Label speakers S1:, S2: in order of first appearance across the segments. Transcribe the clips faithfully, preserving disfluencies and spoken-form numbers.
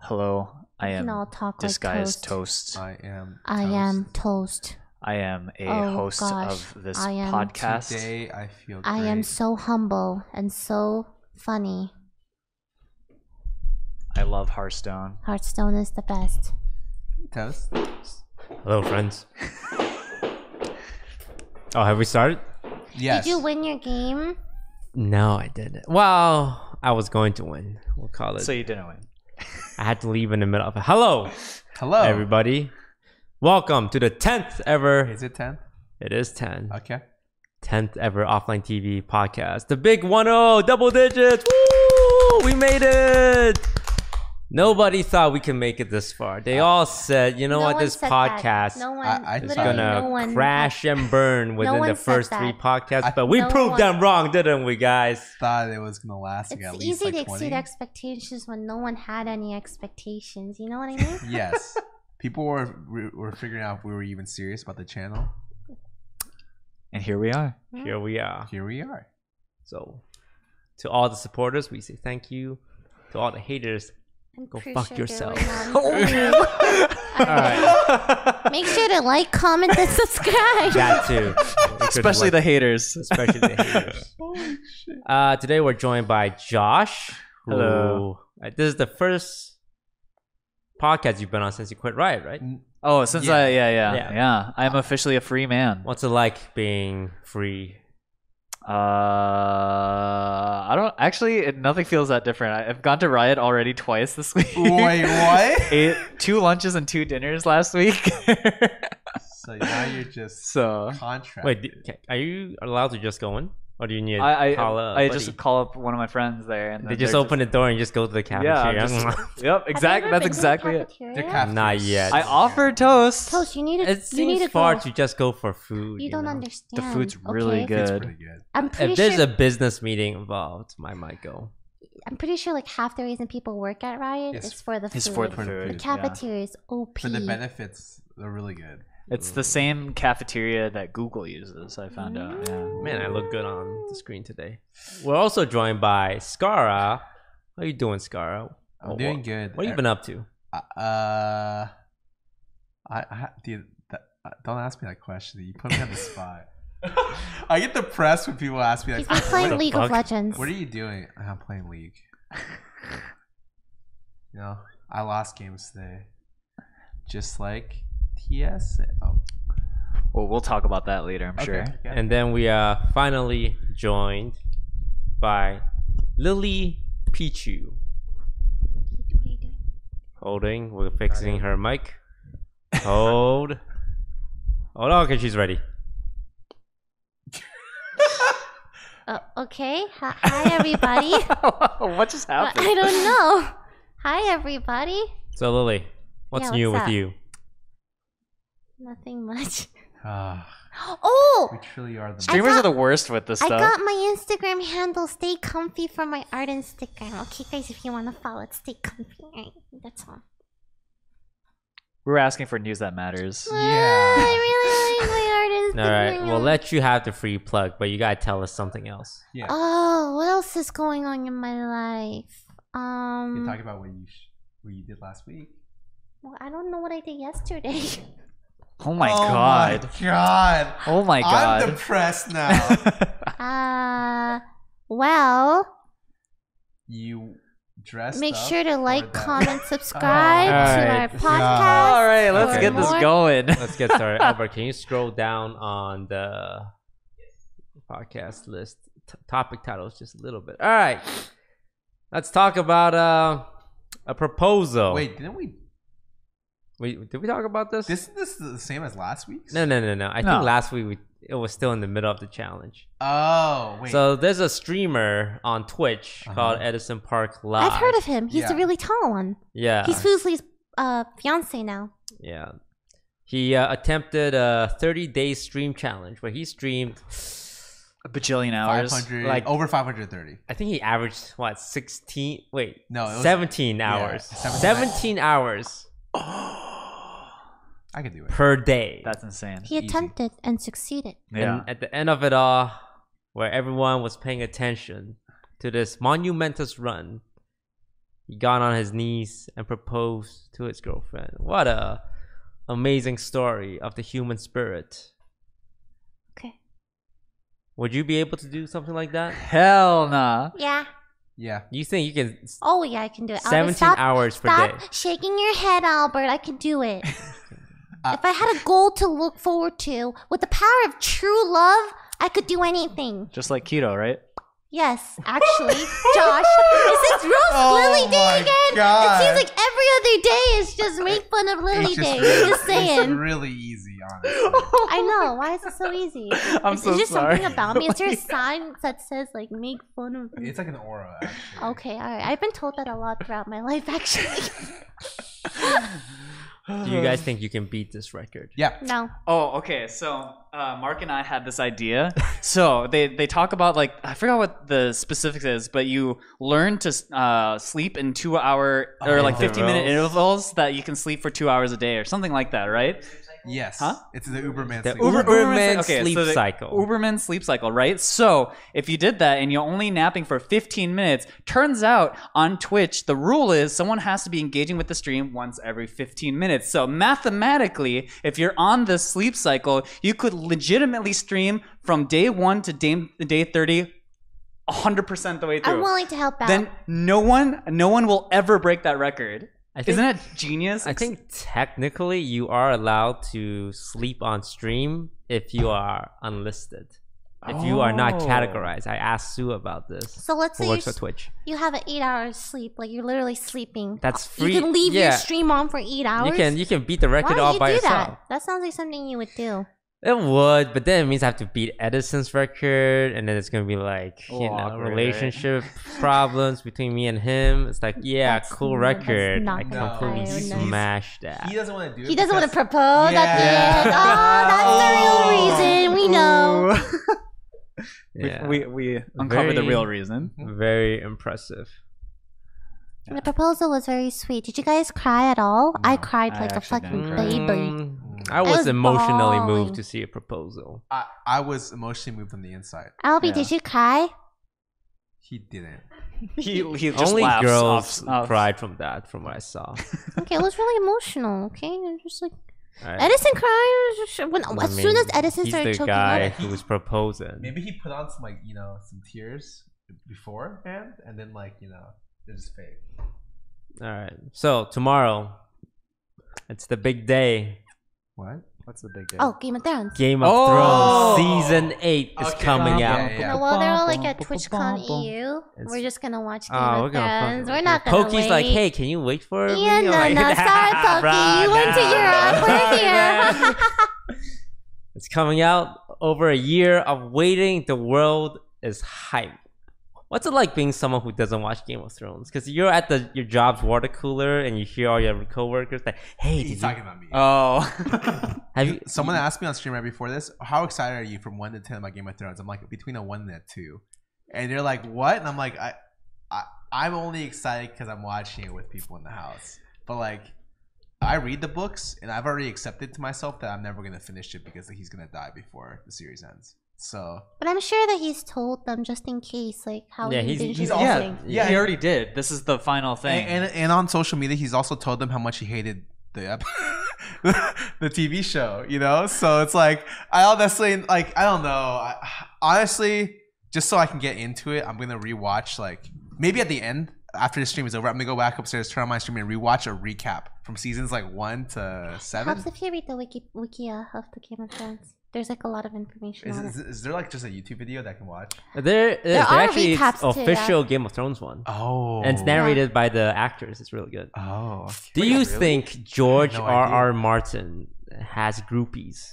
S1: Hello, I
S2: We can
S1: am
S2: all talk like
S1: disguised
S2: toast.
S1: toast.
S3: I am.
S2: I
S3: toast.
S2: am toast.
S1: I am a
S2: Oh,
S1: host
S2: gosh.
S1: of this
S2: I am-
S1: podcast.
S3: Today I feel.
S2: I am
S3: great.
S2: so humble and so funny.
S1: I love Hearthstone.
S2: Hearthstone is the best.
S3: Toast.
S4: Hello, friends. Oh, have we started?
S3: Yes.
S2: Did you win your game?
S4: No, I didn't. Well, I was going to win. We'll call it.
S1: So you didn't win.
S4: I had to leave in the middle of it. Hello,
S3: Hello.
S4: everybody. Welcome to the tenth ever.
S3: Is it ten?
S4: It is ten.
S3: Okay.
S4: tenth ever Offline T V podcast. The big one oh, double digits. Woo! We made it. Nobody thought we could make it this far. They all said, you know
S2: No
S4: what,
S2: one
S4: this
S2: said that.
S4: podcast
S2: No one.
S3: I- I
S4: is
S2: literally
S4: gonna
S2: no one
S4: crash and burn within
S2: one
S4: the
S2: said
S4: first
S2: that.
S4: three podcasts.
S3: I-
S4: But we
S2: No
S4: proved
S2: one-
S4: them wrong, didn't we, guys?
S3: Thought it was gonna last like
S2: It's
S3: at
S2: easy
S3: least like
S2: to
S3: twenty.
S2: exceed expectations when no one had any expectations. You know what I mean?
S3: Yes. People were were figuring out if we were even serious about the channel.
S1: And here we are.
S4: Here we are.
S3: Here we are.
S4: So, to all the supporters, we say thank you. To all the haters,
S2: I'm
S4: Go
S2: pretty
S4: fuck
S2: sure
S4: yourself.
S2: there were none.
S4: all right,
S2: Make sure to like, comment, and subscribe.
S4: that too.
S1: Especially the haters.
S4: especially the haters. Uh, today we're joined by Josh. who-
S1: Hello.
S4: uh, this is the first podcast you've been on since you quit Riot, right?
S1: Oh, since
S3: Yeah.
S1: I yeah, yeah
S4: Yeah.
S1: yeah I'm officially a free man.
S4: What's it like being free?
S1: Uh, I don't actually. It, nothing feels that different. I, I've gone to Riot already twice this week.
S3: Wait, what?
S1: Ate two lunches and two dinners last week.
S3: So now you're just
S1: so
S3: contract.
S4: Wait, do- ca- are you allowed to just go in, or do you need to
S1: I I,
S4: call a
S1: I
S4: buddy?
S1: just call up one of my friends there, and
S4: They
S1: then
S4: just
S1: they're
S4: open the door and just go to the
S1: Yeah, I'm
S4: cafeteria.
S1: just- yep, exactly. That's exactly it.
S3: They're cafeterias.
S4: Not yet.
S1: I offered toast.
S2: Toast, you need to.
S4: it
S2: you need
S4: seems
S2: to
S4: far
S2: go.
S4: to just go for food.
S2: You
S4: You,
S2: don't
S4: know?
S2: understand.
S1: The food's really
S2: okay?
S1: good.
S3: It's pretty good.
S2: I'm pretty
S4: If there's
S2: sure.
S4: a business meeting involved, I might go.
S2: I'm pretty sure like half the reason people work at Riot
S3: Yes,
S2: is for the food.
S1: It's for the
S3: For the
S1: food.
S2: The
S3: food,
S2: cafeteria is O P.
S3: For the benefits, they're really good.
S1: It's the same cafeteria that Google uses. I found out. Yeah.
S4: Man, I look good on the screen today. We're also joined by Skara. How you doing, Skara?
S3: I'm
S4: What-
S3: doing
S4: what-
S3: good.
S4: What have you been up to?
S3: Uh, I, I dude, that, uh, don't ask me that question. You put me on the spot. I get depressed when people ask me that
S2: He's been
S3: question.
S2: playing
S4: the
S2: League
S4: fuck?
S2: of Legends.
S3: What are you doing? I'm playing League. You know, I lost games today. Just like T S. Oh,
S1: Well, we'll talk about that later. I'm sure.
S3: okay.
S4: And then we are finally joined by Lily Pichu.
S2: What are you doing?
S4: Holding. We're fixing her mic. Hold. Hold on, okay, she's ready.
S2: Uh, okay. Hi, hi everybody.
S1: what just
S2: Uh,
S1: happened?
S2: I don't know. Hi everybody.
S4: So, Lily, what's
S2: Yeah,
S4: new
S2: what's
S4: with
S2: up?
S4: you?
S2: Nothing much.
S3: Ah,
S2: Oh,
S3: we truly are the
S1: Streamers
S2: got-
S1: are the worst with this
S2: I
S1: stuff.
S2: got my Instagram handle. Stay comfy for my art Instagram. Okay, guys, if you want to follow it, stay comfy. Alright, that's all.
S1: We were asking for news that matters.
S2: Ah,
S3: Yeah.
S2: I really like my art
S4: All right,
S2: Instagram.
S4: we'll let you have the free plug, but you gotta tell us something else.
S3: Yeah.
S2: Oh, what else is going on in my life?
S3: You
S2: Um,
S3: talk about what you sh- what you did last week.
S2: well, I don't know what I did yesterday.
S1: Oh my
S3: oh
S1: god.
S3: My god.
S1: Oh my god.
S3: I'm depressed now.
S2: uh, well,
S3: You dressed
S2: make
S3: up
S2: sure to
S3: for
S2: like,
S3: that.
S2: comment, subscribe to our
S4: Alright.
S2: podcast.
S1: All right, let's
S2: for
S1: get this
S2: more.
S1: going.
S4: Let's get started. Albert, can you scroll down on the podcast list? T- topic titles just a little bit. All right. Let's talk about uh, a proposal.
S3: Wait, didn't we?
S4: Wait, did we talk about this?
S3: This this is the same as last week's.
S4: No, no, no, no. I
S1: No.
S4: think last week we, it was still in the middle of the challenge.
S3: Oh wait.
S4: So there's a streamer on Twitch
S3: Uh-huh.
S4: called Edison Park Live.
S2: I've heard of him. He's
S3: Yeah.
S2: the really tall one.
S4: Yeah.
S2: He's Fusli's uh, fiance now.
S4: Yeah. He uh, attempted a thirty day stream challenge where he streamed,
S1: A bajillion
S3: five
S1: hours.
S3: hundred,
S4: like-
S3: over five hundred thirty.
S4: I think he averaged, what, sixteen? Wait.
S3: No, it was-
S4: seventeen
S3: yeah,
S4: hours.
S3: seventeen.
S4: seventeen hours
S3: I could do it.
S4: per day.
S1: That's insane.
S2: He
S3: Easy.
S2: attempted and succeeded.
S1: Yeah.
S4: And at the end of it all, where everyone was paying attention to this monumentous run, he got on his knees and proposed to his girlfriend. What a amazing story of the human spirit.
S2: Okay.
S4: Would you be able to do something like that?
S1: Hell nah.
S2: Yeah.
S3: Yeah.
S4: You think you can
S2: Oh yeah, I can do it. Albert,
S4: seventeen
S2: stop,
S4: hours per
S2: stop
S4: day?
S2: shaking your head, Albert. I can do it.
S3: Uh,
S2: If I had a goal to look forward to, with the power of true love, I could do anything.
S1: Just like keto, right?
S2: Yes, actually, Josh, is this roast
S3: Oh
S2: Lily Day
S3: my
S2: again?
S3: God.
S2: It seems like every other day is just make fun of Lily
S3: It's just
S2: Day.
S3: really,
S2: Just
S3: It's
S2: saying.
S3: really easy, honestly.
S2: I know. Why is it so easy?
S1: I'm
S2: is,
S1: so
S2: is there
S1: sorry.
S2: something about me? Is there a sign that says like make fun of me?
S3: It's like an aura, actually.
S2: Okay, all right. I've been told that a lot throughout my life, actually.
S4: Do you guys think you can beat this record?
S3: Yeah.
S2: No.
S1: Oh, okay. So uh, Mark and I had this idea. So they, they talk about like I forgot what the specifics is, but you learn to uh, sleep in two hour or
S3: Oh,
S1: like fifteen minute
S4: intervals.
S1: intervals that you can sleep for two hours a day or something like that, right?
S3: Yes.
S1: Huh?
S3: It's the Uberman.
S4: The
S3: sleep.
S4: Uber- Uberman
S1: okay,
S4: sleep
S1: so the
S4: cycle.
S1: Uberman sleep cycle, right? So if you did that and you're only napping for fifteen minutes, turns out on Twitch the rule is someone has to be engaging with the stream once every fifteen minutes. So mathematically, if you're on the sleep cycle, you could legitimately stream from day one to day day thirty, one hundred percent the way
S2: I'm
S1: through.
S2: willing to help out.
S1: Then no one, no one will ever break that record.
S4: I think,
S1: Isn't that genius?
S4: I think technically you are allowed to sleep on stream if you are unlisted. If you are not
S1: Oh.
S4: categorized. I asked Sue about this.
S2: so let's
S4: Who
S2: say
S4: works
S2: you're,
S4: for Twitch.
S2: you have an eight hours sleep. Like you're literally sleeping.
S4: That's free.
S2: You can leave
S4: yeah.
S2: your stream on for eight hours.
S4: You can you can beat the record
S2: Why
S4: all
S2: would you
S4: by
S2: do
S4: yourself.
S2: that? That sounds like something you would do.
S4: It would, but then it means I have to beat Edison's record, and then it's gonna be like you
S1: Oh,
S4: know
S1: awkward, right?
S4: relationship problems between me and him. It's like yeah,
S2: That's
S4: cool
S2: n- that's
S4: record.
S2: not
S4: I
S3: gonna
S4: completely
S3: fly. He's-
S4: smashed that.
S3: He doesn't want to do it.
S2: He doesn't want to
S3: because-
S2: propose at the
S3: Yeah.
S2: end. Oh, that's the real reason. We know.
S4: Yeah,
S1: we we uncovered the
S4: Very-
S1: real reason.
S4: very impressive.
S2: The proposal was very sweet. Did you guys cry at all? I
S1: No,
S2: cried
S1: I
S2: like a
S1: actually
S2: fucking
S1: didn't.
S2: baby.
S4: Mm, I was,
S2: was
S4: emotionally
S2: bawling.
S4: moved to see a proposal.
S3: I, I was emotionally moved on the inside.
S2: Albie,
S1: Yeah.
S2: did you cry?
S3: He didn't.
S1: He he just
S4: Only
S1: laughs
S4: girls
S1: off, off.
S4: cried from that, from what I saw.
S2: Okay, it was really emotional. Okay, it was just like
S4: Alright.
S2: Edison cried when
S4: I
S2: as soon
S4: mean,
S2: as Edison
S4: he's
S2: started
S4: the
S2: choking
S4: guy
S2: up.
S4: who was proposing.
S3: Maybe he put on some like you know some tears beforehand, and then like you know they're just fake.
S4: All right. So tomorrow, it's the big day.
S3: What?
S1: What's the big deal?
S2: Oh, Game of Thrones.
S4: Game of
S1: Oh!
S4: Thrones season eight is
S3: Okay.
S4: coming
S3: Yeah,
S4: out.
S3: yeah, yeah.
S2: No, well, they're all like at TwitchCon E U.
S4: It's-
S2: We're just gonna watch Game
S4: Oh, we're
S2: of
S4: gonna
S2: Thrones.
S4: fuck-
S2: We're not gonna
S4: Pokey's
S2: wait.
S4: like, hey, can you wait for me?
S2: Yeah,
S4: I'm
S2: no,
S4: like,
S2: no, sorry, Pokey.
S4: "Bruh,
S2: You went to
S4: nah,
S2: Europe.
S4: man."
S2: We're here.
S4: It's coming out over a year of waiting. The world is hyped. What's it like being someone who doesn't watch Game of Thrones? Because you're at the your job's water cooler and you hear all your coworkers like, "Hey, did
S3: He's
S4: you,
S3: talking about me.
S1: Oh.
S4: have you?"
S3: Someone asked me on stream right before this, how excited are you from one to ten about Game of Thrones? I'm like between a one and a two, and they're like, what? And I'm like, I, I I'm only excited because I'm watching it with people in the house. But like, I read the books, and I've already accepted to myself that I'm never gonna finish it because he's gonna die before the series ends. So
S2: But I'm sure that he's told them just in case, like how
S4: Yeah,
S2: he
S4: he's-
S2: binges
S3: he's
S2: the
S3: also-
S2: thing.
S1: yeah,
S3: Yeah.
S1: he already did. This is the final thing.
S3: and, and and on social media, he's also told them how much he hated the ep- the T V show. You know, so it's like I don't necessarily like I don't know. I, honestly, just so I can get into it, I'm gonna rewatch like maybe at the end after the stream is over. I'm gonna go back upstairs, turn on my stream, and rewatch a recap from seasons like one to seven.
S2: Helps if you read the wiki wikia of the Game of Thrones. There's like a lot of information
S3: Is,
S2: on
S3: is,
S2: it.
S3: is there like just a YouTube video that I can watch?
S4: There is. There
S2: are
S4: actually is
S2: recaps too,
S4: official Game of Thrones one,
S3: Oh,
S4: and it's narrated by the actors. It's really good.
S3: Oh,
S4: Do
S1: Wait,
S4: you
S1: really?
S4: think George
S3: No
S4: R. R.
S3: idea.
S4: Martin has groupies?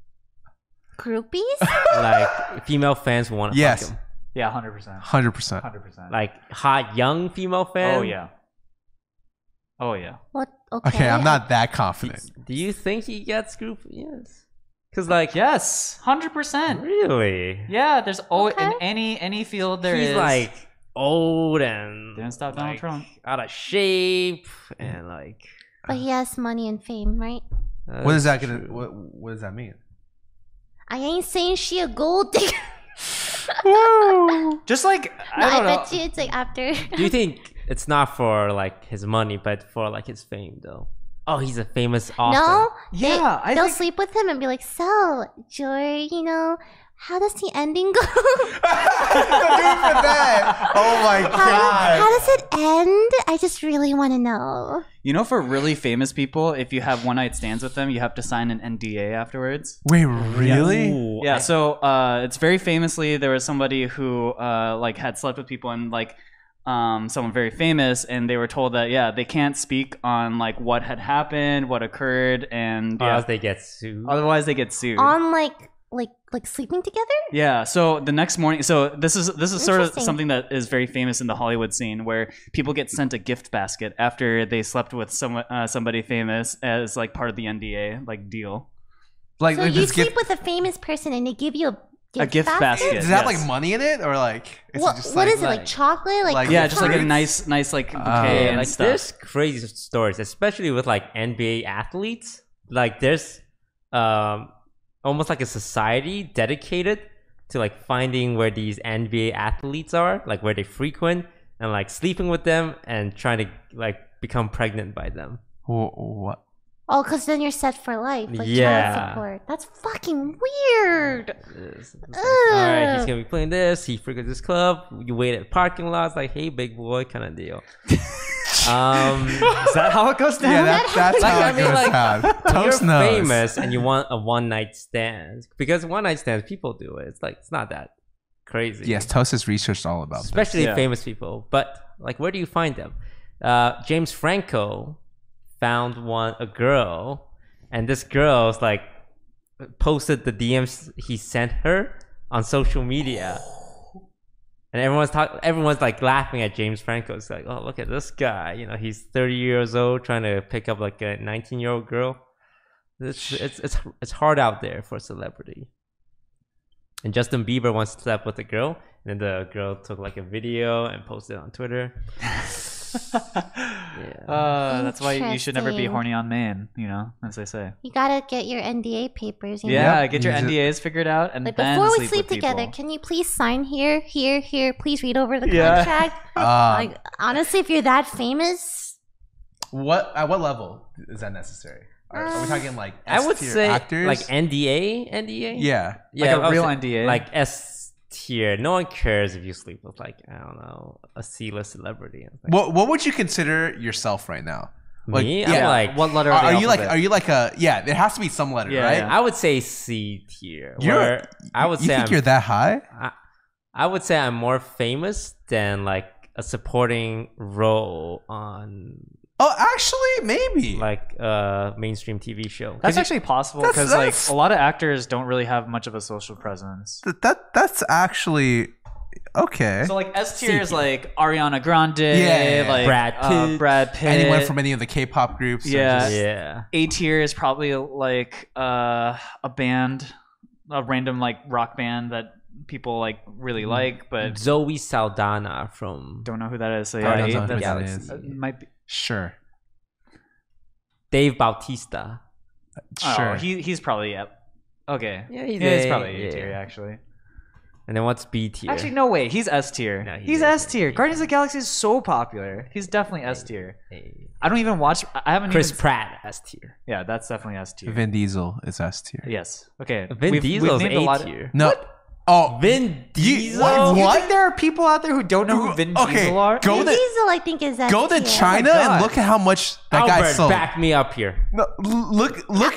S2: Groupies?
S4: Like female fans who want to
S3: Yes.
S4: fuck him?
S1: yeah, one hundred percent.
S3: hundred percent.
S1: one hundred percent.
S4: Like hot young female fans?
S1: Oh, yeah. Oh, yeah.
S2: What? Okay.
S3: Okay, I'm not that confident.
S4: Do you think he gets groupies? Yes. Because like,
S1: Yes, one hundred percent.
S4: really?
S1: Yeah, there's always in
S2: Okay.
S1: any any field there is.
S4: He's like old and
S1: Didn't stop Donald
S4: like,
S1: Trump.
S4: out of shape and like.
S2: But he has money and fame, right?
S3: What is that
S4: that's
S3: gonna?
S4: true.
S3: What, what does that mean?
S2: I ain't saying she a gold digger.
S1: Just like
S2: No,
S1: I
S2: I,
S1: don't know.
S2: bet you it's like after.
S4: Do you think it's not for like his money, but for like his fame though. Oh, he's a famous author.
S2: No,
S1: Yeah,
S2: they,
S1: I
S2: they'll
S1: think-
S2: sleep with him and be like, "So, Joy, you know, how does the ending go?
S3: for that. Oh my
S2: how,
S3: god.
S2: how does it end? I just really want to know."
S1: You know, for really famous people, if you have one night stands with them, you have to sign an N D A afterwards.
S3: Wait, really?
S4: Ooh,
S1: Yeah,
S4: I-
S1: so uh, it's very famously there was somebody who uh, like had slept with people and like um, someone very famous, and they were told that yeah they can't speak on like what had happened, what occurred, and
S4: or
S1: yeah,
S4: else they get sued.
S1: otherwise they get sued.
S2: On like, like, like sleeping together?
S1: Yeah, so the next morning, so this is this is sort of
S2: Interesting.
S1: something that is very famous in the Hollywood scene, where people get sent a gift basket after they slept with some uh, somebody famous as like part of the N D A like deal.
S3: Like,
S2: So
S3: like
S2: you
S3: this
S2: sleep
S3: gift,
S2: with a famous person and they give you a gift,
S1: A gift basket.
S3: does it have
S1: yes.
S3: like money in it or like it's
S2: What,
S3: just
S2: what
S3: like,
S2: is it, like
S4: like-
S2: chocolate? Like,
S3: like-
S1: Yeah, just like a
S3: fruits?
S1: nice, nice like bouquet
S3: Oh.
S4: Yeah,
S1: and
S4: like
S1: stuff.
S4: there's crazy stories, especially with like N B A athletes. Like there's um almost like a society dedicated to like finding where these N B A athletes are, like where they frequent, and like sleeping with them and trying to like become pregnant by them.
S3: Wh- what?
S2: Oh, because then you're set for life. Like
S4: Yeah.
S2: child support. That's fucking weird.
S4: It's- it's like, all right, he's
S2: Ugh.
S4: gonna be playing this. He frequents this club. You wait at parking lots, like, hey, big boy, kind of deal. um,
S1: Is that how it goes down?
S3: Yeah, that, that's
S4: Like,
S3: how
S4: I
S3: it
S4: mean,
S3: goes
S4: like,
S3: down.
S4: you're
S3: Toast knows.
S4: famous and you want a one night stand because one night stands people do it. It's like it's not that crazy.
S3: Yes, Toast has researched all about that.
S4: especially
S1: Yeah.
S4: famous people. But like, where do you find them? Uh, James Franco found one a girl, and this girl's like posted the D Ms he sent her on social media. And everyone's talking. Everyone's like laughing at James Franco. It's like, oh, look at this guy. You know, he's thirty years old, trying to pick up like a nineteen-year-old girl. It's it's it's it's hard out there for a celebrity. And Justin Bieber once slept with a girl, and then the girl took like a video and posted it on Twitter. Yeah.
S1: Uh, that's why you should never be
S2: Interesting.
S1: horny on main, you know, as they say.
S2: You gotta get your N D A papers. You know?
S1: Yeah,
S3: Yep.
S1: get your
S3: You
S1: N
S3: just-
S1: D As figured out, and
S2: Like
S1: then
S2: before we
S1: sleep,
S2: sleep
S1: with
S2: together,
S1: people.
S2: can you please sign here, here, here? Please read over the
S1: Yeah.
S2: contract.
S3: Uh,
S2: Like honestly, if you're that famous,
S3: what at what level is that necessary? Are, are we talking like
S4: I would
S3: S-tier
S4: say
S3: actors?
S4: like N D A, N D A.
S3: yeah.
S4: yeah,
S1: a
S4: I would
S1: real
S4: say,
S1: N D A?
S4: like S tier. No one cares if you sleep with like I don't know a C-list celebrity. It's like,
S3: What what would you consider yourself right now? Like,
S4: me,
S3: yeah.
S4: I'm like
S1: what letter
S3: Are,
S1: are,
S3: are
S1: they
S3: you like
S1: alphabet?
S3: are you like a yeah? There has to be some letter,
S1: Yeah,
S3: right?
S1: yeah.
S4: I would say C tier.
S3: You're-
S4: where I would
S3: you
S4: say
S3: think
S4: I'm,
S3: you're that high?
S4: I, I would say I'm more famous than like a supporting role on
S3: Oh, actually, maybe.
S4: like a mainstream T V show.
S1: That's actually possible
S3: That's-
S1: because like
S3: that's-
S1: a lot of actors don't really have much of a social presence.
S3: Th- that that's actually okay.
S1: So like S tier is
S4: C tier.
S1: like Ariana Grande,
S3: Yeah.
S1: like
S4: Brad
S1: uh,
S4: Pitt.
S1: Brad Pitt.
S3: Anyone from any of the K-pop groups? or
S1: Yeah.
S3: just-
S4: yeah.
S1: A tier is probably like uh, a band, a random like rock band that people like really like, but
S4: Zoe Saldana from
S1: don't know who that is. So
S3: I
S1: yeah,
S3: don't
S1: he-
S3: know who
S1: that's-
S3: that
S4: Galaxy.
S3: is.
S1: uh, might be.
S3: Sure.
S4: Dave Bautista.
S3: Sure.
S1: Oh, he he's probably up. Okay.
S4: Yeah, he's
S1: yeah, he's
S4: A,
S1: probably A
S4: yeah.
S1: tier actually.
S4: And then what's B tier?
S1: Actually, no way. He's S tier.
S4: No, he's
S1: he's
S4: A
S1: S
S4: tier.
S1: tier. Guardians of the Galaxy is so popular. He's definitely S tier.
S4: A.
S1: I don't even watch. I haven't
S4: Chris
S1: even.
S4: Pratt S tier.
S1: Yeah, that's definitely S tier.
S3: Vin Diesel is S tier.
S1: Yes. Okay.
S4: Vin
S1: We've- we've
S4: Diesel's
S1: named a
S4: A
S1: lot of-
S4: tier.
S3: No. Oh,
S4: Vin
S3: You-
S4: Diesel.
S3: what?
S1: You think there are people out there who don't know who Vin
S3: Okay,
S1: Diesel are?
S3: go
S2: Vin
S3: to-
S2: Diesel, I think is that.
S3: go to
S2: tier.
S3: China
S4: God.
S3: and look at how much that guy
S4: Albert,
S3: sold.
S4: back me up here.
S3: No, l- look, look,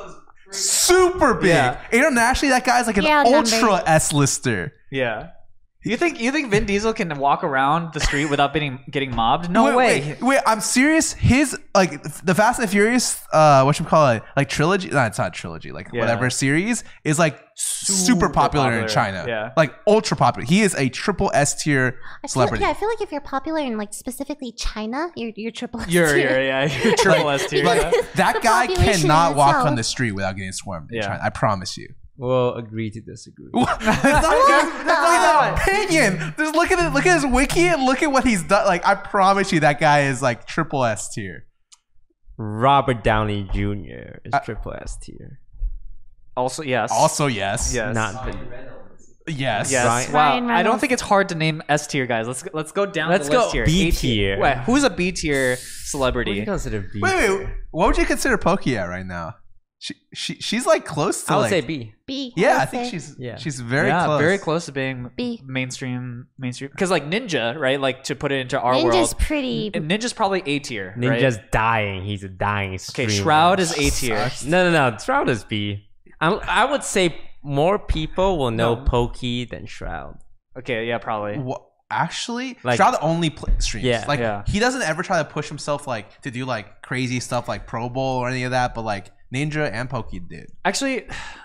S3: super big.
S1: Yeah.
S3: Internationally, that guy's like an
S2: Yeah, number.
S3: ultra S lister.
S1: Yeah. You think you think Vin Diesel can walk around the street without getting getting mobbed? No
S3: wait,
S1: way.
S3: Wait, wait, I'm serious. His like the Fast and Furious, uh, what you call it, like trilogy? No, it's not trilogy. Like
S1: Yeah.
S3: whatever series is like super,
S1: Super
S3: popular, in
S1: popular,
S3: China.
S1: yeah.
S3: like ultra popular. He is a triple S tier
S2: I feel,
S3: celebrity.
S2: yeah, I feel like if you're popular in like specifically China, you're you're triple S
S1: You're,
S2: tier.
S1: you're yeah, you're triple S tier.
S3: Like
S1: yeah.
S3: that
S2: The
S3: guy
S2: population
S3: cannot
S2: in
S3: walk
S2: itself.
S3: on the street without getting swarmed. In
S1: Yeah.
S3: China. I promise you.
S4: We'll agree to disagree.
S3: that's not, that's, that's not an opinion. Just look at it. Look at his wiki and look at what he's done. Like I promise you, that guy is like triple S tier.
S4: Robert Downey Junior is
S3: Uh,
S4: triple S tier.
S1: Also, yes.
S3: Also, yes.
S1: yes.
S4: Not Vin.
S3: Yes.
S1: Yes.
S4: Ryan-
S1: Wow.
S2: Ryan
S1: I don't
S2: Reynolds.
S1: think it's hard to name S tier guys. Let's let's go down
S4: Let's
S1: the
S4: go
S1: list here.
S4: B
S1: A
S4: tier.
S1: Wait, who's a B tier
S4: What do
S1: celebrity?
S4: you consider B?
S3: Wait, wait. What would you consider Pokey at right now? She, she, she's like close to
S4: I would
S3: like.
S4: say B.
S2: B.
S3: Yeah,
S2: would
S3: I think
S2: say.
S3: she's.
S4: Yeah.
S3: She's very
S1: yeah,
S3: close.
S1: very close to being
S2: B.
S1: mainstream. Mainstream, because like Ninja, right? Like to put it into our
S2: Ninja's
S1: world,
S2: pretty.
S1: and Ninja's probably A tier.
S4: Ninja's
S1: right?
S4: dying. He's a dying
S1: Okay,
S4: streamer.
S1: Shroud is A tier.
S4: No, no, no. Shroud is B. I'm, I would say more people will know
S1: No.
S4: Pokey than Shroud.
S1: Okay, yeah, probably.
S3: Wha- Actually,
S4: Like-
S3: Shroud only pl- streams.
S4: Yeah.
S3: like
S1: Yeah.
S3: he doesn't ever try to push himself like to do like crazy stuff like Pro Bowl or any of that. But like Ninja and Pokey did.
S1: Actually,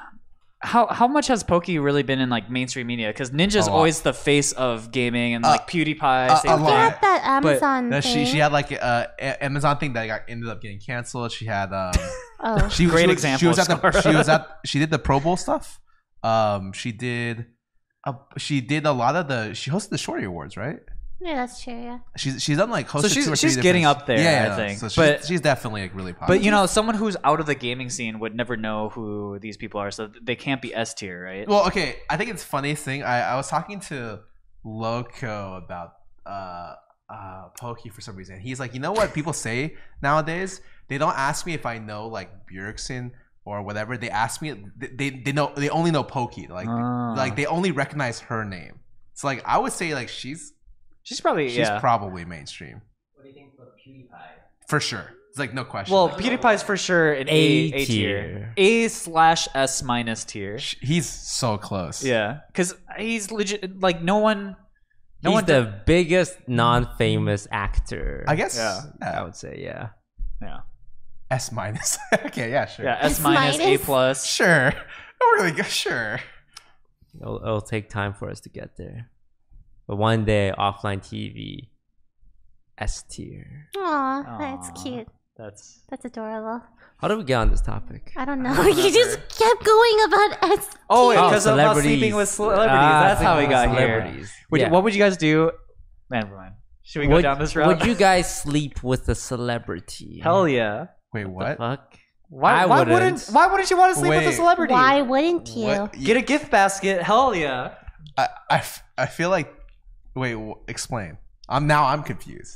S1: how how much has Pokey really been in like mainstream media? Because Ninja's
S3: A lot.
S1: always the face of gaming, and
S3: Uh,
S1: like PewDiePie,
S3: a-
S1: same
S3: a
S1: thing.
S3: lot.
S2: Had that Amazon
S3: No,
S2: thing.
S3: she she had like a a- Amazon thing that got ended up getting canceled. She had um
S2: Oh.
S3: she
S1: Great
S3: she was,
S1: example
S3: She was
S1: of
S3: at the
S1: Scar.
S3: she was at she did the Pro Bowl stuff. Um, she did. Uh, she did a lot of the. She hosted the Shorty Awards, right?
S2: Yeah, that's true. Yeah.
S3: She's she's done like hosted
S1: So she's-
S3: two or three
S1: she's getting
S3: different-
S1: up there,
S3: Yeah,
S1: I
S3: yeah,
S1: think.
S3: So she's,
S1: But-
S3: she's definitely like really popular.
S1: But you know, someone who's out of the gaming scene would never know who these people are, so they can't be S tier, right?
S3: Well, okay. I think it's funny thing. I, I was talking to Loco about uh uh Pokey for some reason. He's like, you know what people say nowadays? They don't ask me if I know like Bjergsen or whatever. They ask me. They they, they know. They only know Pokey. Like
S1: Ah.
S3: like they only recognize her name. So like I would say like she's
S1: she's probably
S3: she's
S1: yeah.
S3: probably mainstream
S1: What do you think for PewDiePie?
S3: for sure. It's like no question.
S1: Well, PewDiePie's for sure an A,
S4: A
S1: A tier,
S4: tier.
S1: A slash S minus tier.
S3: Sh- he's so close.
S1: Yeah, because he's legit. Like no one, no
S4: He's
S1: one.
S4: the biggest non-famous actor.
S3: I guess.
S1: Yeah.
S3: Yeah.
S4: I would say, yeah.
S1: yeah,
S3: S minus. Okay. Yeah. Sure.
S1: yeah, S
S2: S
S1: minus, A
S2: minus?
S1: plus.
S3: Sure. Oh, really good. Sure.
S4: It'll, it'll take time for us to get there. But one day, offline T V, S tier.
S2: Aw, that's
S1: Aw.
S2: cute.
S1: That's
S2: That's adorable.
S4: How did we get on this topic?
S2: I don't know.
S1: don't
S2: You just kept going about S.
S1: oh,
S2: tier.
S4: Oh,
S1: because of about
S4: celebrities.
S1: sleeping with celebrities.
S4: Ah,
S1: That's how we
S4: sleeping
S1: got
S4: with
S1: here.
S4: celebrities.
S1: Would you-
S4: Yeah.
S1: what would you guys do? Man, never mind. Should we go
S4: would,
S1: down this route?
S4: Would you guys sleep with a celebrity?
S1: Hell yeah.
S3: Wait.
S4: The
S3: What?
S4: fuck?
S1: Why,
S4: I
S1: why
S4: wouldn't.
S1: wouldn't. Why wouldn't you want to sleep with a
S3: Wait.
S1: celebrity?
S2: Why wouldn't you?
S3: What?
S1: Get a gift basket. Hell yeah.
S3: I, I, f- I feel like. Wait. W- explain. I'm now. I'm confused.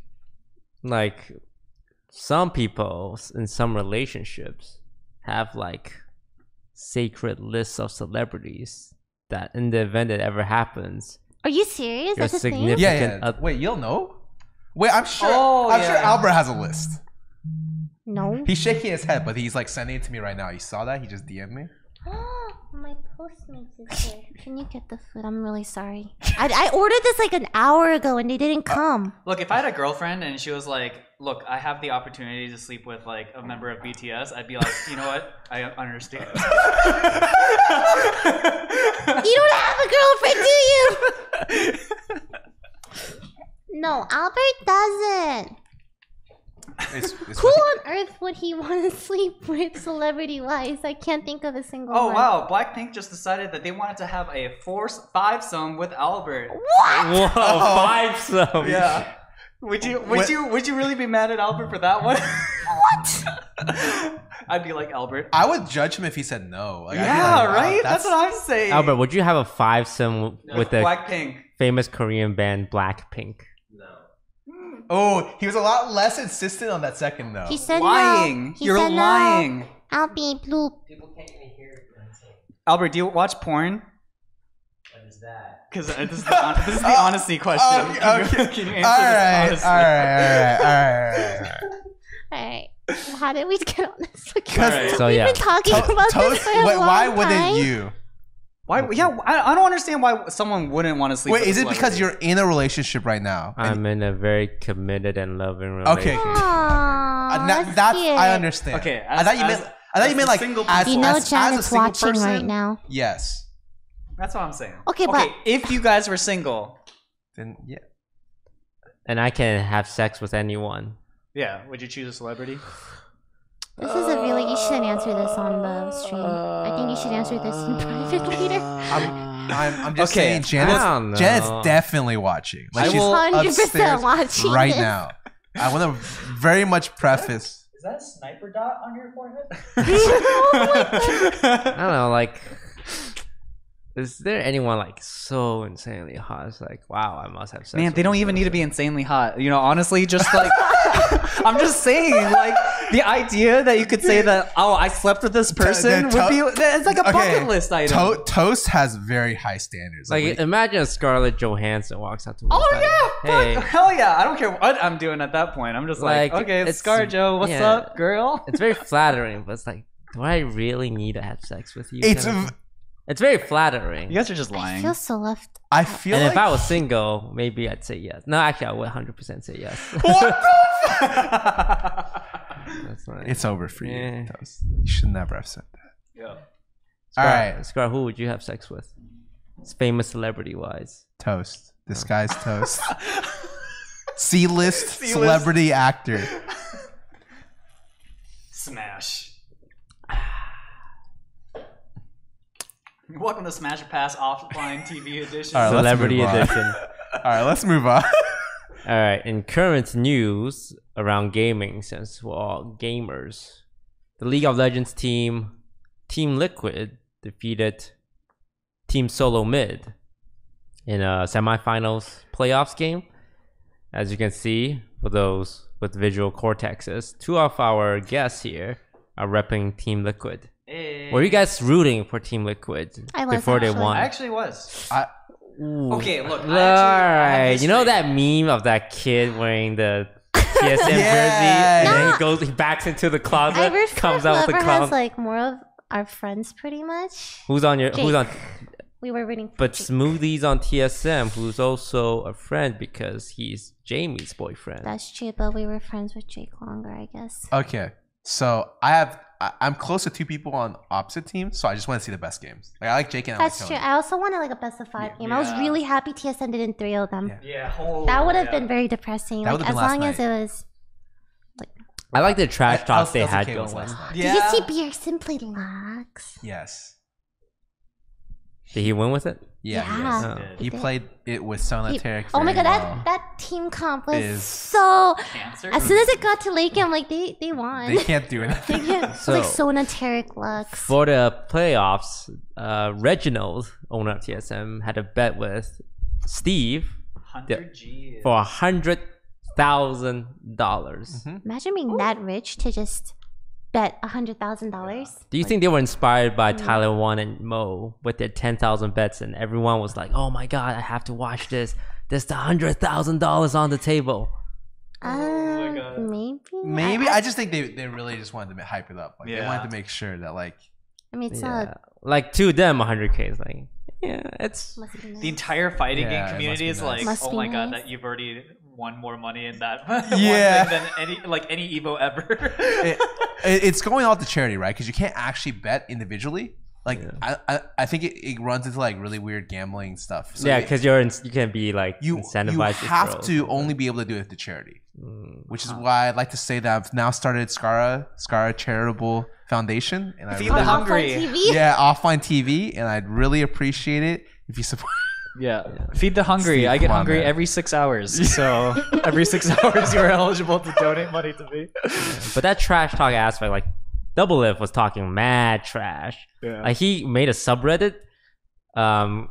S4: Like, some people in some relationships have like sacred lists of celebrities that in the event it ever happens,
S2: Are you serious?
S4: You're
S2: That's a thing.
S4: significant.
S3: Yeah. Yeah.
S4: uh,
S3: Wait. You'll know. Wait. I'm sure.
S1: Oh,
S3: I'm sure
S1: yeah.
S3: Albert has a list.
S2: No.
S3: He's shaking his head, but he's like sending it to me right now. You saw that? He just D M'd me.
S2: My Postmates is here. Can you get the food? I'm really sorry. I, I ordered this like an hour ago and they didn't come.
S1: Look, if I had a girlfriend and she was like, "Look, I have the opportunity to sleep with like a member of B T S," I'd be like, "You know what? I understand."
S2: You don't have a girlfriend, do you? No, Albert doesn't.
S3: It's, it's
S2: Who on earth would he want to sleep with celebrity-wise? I can't think of a single
S1: Oh
S2: one.
S1: wow! Blackpink just decided that they wanted to have a four five some with Albert.
S4: Whoa, five some.
S1: Yeah. Would you? Would
S3: What-
S1: you? Would you really be mad at Albert for that one?
S2: What?
S1: I'd be like Albert.
S3: I would judge him if he said no. Like, I'd be
S1: Yeah,
S3: like, wow,
S1: right. That's, what I'm saying.
S4: Albert, would you have a five some with the
S1: Blackpink.
S4: famous Korean band Blackpink?
S3: Oh, he was a lot less insistent on that second no.
S2: He said
S1: Lying.
S2: no. He
S1: You're
S2: said
S1: lying.
S2: No. I'll be bloop.
S1: Albert, do you watch porn?
S4: What is that?
S1: Because this is the, hon- this is the honesty question.
S3: Oh,
S1: Can
S3: okay.
S1: you, can you answer
S3: all right,
S1: this
S3: all
S1: honestly?
S3: right, all right, all right, all right.
S2: Alright. How did we get on this?
S1: Alright.
S4: So
S2: We've
S4: yeah,
S2: been talking
S3: To-
S2: about
S3: toast-
S2: this for a
S3: wait,
S2: long
S3: why
S2: time.
S3: wouldn't you?
S1: Why? Yeah, I, I don't understand why someone wouldn't want to sleep.
S3: Wait,
S1: with a
S3: is it because
S1: celebrity.
S3: you're in a relationship right now? And-
S4: I'm in a very committed and loving
S3: Okay.
S4: relationship.
S2: Aww,
S3: Uh, na-
S2: that's
S3: that's
S2: cute.
S3: I understand.
S1: Okay,
S3: I
S1: as-
S3: thought you
S1: as-
S3: meant. I thought
S1: as
S3: you meant
S1: a
S3: like
S1: single
S3: as,
S2: You know
S3: as, as a
S2: Janet's
S3: single
S2: watching
S3: person.
S2: right now.
S3: Yes.
S1: That's what I'm saying.
S2: Okay,
S1: okay,
S2: but-
S1: if you guys were single,
S3: Then yeah.
S4: And I can have sex with anyone.
S1: yeah, would you choose a celebrity?
S2: This is a really. You shouldn't answer this on the stream. I think you should answer this in private later.
S3: I'm, I'm, I'm just
S1: Okay,
S3: saying, Janet's,
S4: I don't know.
S3: Janet's definitely watching. Like
S1: I
S3: she's
S1: will-
S2: one hundred percent
S3: upstairs
S2: watching
S3: right
S2: this.
S3: now. I want to very much preface.
S1: Is that a sniper dot on your forehead?
S4: I don't know, like is there anyone like so insanely hot? It's like, wow, I must have sex.
S1: Man,
S4: with
S1: they don't
S4: this
S1: even need to
S4: person.
S1: be insanely hot. You know, honestly, just like I'm just saying, like the idea that you could say that, oh, I slept with this person
S3: the
S1: would be
S3: to-
S1: it's like a
S3: Okay,
S1: bucket list item.
S3: To- Toast has very high standards.
S4: Like,
S3: Like,
S4: imagine Scarlett Johansson walks out to me.
S1: Oh
S4: like,
S1: yeah,
S4: hey,
S1: fuck, hell yeah! I don't care what I'm doing at that point. I'm just like,
S4: Like,
S1: okay, it's
S4: it's-
S1: ScarJo. What's
S4: yeah.
S1: up, girl?
S4: it's very flattering, but it's like, do I really need to have sex with you?
S3: it's.
S4: kind of
S3: a-
S4: thing? It's very flattering.
S1: You guys are just
S2: I
S1: lying.
S2: feel so left.
S3: I feel
S4: and
S3: like
S4: if I was single, maybe I'd say yes. No, actually, I would one hundred percent say yes.
S3: what the fuck?
S4: That's nice.
S3: It's over for you.
S4: Yeah.
S3: Toast. You should never have said that.
S1: Yeah.
S3: All
S4: Scar,
S3: right,
S4: Scar, who would you have sex with? It's famous celebrity wise.
S3: Toast. This guy's Toast. C-list
S1: C-list.
S3: celebrity actor.
S1: Smash. Welcome to Smash or Pass Offline T V Edition.
S3: All right, let's
S4: Celebrity
S3: move on.
S4: edition.
S3: All right, let's move on.
S4: All right, in current news around gaming, since we're all gamers, the League of Legends team, Team Liquid, defeated Team Solo Mid in a semifinals playoffs game. As you can see, for those with visual cortexes, two of our guests here are repping Team Liquid.
S1: Hey.
S4: Were you guys rooting for Team Liquid
S2: I was,
S4: before they
S2: actually.
S4: won?
S1: I actually was.
S3: I,
S4: Ooh.
S1: Okay, look, I
S4: All
S1: actually- I have
S4: right, you know
S1: history.
S4: that meme of that kid wearing the T S M
S3: Yeah.
S4: jersey, and then
S2: No.
S4: he goes, he backs into the closet,
S2: I root for
S4: comes out with the
S2: whoever
S4: clown.
S2: has like more of our friends, pretty much.
S4: who's on your? Who's
S2: Jake.
S4: on?
S2: We were rooting for.
S4: But
S2: Jake.
S4: Smoothie's on T S M, who's also a friend because he's Jamie's boyfriend.
S2: That's true, but we were friends with Jake longer, I guess.
S3: okay, so I have. I, I'm close to two people on opposite teams, so I just want to see the best games. Like I like Jake and I like
S2: That's true.
S3: Tony.
S2: I also wanted like a best of five game. I was
S1: Yeah.
S2: really happy T S M didn't three oh them.
S3: Yeah.
S1: Yeah. Oh,
S2: That would have
S1: yeah.
S2: been very depressing.
S3: That
S2: Like
S3: would've
S2: as
S3: been last
S2: long as
S3: night.
S2: it was.
S4: I like the trash
S3: I- I
S4: talk
S3: was-
S4: they
S3: I was
S4: had
S3: okay with
S4: going.
S3: last night.
S1: Yeah.
S2: Did you see Pearson play lax?
S3: Yes.
S4: Did he win with it?
S3: Yeah.
S2: Yeah.
S3: Yes.
S4: Oh.
S3: He played it with Sonateric.
S2: Oh my
S3: very
S2: god, that
S3: well.
S2: that team comp was
S3: Is-
S2: so.
S1: Cancer?
S2: As soon as it got to Lake, I'm like, they they won.
S3: They can't do
S2: They
S3: anything.
S2: can't- It was
S4: So-
S2: like Sonateric Lux.
S4: For the playoffs, uh, Reginald, owner of T S M, had a bet with Steve
S1: one hundred G.
S4: for a hundred thousand dollars.
S2: Imagine being that rich to just bet a hundred thousand dollars.
S4: Do you think they were inspired by Tyler One and Mo with their ten thousand bets, and everyone was like, "Oh my god, I have to watch this. There's the hundred thousand dollars on the table."
S2: Uh,
S1: my God.
S2: maybe.
S3: Maybe
S2: I,
S3: I just think they, they really just wanted to hype it up. Like they
S1: Yeah.
S3: wanted to make sure that like
S2: I mean, it's
S4: Yeah,
S2: not.
S4: like to them, one hundred k is like, yeah, it's
S2: Must be nice.
S1: The entire fighting
S3: Yeah, it
S1: game
S3: must
S1: community
S3: be
S1: is
S3: nice.
S1: like,
S2: Must
S1: oh
S2: be
S1: my god,
S2: nice.
S1: that you've already won more money in that
S3: Yeah.
S1: one thing than any like any Evo ever.
S3: it, it- it's going all to charity, right? Because you can't actually bet individually. Like
S4: Yeah.
S3: I, I I think it, it runs into like really weird gambling stuff. So
S4: yeah,
S3: it-
S4: because you're in, you can be like
S3: you
S4: incentivized.
S3: you
S4: to
S3: have
S4: throw.
S3: to only be able to do it to charity,
S4: Mm.
S3: which is why I'd like to say that I've now started Skara Skara Charitable Foundation, and I
S1: Feed
S3: really,
S1: the hungry.
S2: Offline T V.
S3: yeah offline T V, and I'd really appreciate it if you support.
S1: Yeah. Feed the hungry.
S3: Steve,
S1: I get
S3: come on,
S1: hungry
S3: man.
S1: every six hours. So every six hours you're eligible to donate money to me.
S4: But that trash talk aspect, like Double Lift was talking mad trash.
S1: Yeah.
S4: Like he made a subreddit, um,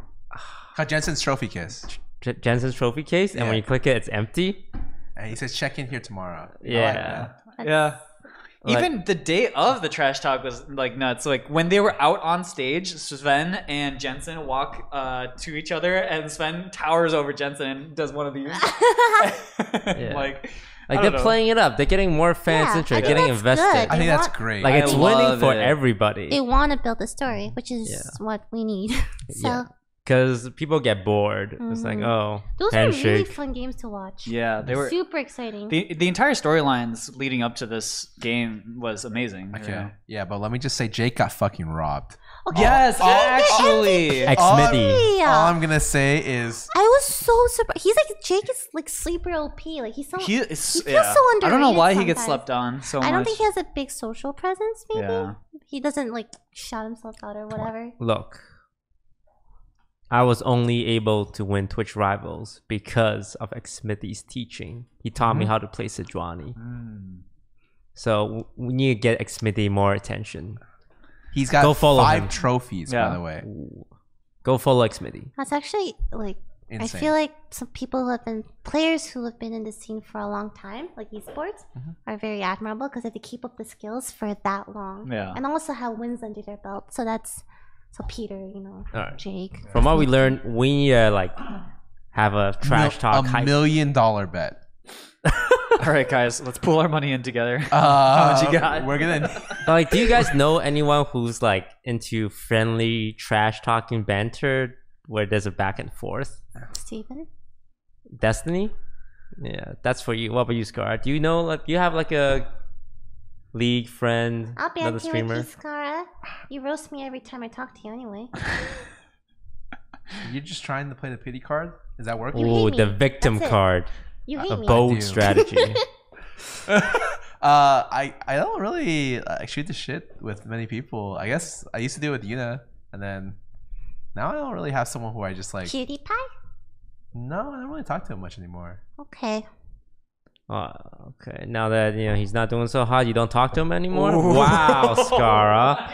S3: Got Jensen's trophy kiss,
S4: J- Jensen's trophy case, and when
S3: Yeah.
S4: you click it, it's empty.
S3: and he says check in here tomorrow. I like
S4: Yeah.
S3: that.
S1: Yeah.
S4: Like-
S1: Even the day of the trash talk was like nuts. Like when they were out on stage, Sven and Jensen walk uh, to each other, and Sven towers over Jensen and does one of these.
S4: Yeah.
S1: Like,
S4: Like
S1: I
S4: they're
S1: don't know.
S4: playing it up. They're getting more fans
S2: Yeah,
S4: into
S2: I
S4: it,
S2: think
S4: getting
S2: that's
S4: invested.
S2: good.
S3: I think
S2: They
S3: that's
S2: want-
S3: great.
S4: Like
S1: I
S4: it's winning
S1: love
S4: for
S1: it.
S4: everybody.
S2: They want to build a story, which is
S4: Yeah.
S2: what we need. So
S4: Yeah. Because people get bored. It's like,
S2: Mhm.
S4: oh,
S2: those are really
S4: handshake.
S2: fun games to watch.
S1: yeah, they were.
S2: super exciting.
S1: The, the entire storylines leading up to this game was amazing. you
S3: Okay,
S1: know?
S3: yeah, but let me just say, Jake got fucking robbed.
S2: Okay.
S1: Yes,
S3: all-
S1: actually.
S4: Ex
S3: All-
S4: Smithy.
S2: Yeah.
S3: All I'm gonna say is
S2: I was so surprised. He's like Jake is like sleeper O P. Like he's so.
S1: He is,
S2: He feels
S1: yeah.
S2: so
S1: I don't know
S2: underrated
S1: why he gets
S2: sometimes.
S1: slept on so
S2: I don't
S1: much.
S2: think he has a big social presence. Maybe
S1: Yeah.
S2: he doesn't like shout himself out or whatever.
S4: Look, I was only able to win Twitch Rivals because of Ex Smithy's teaching. He taught me
S3: Mhm.
S4: how to play Sejuani.
S1: Mm.
S4: So w- we need to get Ex Smithy more attention.
S3: he's got
S4: Go follow
S3: five
S4: him.
S3: trophies,
S1: Yeah.
S3: by the way.
S4: Ooh. Go full like Smitty.
S2: That's actually like
S3: Insane.
S2: I feel like some people who have been players who have been in the scene for a long time, like esports,
S3: Mhm.
S2: are very admirable because they have to keep up the skills for that long,
S1: Yeah.
S2: and also have wins under their belt. So that's so Peter, you know,
S4: All right.
S2: Jake.
S4: From what we learned, we uh, like have a trash
S3: Mil-
S4: talk
S3: a
S4: hype.
S3: million dollar bet.
S1: All right, guys, let's pool our money in together.
S3: Uh,
S1: much you got?
S3: We're gonna.
S4: Like, do you guys know anyone who's like into friendly trash talking banter where there's a back and forth?
S2: Steven?
S4: Destiny? Yeah, that's for you. What about you, Scar? Do you know, like, do you have like a league friend,
S2: I'll be
S4: another
S2: okay
S4: streamer?
S2: with you, Skara. You roast me every time I talk to you anyway.
S3: You're just trying to play the pity card. Is that working?
S2: You hate
S4: Ooh,
S2: me.
S4: the victim
S2: That's it.
S4: card.
S2: You hate
S4: A
S2: me.
S3: I
S4: bold
S3: do.
S4: strategy.
S3: uh, I I don't really uh, shoot the shit with many people. I guess I used to do it with Yuna, and then now I don't really have someone who I just like.
S2: Cutie pie?
S3: No, I don't really talk to him much anymore.
S2: Okay.
S4: Oh, okay. Now that you know he's not doing so hot, you don't talk to him anymore.
S1: Ooh.
S4: Wow, Scara.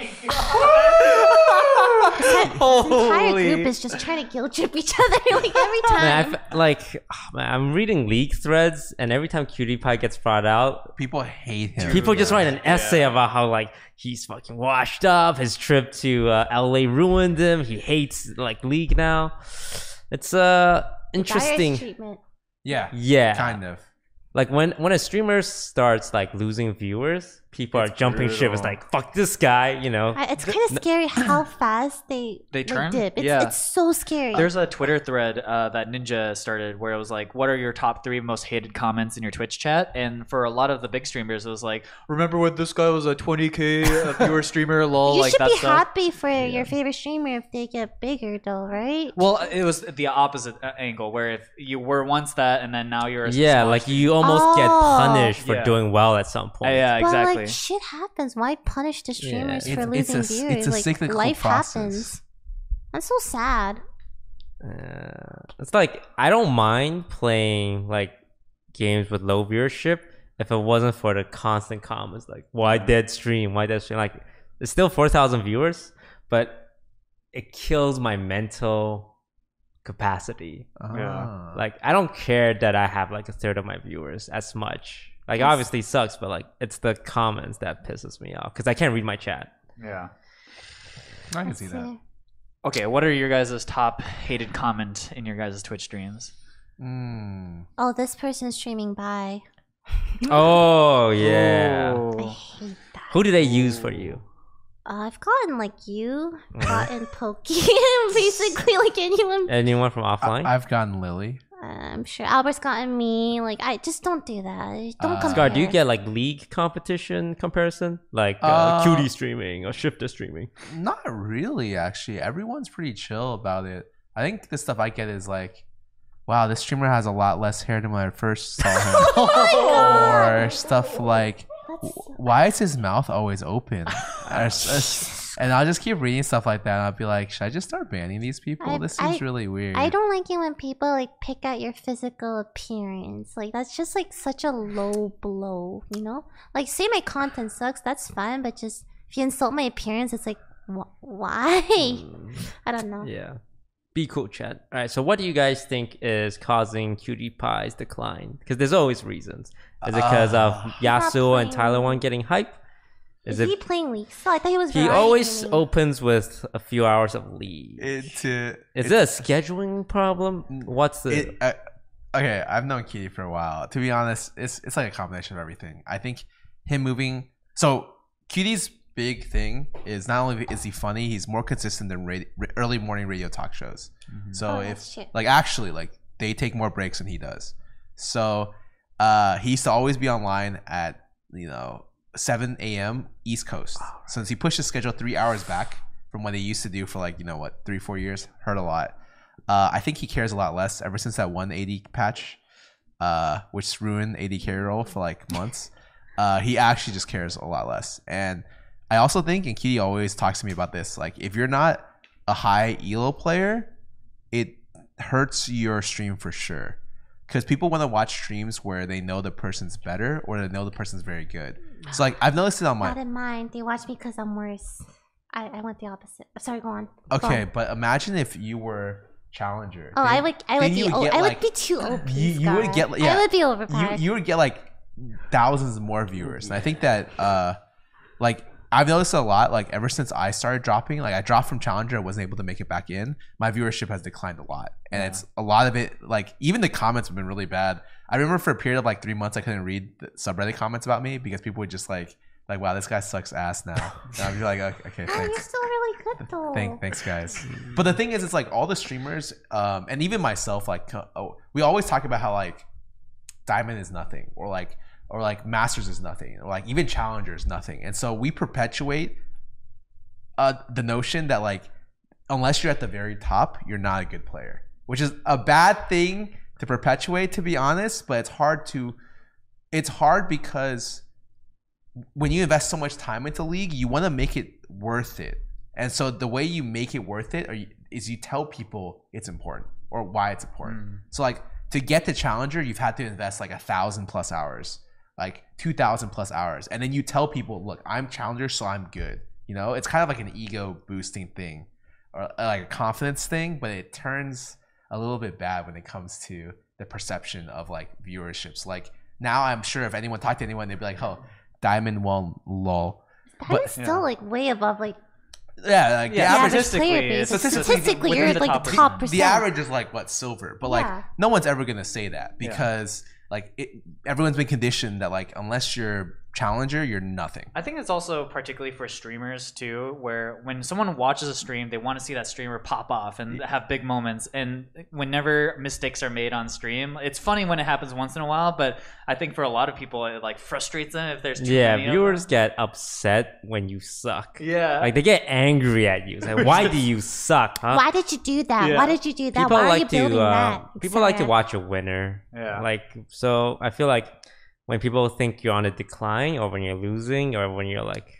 S2: This entire group is just trying to guilt trip each other like every time.
S4: Man, I f- like oh, man, I'm reading league threads, and every time Cutie Pie gets brought out,
S3: People hate him.
S4: people just write an essay about how like he's fucking washed up. His trip to uh, L A ruined him. He hates like league now. It's uh interesting.
S2: Biased treatment.
S3: Yeah,
S4: Yeah,
S3: kind of.
S4: like when when a streamer starts like losing viewers, people
S1: It's
S4: are jumping ship. It's
S1: brutal.
S4: like fuck this guy, you know.
S2: I, it's kind of scary how fast they
S1: They
S2: like,
S1: turn?
S2: dip. It's,
S1: Yeah.
S2: it's so scary.
S1: There's a Twitter thread uh, that Ninja started where it was like, what are your top three most hated comments in your Twitch chat? And for a lot of the big streamers, it was like, remember when this guy was a twenty K viewer streamer, lol,
S2: you
S1: like
S2: should
S1: that
S2: be
S1: stuff.
S2: happy for your favorite streamer if they get bigger, though, right?
S1: Well, it was the opposite uh, angle where if you were once that and then now you're a
S4: Yeah,
S1: small
S4: like you almost get
S2: Oh.
S4: punished for
S1: Yeah.
S4: doing well at some
S1: Uh,
S4: point.
S1: yeah,
S2: But
S1: exactly.
S2: like shit happens. Why punish the streamers
S3: It's-
S2: for
S3: it's a
S2: losing
S3: s-
S2: viewers?
S3: it's a
S2: like
S3: cyclical
S2: life
S3: process.
S2: happens. That's so sad.
S4: Uh, it's like I don't mind playing like games with low viewership if it wasn't for the constant comments like why dead stream, why dead stream. Like it's still four thousand viewers, but it kills my mental capacity.
S3: Ah.
S4: Like I don't care that I have like a third of my viewers as much. Like
S2: Yes.
S4: obviously it sucks, but like it's the comments that pisses me off because I can't read my chat.
S1: yeah.
S3: I can see
S2: Let's
S3: that.
S2: see.
S1: Okay, what are your guys' top hated comment in your guys' Twitch streams?
S3: Mm.
S2: Oh, this person's streaming by.
S4: Oh yeah.
S2: I
S1: Oh.
S2: hate that.
S4: Who do they use for you?
S2: Uh, I've gotten like you,
S4: Mhm.
S2: gotten Pokey, basically like anyone.
S4: Anyone from offline?
S3: I, I've gotten Lily.
S2: I'm sure Albert's gotten me. Like, I just don't do that. Don't
S3: Uh,
S2: compare.
S4: Scar, do you get like league competition comparison? Like uh,
S3: Uh,
S4: cutie streaming or shifter streaming?
S3: Not really, actually. Everyone's pretty chill about it. I think the stuff I get is like, wow, this streamer has a lot less hair than when I first saw him.
S2: Oh my God.
S3: Or stuff like,
S2: That's
S3: why is his mouth always open? Or s- s- and I'll just keep reading stuff like that. And I'll be like, should I just start banning these people?
S2: I-
S3: this seems
S2: I-
S3: really weird.
S2: I don't like it when people like pick at your physical appearance. Like that's just like such a low blow, you know? Like say my content sucks, that's fine, but just if you insult my appearance, it's like wh- why? I don't know.
S4: Yeah. Be cool, chat. All right. So, what do you guys think is causing Cutie Pie's decline? Because there's always reasons. Is it because of
S3: Uh,
S4: Yasuo and
S2: playing-
S4: Tyler One getting hype?
S2: Is,
S4: Is
S2: he
S4: it?
S2: playing League? So I thought he was.
S4: He
S2: variety
S4: always
S2: streaming.
S4: opens with a few hours of lead.
S3: It, uh,
S4: Is
S3: it,
S4: it a scheduling problem? What's the?
S3: It, uh, okay, I've known Kitty for a while. To be honest, it's it's like a combination of everything. I think him moving. So Kitty's big thing is not only is he funny, he's more consistent than radio, early morning radio talk shows. So
S2: Oh,
S3: if
S2: that's true.
S3: like actually like they take more breaks than he does. So uh, he used to always be online at you know seven a.m. East Coast. Since he pushed his schedule three hours back from what he used to do for like you know what three four years, hurt a lot. Uh, I think he cares a lot less ever since that one eighty patch, uh, which ruined A D carry roll for like months. Uh, he actually just cares a lot less. And I also think, and Kitty always talks to me about this, like if you're not a high E L O player, it hurts your stream for sure. Because people want to watch streams where they know the person's better or they know the person's very good. So like I've noticed it on
S2: Not
S3: my
S2: in mind. They watch me because I'm worse. I, I went the opposite. Sorry, go on. Go
S3: Okay,
S2: on.
S3: but imagine if you were challenger.
S2: Oh,
S3: Then-
S2: I would. I
S3: then
S2: would
S3: you
S2: be.
S3: would
S2: O-
S3: get,
S2: I
S3: like-
S2: would be too O P.
S3: you- you would
S2: Scar.
S3: get, like- yeah.
S2: I would be
S3: you
S2: overpowered.
S3: you would get like thousands more viewers, and I think that uh, like I've noticed a lot. Like ever since I started dropping, like I dropped from challenger, I wasn't able to make it back in. My viewership has declined a lot, and
S1: Yeah.
S3: it's a lot of it. Like even the comments have been really bad. I remember for a period of like three months, I couldn't read the subreddit comments about me because people would just like like wow, this guy sucks ass now. And I'd be like, okay, okay
S2: Oh, you're
S3: thanks.
S2: still really good though.
S3: Thank, thanks, guys. But the thing is, it's like all the streamers, um, and even myself, like, co- oh, we always talk about how like Diamond is nothing, or like, or like Masters is nothing, or like even Challenger is nothing, and so we perpetuate uh, the notion that like, unless you're at the very top, you're not a good player, which is a bad thing to perpetuate, to be honest. But it's hard to, it's hard because when you invest so much time into League, you want to make it worth it. And so the way you make it worth it are you, is you tell people it's important or why it's important.
S1: Mm.
S3: So like to get to Challenger, you've had to invest like a thousand plus hours, like two thousand plus hours. And then you tell people, look, I'm Challenger, so I'm good. You know, it's kind of like an ego boosting thing or uh, like a confidence thing, but it turns a little bit bad when it comes to the perception of like viewerships. Like now I'm sure if anyone talked to anyone, they'd be like, oh, Diamond won, lol.
S2: That
S3: But-
S2: is still
S1: yeah.
S2: like way above like
S3: Yeah, like
S1: Yeah,
S3: the
S2: average
S3: average,
S1: statistically,
S2: player base.
S1: it's-
S3: it's-
S2: Statistically,
S1: within
S2: you're
S1: the
S2: like
S1: top
S2: the top
S1: percent.
S2: percent.
S3: the average is like what silver, but like
S2: Yeah.
S3: no one's ever gonna say that because like it, everyone's been conditioned that like unless you're Challenger, you're nothing.
S1: I think it's also particularly for streamers too, where when someone watches a stream, they want to see that streamer pop off and have big moments. And whenever mistakes are made on stream, it's funny when it happens once in a while, but I think for a lot of people, it like frustrates them if there's too
S4: Yeah,
S1: many of
S4: viewers get upset when you suck.
S1: them. Yeah,
S4: Like they get angry at you. It's like, why do you suck? Huh?
S2: Why did you do that?
S1: Yeah.
S2: Why did you do that?
S4: People
S2: Why are
S4: like
S2: you building
S4: to uh,
S2: that?
S4: people like to
S2: Etcetera.
S4: watch a winner.
S1: Yeah.
S4: Like so, I feel like when people think you're on a decline, or when you're losing, or when you're like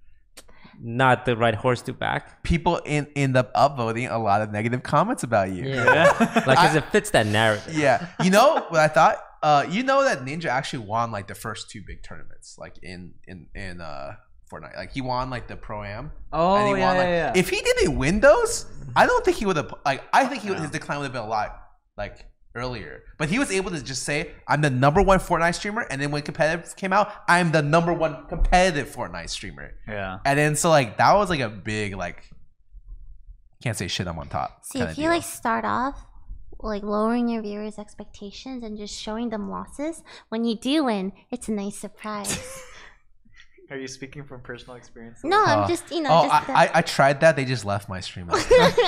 S4: not the right horse to back,
S3: People in, end up upvoting a lot of negative comments about you.
S1: yeah.
S4: like because it fits that narrative.
S3: Yeah. You know what I thought? Uh, you know that Ninja actually won like the first two big tournaments, like in in in uh Fortnite. Like he won like the Pro Am.
S1: Oh,
S3: and he
S1: yeah,
S3: won, like,
S1: yeah, yeah.
S3: If he didn't win those, I don't think he would have. Like I think he would,
S1: No.
S3: his decline would have been a lot like earlier. But he was able to just say, "I'm the number one Fortnite streamer," and then when competitive came out, I'm the number one competitive Fortnite streamer.
S1: yeah.
S3: And then so like that was like a big like can't say shit I'm on top.
S2: See,
S3: kinda
S2: if you
S3: deal.
S2: like start off like lowering your viewers' expectations and just showing them losses, when you do win, it's a nice surprise.
S1: Are you speaking from personal experience?
S2: No,
S3: Oh.
S2: I'm just you know
S3: Oh,
S2: just.
S3: I, I, I tried that. They just left my stream. what,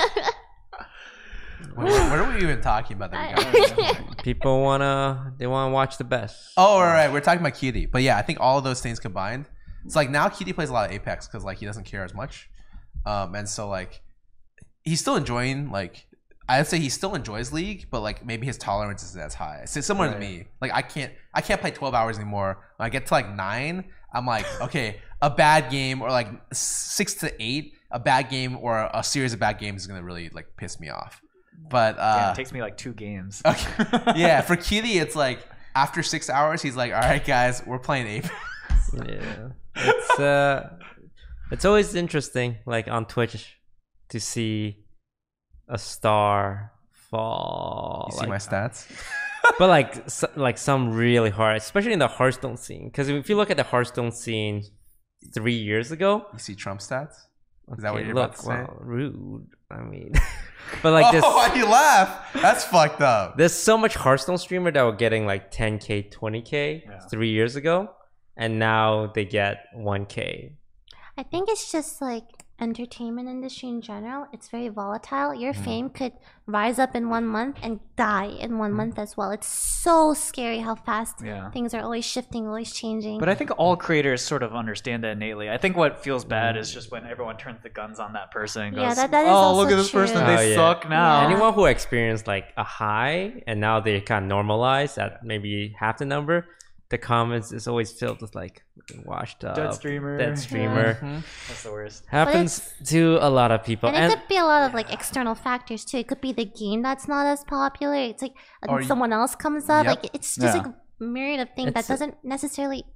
S3: what, what are we even talking about? That we got?
S4: People wanna they wanna watch the best.
S3: Oh, all right. We're talking about Cutie, but yeah, I think all of those things combined. It's like now Cutie plays a lot of Apex because like he doesn't care as much, um, and so like he's still enjoying like I'd say he still enjoys League, but like maybe his tolerance isn't as high. It's similar
S1: Right.
S3: to me. Like I can't I can't play twelve hours anymore. When I get to like nine, I'm like okay, a bad game or like six to eight, a bad game or a series of bad games is gonna really like piss me off. But uh,
S1: Damn, it takes me like two games.
S3: okay. Yeah, for Cutie, it's like after six hours, he's like, "All right, guys, we're playing Apex."
S4: Yeah, it's uh, it's always interesting, like on Twitch, to see a star fall.
S3: You see
S4: like,
S3: my stats?
S4: but like, so, like some really hard, especially in the Hearthstone scene. Because if you look at the Hearthstone scene three years ago,
S3: You see Trump stats? Is that what
S4: okay,
S3: you're
S4: look,
S3: about to say?
S4: well, rude. I mean, but like this.
S3: Oh, why you laugh? That's fucked up.
S4: There's so much Hearthstone streamer that were getting like ten K, twenty K
S1: Yeah.
S4: three years ago, and now they get one K.
S2: I think it's just like entertainment industry in general. It's very volatile. Your
S3: Mm.
S2: fame could rise up in one month and die in
S3: Mm.
S2: one month as well. It's so scary how fast
S1: Yeah.
S2: things are always shifting, always changing.
S1: But I think all creators sort of understand that innately. I think what feels bad is just when everyone turns the guns on that person and goes,
S2: Yeah, that- that is
S1: "Oh,
S2: also
S1: look at this person,
S2: true.
S1: they
S4: Oh, yeah.
S1: suck now."
S2: Yeah.
S4: Anyone who experienced like a high and now they kind of normalize at maybe half the number, the comments is always filled with like washed up,
S1: Dead streamer.
S4: dead streamer.
S3: Mhm.
S1: That's the worst.
S4: Happens to a lot of people.
S2: and it
S4: And
S2: could be a lot of like external factors too. It could be the game that's not as popular. It's like
S3: Or y-
S2: someone else comes up.
S3: Yep.
S2: Like it's just
S1: Yeah.
S2: like a myriad of things that
S4: It's a-
S2: doesn't necessarily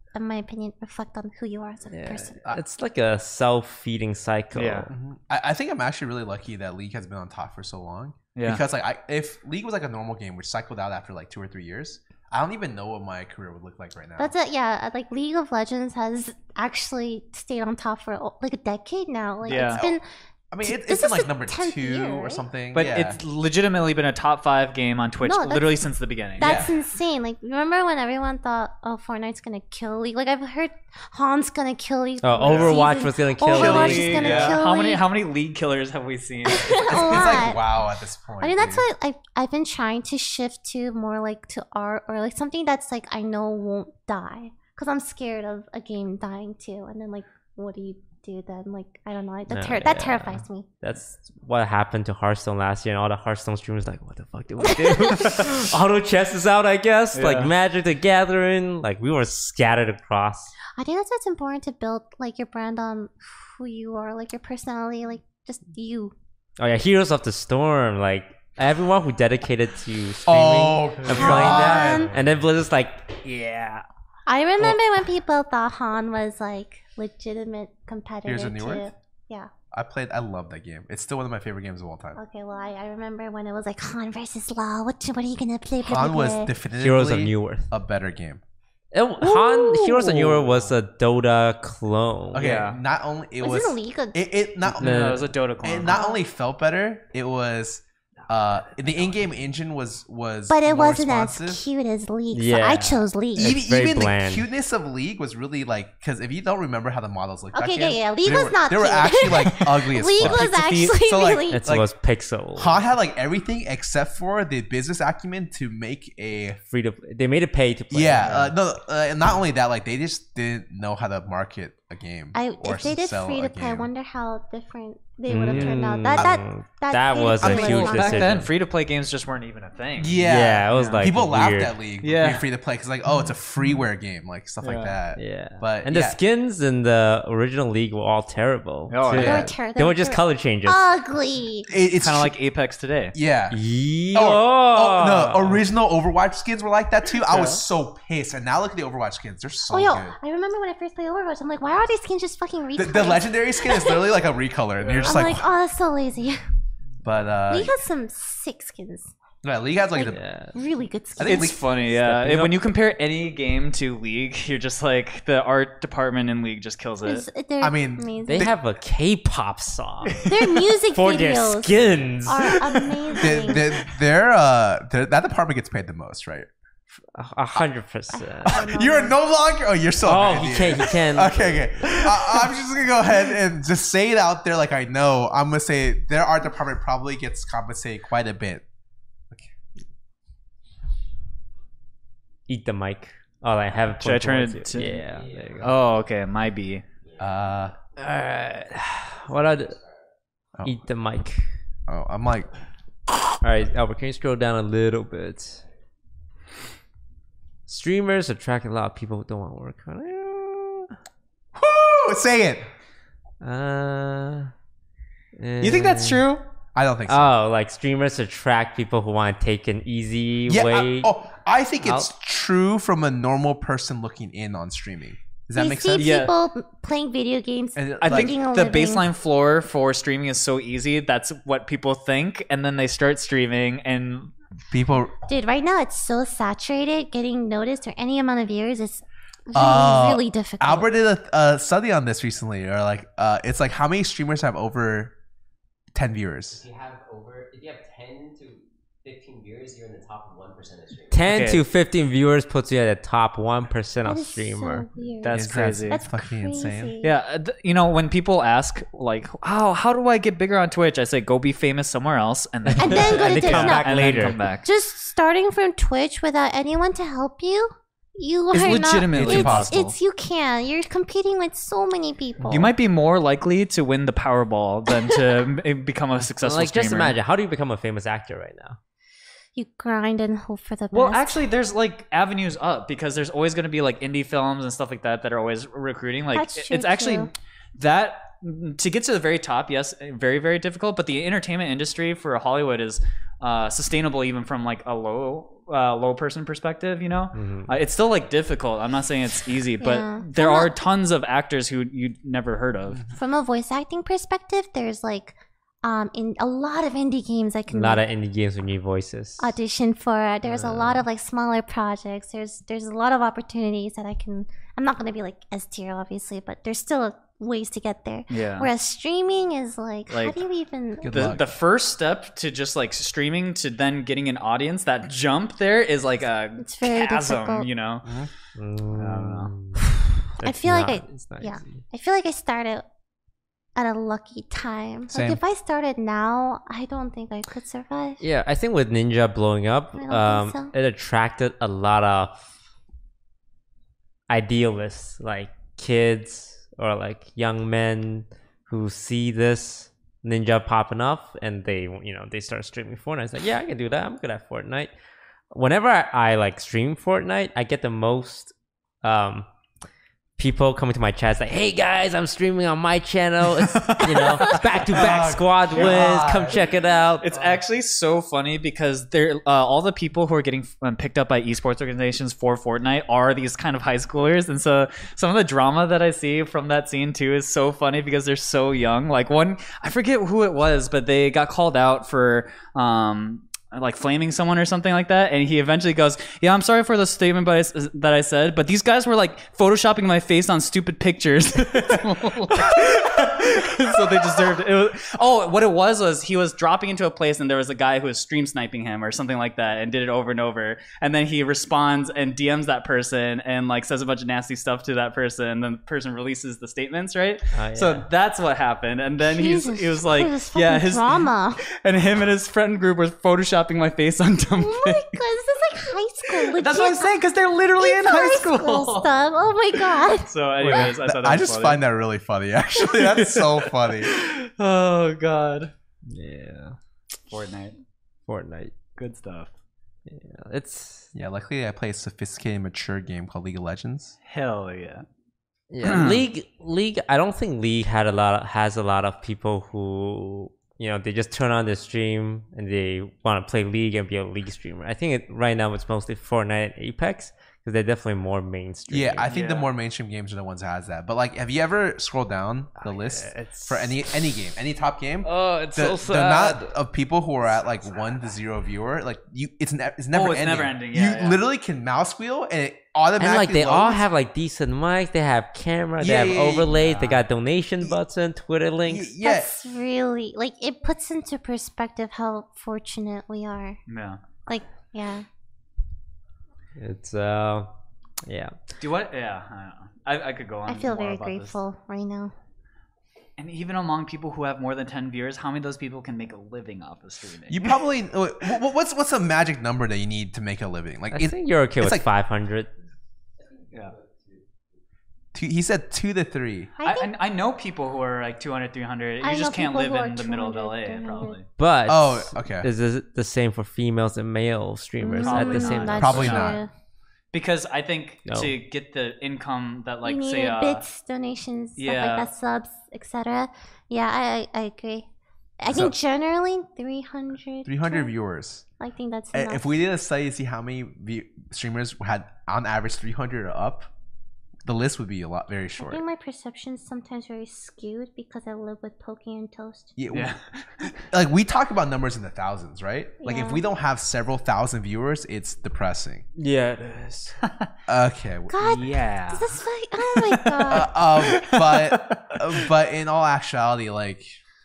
S2: in my opinion, reflect on who you are as a
S4: Yeah.
S2: person.
S4: It's like a self-feeding cycle.
S1: Yeah.
S3: Mhm. I, I think I'm actually really lucky that League has been on top for so long.
S1: Yeah.
S3: Because like I, if League was like a normal game which cycled out after like two or three years, I don't even know what my career would look like right now.
S2: That's it. Yeah, like League of Legends has actually stayed on top for oh, like a decade now. Like
S1: Yeah.
S2: it's been.
S3: I mean, it,
S2: This
S3: it's been
S2: is
S3: like
S2: the
S3: number
S2: tenth
S3: two
S2: year,
S3: or
S2: right?
S3: something.
S1: But
S3: yeah.
S1: it's legitimately been a top five game on Twitch
S2: No, that's-
S1: literally since the beginning.
S2: That's insane. Like, remember when everyone thought, "Oh, Fortnite's gonna kill League"? Like, I've heard Han's gonna kill League.
S4: Oh,
S2: this
S4: Overwatch
S2: season.
S4: was gonna kill
S2: Overwatch
S4: League.
S2: is gonna
S1: Yeah.
S2: kill
S1: How many
S2: League.
S1: how many league killers have we seen?
S2: a
S3: it's, it's
S2: lot.
S3: like wow at this point.
S2: I mean, that's
S3: dude.
S2: why I've, I've been trying to shift to more like to art or like something that's like I know won't die. Because I'm scared of a game dying too. And then, like, what do you do then? Like, I don't know. That,
S4: No,
S2: ter- that
S4: yeah.
S2: terrifies me.
S4: That's what happened to Hearthstone last year, and all the Hearthstone streamers like, what the fuck did we do? Auto chess is out, I guess.
S1: Yeah.
S4: Like Magic the Gathering, like we were scattered across.
S2: I think that's what's important to build like your brand on who you are, like your personality, like just you.
S4: Oh yeah, Heroes of the Storm, like everyone who dedicated to streaming
S3: Oh,
S4: and playing that,
S2: God.
S4: and then Blizzard's like, yeah,
S2: I remember when people thought Han was like legitimate competitor
S3: Here's a New
S2: too.
S3: Earth?
S2: Yeah.
S3: I played. I love that game. It's still one of my favorite games of all time.
S2: Okay. Well, I, I remember when it was like Han versus Law. What what are you gonna play? Blah,
S3: Han
S2: blah,
S3: was
S2: blah.
S3: definitively
S4: Heroes of New Earth.
S3: a better game.
S4: It, Han Heroes of New Earth was a Dota clone.
S3: Okay,
S1: Yeah.
S3: not only it was,
S2: was, it illegal?
S3: it, it not
S4: No.
S1: No, it was a Dota clone.
S3: it not only felt better, it was uh the in-game engine was was
S2: but it
S3: more
S2: wasn't
S3: responsive.
S2: as cute as League. So
S4: Yeah.
S2: I chose League.
S4: It's
S3: Even,
S4: very
S3: even the
S4: bland.
S3: cuteness of League was really like because if you don't remember how the models looked,
S2: Okay,
S3: back
S2: yeah,
S3: then,
S2: yeah, League
S3: they
S2: was
S3: were,
S2: not
S3: They were
S2: cute.
S3: actually like ugly as
S2: League
S3: fuck.
S2: was
S3: Pixel feet.
S2: actually
S3: So, like,
S2: really.
S4: It
S3: Like,
S4: was pixel.
S3: Han had like everything except for the business acumen to make a
S4: Free to they made it pay to play.
S3: yeah. Uh, no, uh, and not only that, like they just didn't know how to market a game.
S2: I,
S3: or
S2: if they did
S3: sell
S2: free
S3: a
S2: to play, I
S3: game.
S2: wonder how different they would have turned out. That
S4: Mm,
S2: that that,
S4: that
S2: pay to
S4: was a
S2: play
S3: I mean,
S4: huge
S2: not-
S1: back
S4: decision.
S1: then, free to play games just weren't even a thing.
S3: Yeah,
S4: Yeah, it was
S1: Yeah.
S4: like
S3: people laughed
S4: weird.
S3: at League
S1: Yeah.
S3: being free to play because like oh it's a freeware game like stuff like
S1: Yeah.
S3: that.
S4: Yeah,
S3: But,
S4: and the
S3: yeah.
S4: skins in the original League were all terrible.
S1: Oh,
S4: too.
S2: They
S3: yeah.
S2: were ter-
S4: They were just
S2: ter-
S4: color changes.
S2: ugly.
S3: It, it's
S1: Kind of
S3: tr-
S1: like Apex today.
S3: yeah.
S4: Yeah.
S3: Oh, no, original Overwatch skins were like that too. I was
S1: Yeah.
S3: so pissed. And now look at the Overwatch skins; they're so
S2: Oh yo,
S3: good.
S2: I remember when I first played Overwatch. I'm like, why are these skins just fucking
S3: The,
S2: recolored?
S3: the legendary skin is literally like a recolor, and you're just
S2: I'm
S3: like,
S2: like, oh, that's so lazy.
S3: but uh,
S2: League has some sick skins,
S3: yeah, League has like the
S4: Yeah.
S2: really good
S3: I
S2: skins.
S3: think
S1: It's
S3: League-
S1: funny, yeah.
S4: Stepping
S1: If-
S4: up.
S1: when you compare any game to League, you're just like the art department in League just kills it.
S2: It's- they're
S3: I mean,
S2: amazing.
S4: They have a K-pop song
S2: their music
S4: for their
S2: videos
S4: skins.
S2: are
S3: they,
S2: amazing.
S3: they, they're, uh, they're, that department gets paid the most, right?
S4: A a hundred percent.
S3: You're no longer. Oh, you're so.
S4: Oh,
S3: mad,
S4: he
S3: dude.
S4: can't. He can't.
S3: Okay, okay. I, I'm just gonna go ahead and just say it out there, like I know. I'm gonna say their art department probably gets compensated quite a bit.
S4: Eat the mic. Oh, I have it.
S1: Should I turn
S4: towards
S1: it
S4: you.
S1: to-
S4: Yeah. There you go.
S1: Oh, okay, my B.
S3: Uh,
S4: Alright. What are the...
S3: Oh.
S4: Eat the mic.
S3: oh, I'm like,
S4: Alright, Albert, can you scroll down a little bit? Streamers attract a lot of people who don't want to work.
S3: whoo, say it.
S4: Uh,
S1: You think that's true?
S3: I don't think so.
S4: Oh, like streamers attract people who want to take an easy
S3: yeah.
S4: way.
S3: I, oh, I think it's
S4: out.
S3: true from a normal person looking in on streaming. Does that
S2: you
S3: make
S2: see
S3: sense?
S1: Yeah.
S2: people playing video games.
S3: And,
S1: I
S3: like,
S1: think
S2: Making a
S1: the
S2: living.
S1: baseline floor for streaming is so easy. That's what people think, and then they start streaming, and
S3: people.
S2: Dude, right now it's so saturated. Getting noticed or any amount of viewers is really,
S3: Uh,
S2: really difficult.
S3: Albert did a, a study on this recently, or like, uh, it's like how many streamers have over ten viewers?
S5: If you have over, if you have ten to fifteen viewers, you're in the top one percent of streamers.
S4: ten
S1: Okay.
S4: to fifteen viewers puts you at the top one percent
S2: That
S4: of
S2: is
S4: streamer.
S2: So weird.
S1: That's
S3: Is that-
S1: crazy.
S2: That's
S3: fucking
S2: crazy.
S3: insane.
S1: yeah, uh, th- you know, when people ask like, "How how do I get bigger on Twitch?" I say, "Go be famous somewhere else," and then
S2: And then go
S4: And
S2: to
S4: they
S2: Twitch.
S4: come
S2: No,
S4: back
S1: and then
S4: later.
S1: come back.
S2: just starting from Twitch without anyone to help you, you
S1: It's
S2: are
S1: legitimately
S2: not, it's,
S1: impossible.
S2: It's you can. You're competing with so many people.
S1: You might be more likely to win the Powerball than to m- become a successful
S4: Like,
S1: streamer.
S4: just imagine, how do you become a famous actor right now?
S2: You grind and hope for the best.
S1: Well, actually, there's like avenues up because there's always going to be like indie films and stuff like that that are always recruiting. Like,
S2: That's
S1: it-
S2: true,
S1: it's actually
S2: too.
S1: that to get to the very top. Yes, very very difficult. But the entertainment industry for Hollywood is uh, sustainable even from like a low uh, low person perspective, you know,
S4: Mhm.
S1: uh, it's still like difficult. I'm not saying it's easy, but
S2: Yeah.
S1: there
S2: From a-
S1: are tons of actors who you never heard of.
S2: From a voice acting perspective, there's like um in a lot of indie games I
S4: A
S2: can
S4: lot of indie games with new voices.
S2: audition for. There's a lot
S4: Uh.
S2: of like smaller projects. There's there's a lot of opportunities that I can. I'm not gonna be like S tier obviously, but there's still ways to get there.
S1: Yeah.
S2: Whereas streaming is like, how
S1: Like,
S2: do you even?
S3: Good
S1: The,
S3: luck.
S1: the first step to just like streaming to then getting an audience, that jump there is like a
S2: It's very
S1: chasm,
S2: difficult.
S1: you know.
S4: Mm.
S2: I
S4: It's
S2: feel like
S4: not-
S2: I-
S4: it's not
S2: yeah.
S4: easy.
S2: I feel like I started at a lucky time.
S3: Same.
S2: Like if I started now, I don't think I could survive.
S4: Yeah, I think with Ninja blowing up,
S2: I don't
S4: um,
S2: think
S4: it attracted a lot of idealists, like kids or like young men who see this Ninja popping up and they, you know, they start streaming Fortnite. It's like, yeah, I can do that. I'm good at Fortnite. Whenever I, I like stream Fortnite, I get the most um people coming to my chat like, hey guys, I'm streaming on my channel. It's, you know, back to back squad wins. Come check it out.
S1: It's actually so funny because they're uh, all the people who are getting um, picked up by esports organizations for Fortnite are these kind of high schoolers, and so some of the drama that I see from that scene too is so funny because they're so young. Like one, I forget who it was, but they got called out for um like flaming someone or something like that, and he eventually goes, yeah, I'm sorry for the statement by, that I said, but these guys were like photoshopping my face on stupid pictures. So they deserved it. It was, oh, what it was was he was dropping into a place and there was a guy who was stream sniping him or something like that and did it over and over, and then he responds and D Ms that person and like says a bunch of nasty stuff to that person, and then the person releases the statements, right?
S4: Oh,
S1: So
S4: yeah.
S1: that's what happened, and then
S2: Jesus,
S1: he's he was like,
S2: this
S1: yeah,
S2: fucking
S1: his
S2: drama.
S1: and him and his friend group were photoshopping my face on dumb
S2: Oh my
S1: pics.
S2: god, this is like high school. Legit.
S1: That's what I'm saying, because they're literally in
S2: It's
S1: high school.
S2: stuff. Oh my god.
S1: So, anyways, I thought that
S3: I
S1: was
S3: just
S1: funny.
S3: find that really funny. Actually, that's so funny.
S1: Oh god,
S4: Yeah,
S1: Fortnite,
S4: Fortnite.
S1: good stuff.
S4: Yeah, it's
S3: Yeah, luckily I play a sophisticated, mature game called League of Legends.
S1: Hell yeah.
S4: yeah. League, League. I don't think League had a lot of, has a lot of people who, you know, they just turn on their stream and they want to play League and be a League streamer. I think it, right now it's mostly Fortnite and Apex because they're definitely more mainstream.
S3: Yeah, I think the
S1: Yeah.
S3: more mainstream games are the ones that has that. But like, have you ever scrolled down the list
S4: it's-
S3: for any any game, any top game?
S4: Oh, it's
S3: the,
S4: so
S3: the
S4: sad.
S3: amount of people who are at like one to zero viewer, like you, it's ne- it's never
S1: Oh, it's
S3: ending.
S1: never ending, yeah,
S3: you
S1: yeah.
S3: literally can mouse wheel and it automatically.
S4: And like they all
S3: loads.
S4: have like decent mics, they have camera, they
S3: Yeah,
S4: have
S3: yeah, yeah,
S4: overlays,
S1: yeah.
S4: they got donation button, Twitter links.
S3: Y- yeah.
S2: That's really like it puts into perspective how fortunate we are.
S1: Yeah.
S2: Like, yeah.
S4: It's uh, yeah.
S1: Do what? Yeah. I, don't know. I, I could go on.
S2: I feel
S1: more
S2: very
S1: about this.
S2: grateful right now.
S1: And even among people who have more than ten viewers, how many of those people can make a living off of streaming?
S3: You probably wh- wh- what's what's a magic number that you need to make a living? Like
S4: I
S3: it,
S4: think you're okay
S3: it's
S4: with
S3: like-
S4: five hundred.
S1: yeah.
S3: two, he said two to three.
S2: I
S1: I,
S2: think
S1: I, I know people who are like two hundred, three hundred.
S2: I
S1: You just
S2: know
S1: can't
S2: people
S1: live
S2: who are
S1: in the middle of
S2: two
S1: L
S2: hundred,
S1: A,
S2: three hundred.
S1: probably.
S4: But
S3: Oh, okay.
S4: is this the same for females and male streamers at
S1: Probably
S4: the same
S1: not.
S4: time?
S3: Probably
S2: true.
S3: not.
S1: Because I think
S4: No.
S1: to get the income that, like,
S2: you
S1: say,
S2: needed
S1: uh,
S2: bits, donations, stuff
S1: yeah.
S2: like that, subs, et cetera. Yeah, I I, I agree. I think generally three hundred.
S3: three hundred viewers.
S2: I think that's
S3: Uh,
S2: enough.
S3: If we did a study to see how many view- streamers had on average three hundred or up, the list would be a lot very
S2: I
S3: short.
S2: think my perception is sometimes very skewed because I live with Poking and Toast.
S3: Yeah,
S1: yeah.
S3: like we talk about numbers in the thousands, right? Like if
S2: Yeah.
S3: we don't have several thousand viewers, it's depressing.
S4: Yeah, it is.
S3: Okay. w-
S2: God,
S1: yeah.
S2: is this like, oh my god.
S3: Uh, um, but uh, but in all actuality, like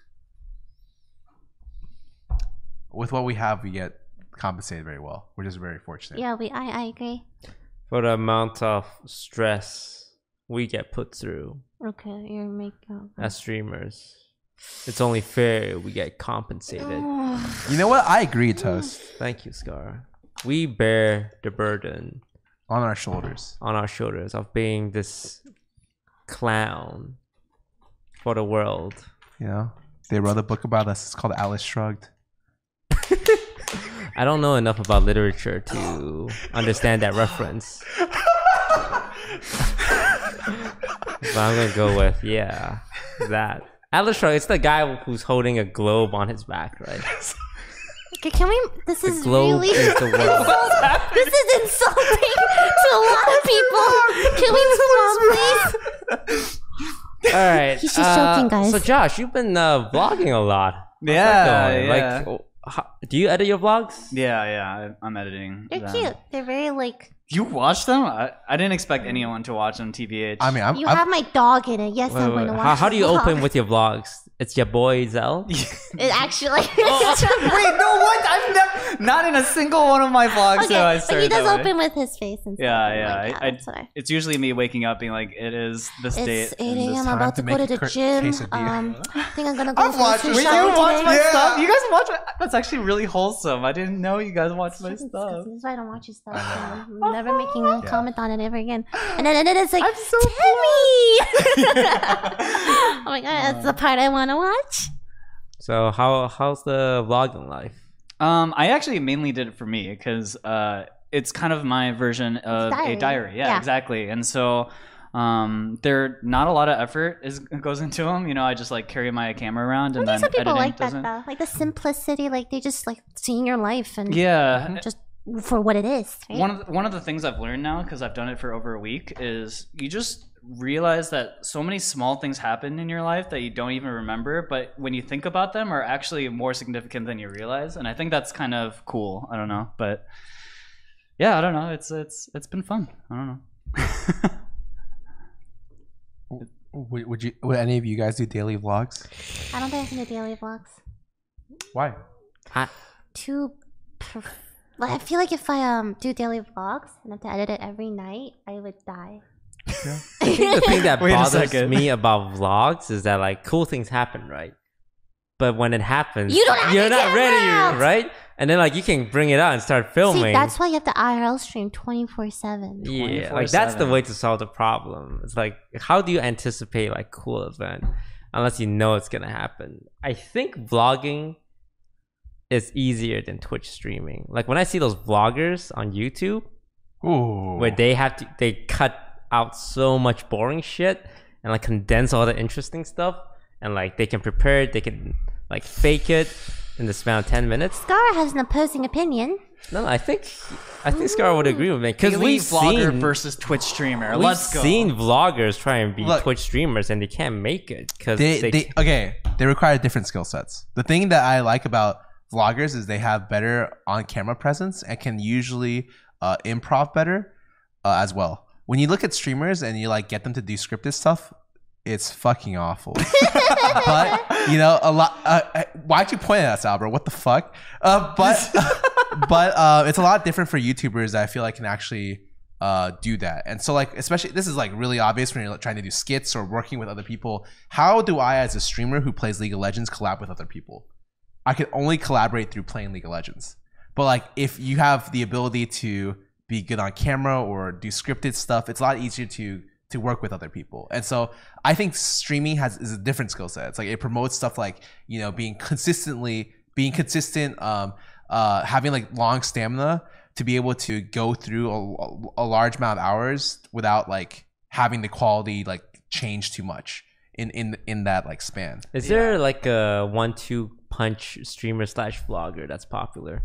S3: with what we have, we get compensated very well. We're just very fortunate.
S2: Yeah, we I, I agree.
S4: For the amount of stress we get put through
S2: Okay, you're making.
S4: as streamers, it's only fair we get compensated.
S3: You know what? I agree, Toast.
S4: Thank you, Scar. We bear the burden
S3: On our shoulders.
S4: on our shoulders of being this clown for the world.
S3: You know, they wrote a book about us. It's called Alice Shrugged.
S4: I don't know enough about literature to understand that reference. But I'm gonna go with yeah, that. Atlas Shrugged, it's the guy who's holding a globe on his back, right?
S2: Okay, can we? This
S4: The
S2: is
S4: globe
S2: really.
S4: is the world.
S2: This is insulting to a lot of people. Can we move on, please?
S4: All right.
S2: He's just joking, guys.
S4: So Josh, you've been uh, vlogging a lot. How's that
S1: Yeah,
S4: going?
S1: yeah.
S4: Like, oh, how, do you edit your vlogs?
S1: Yeah, yeah. I- I'm editing.
S2: They're
S1: them.
S2: cute. They're very like.
S1: You watch them? I, I didn't expect anyone to watch them. T B H.
S3: I mean, I'm,
S2: You
S3: I'm
S2: have my dog in it. Yes,
S4: Wait,
S2: I'm
S4: wait,
S2: going to
S4: wait.
S2: watch.
S4: How, how do you
S2: the
S4: open
S2: vlog.
S4: with your vlogs? It's your boy Zell.
S2: It actually.
S1: Wait, no, what? I've never, not in a single one of my vlogs.
S2: Okay,
S1: have I
S2: but
S1: started
S2: he does
S1: that way.
S2: open with his face and stuff.
S1: Yeah,
S2: and
S1: yeah.
S2: like,
S1: I, I,
S2: that's what I.
S1: it's usually me waking up being like, it is this
S2: It's
S1: date.
S2: eight
S1: and this
S2: a.m.
S3: time
S2: I'm about
S3: to
S2: to go
S3: make
S2: to
S3: a
S2: the
S3: cur-
S2: gym.
S3: quesadilla.
S2: Um, I think I'm gonna go
S3: I'm
S2: grocery
S3: watching-
S1: Wait,
S2: shopping
S1: you watch
S2: today.
S1: my
S3: Yeah.
S1: stuff? You guys watch my, that's actually really wholesome. I didn't know you guys watched my
S2: It's
S1: stuff.
S2: 'cause this is why I don't watch your stuff. You know? I'm never making a comment on it ever again. And then, and then it's like,
S1: I'm so
S2: Timmy! Oh my god, that's the part I want to watch.
S4: So how how's the vlogging life?
S1: Um, I actually mainly did it for me because uh, it's kind of my version of
S2: diary.
S1: a diary. Yeah,
S2: Yeah.
S1: exactly. And so um, there not a lot of effort is goes into them. You know, I just like carry my camera around and
S2: I think
S1: then
S2: some people
S1: editing
S2: like that
S1: doesn't.
S2: though. Like the simplicity, like they just like seeing your life and
S1: Yeah.
S2: just for what it is. Right?
S1: One of the, one of the things I've learned now because I've done it for over a week is you just realize that so many small things happen in your life that you don't even remember, but when you think about them are actually more significant than you realize. And I think that's kind of cool. I don't know, but yeah, I don't know. It's it's it's been fun. I don't know.
S3: would, would you? Would any of you guys do daily vlogs?
S2: I don't think I can do daily vlogs.
S3: Why?
S2: Too. Perf- like, I feel like if I um do daily vlogs and have to edit it every night, I would die.
S4: I think the thing that
S1: Wait a
S4: bothers
S1: second.
S4: me about vlogs is that like cool things happen, right? But when it happens,
S2: You don't have
S4: you're
S2: the
S4: not ready,
S2: camera out.
S4: right? And then like you can bring it out and start filming.
S2: See, that's why you have to I R L stream twenty-four seven.
S4: Yeah, like that's the
S1: twenty-four seven.
S4: way to solve the problem. It's like how do you anticipate like cool event unless you know it's gonna happen? I think vlogging is easier than Twitch streaming. Like when I see those vloggers on YouTube
S3: Ooh.
S4: where they have to they cut out so much boring shit and like condense all the interesting stuff and like they can prepare it, they can like fake it in the span of ten minutes.
S2: Scar has an opposing opinion.
S4: No, I think I think Scar would agree with me because
S1: Daily
S4: we've
S1: vlogger
S4: seen
S1: versus Twitch streamer.
S4: we've
S1: Let's go.
S4: seen vloggers try and be
S3: Look.
S4: Twitch streamers and they can't make it because
S3: they,
S4: they,
S3: they okay they require different skill sets. The thing that I like about vloggers is they have better on-camera presence and can usually uh, improv better uh, as well. When you look at streamers and you like get them to do scripted stuff, it's fucking awful. But you know, a lot. Uh, uh, why'd you point at us, Albert? What the fuck? Uh, but but uh, it's a lot different for YouTubers that I feel like can actually uh, do that. And so like, especially this is like really obvious when you're like, trying to do skits or working with other people. How do I, as a streamer who plays League of Legends, collab with other people? I can only collaborate through playing League of Legends. But like, if you have the ability to be good on camera or do scripted stuff, it's a lot easier to to work with other people. And so I think streaming has is a different skill set. It's like it promotes stuff like, you know, being consistently being consistent, um, uh, having like long stamina to be able to go through a, a large amount of hours without like having the quality like change too much in in in that like span.
S4: Is there like a one two punch streamer slash vlogger that's popular?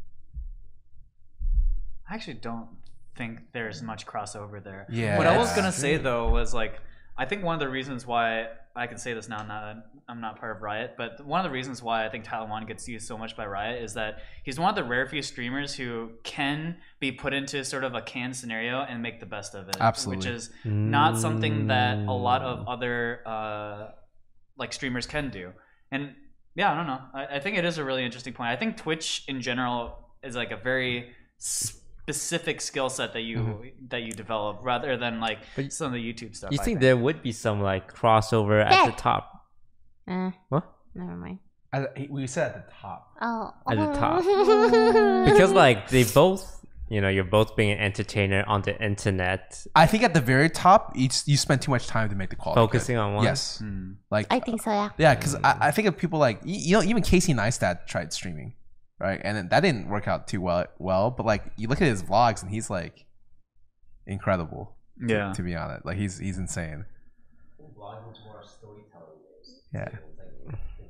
S1: I actually don't think there's much crossover there.
S3: Yeah,
S1: What I was
S3: that's
S1: gonna say though was like, I think one of the reasons why I can say this now, not I'm not part of Riot, but one of the reasons why I think Talawan gets used so much by Riot is that he's one of the rare few streamers who can be put into sort of a canned scenario and make the best of it.
S3: Absolutely.
S1: Which is not something that a lot of other uh, like streamers can do. And yeah, I don't know. I, I think it is a really interesting point. I think Twitch in general is like a very specific skill set that you
S3: Mm-hmm.
S1: that you develop rather than like
S4: But
S1: some of the YouTube stuff.
S4: You
S1: I
S4: think there would be some like crossover at
S2: Yeah.
S4: the top?
S2: Eh,
S4: What?
S2: never mind.
S3: As, we said at the top.
S2: Oh.
S4: At the top. Because like they both, you know, you're both being an entertainer on the internet,
S3: I think at the very top, you, you spend too much time to make the quality.
S4: focusing
S3: good.
S4: on one.
S3: Yes.
S1: Hmm.
S3: Like
S2: I think so, yeah.
S3: yeah, because I, I think of people like you you know even Casey Neistat tried streaming, right, and then that didn't work out too well. Well, but like you look at his vlogs and he's like incredible. to-
S1: Yeah.
S3: To be honest, like he's he's insane.
S5: Vlogging's more storytelling based.
S3: Yeah.
S5: It's like into craft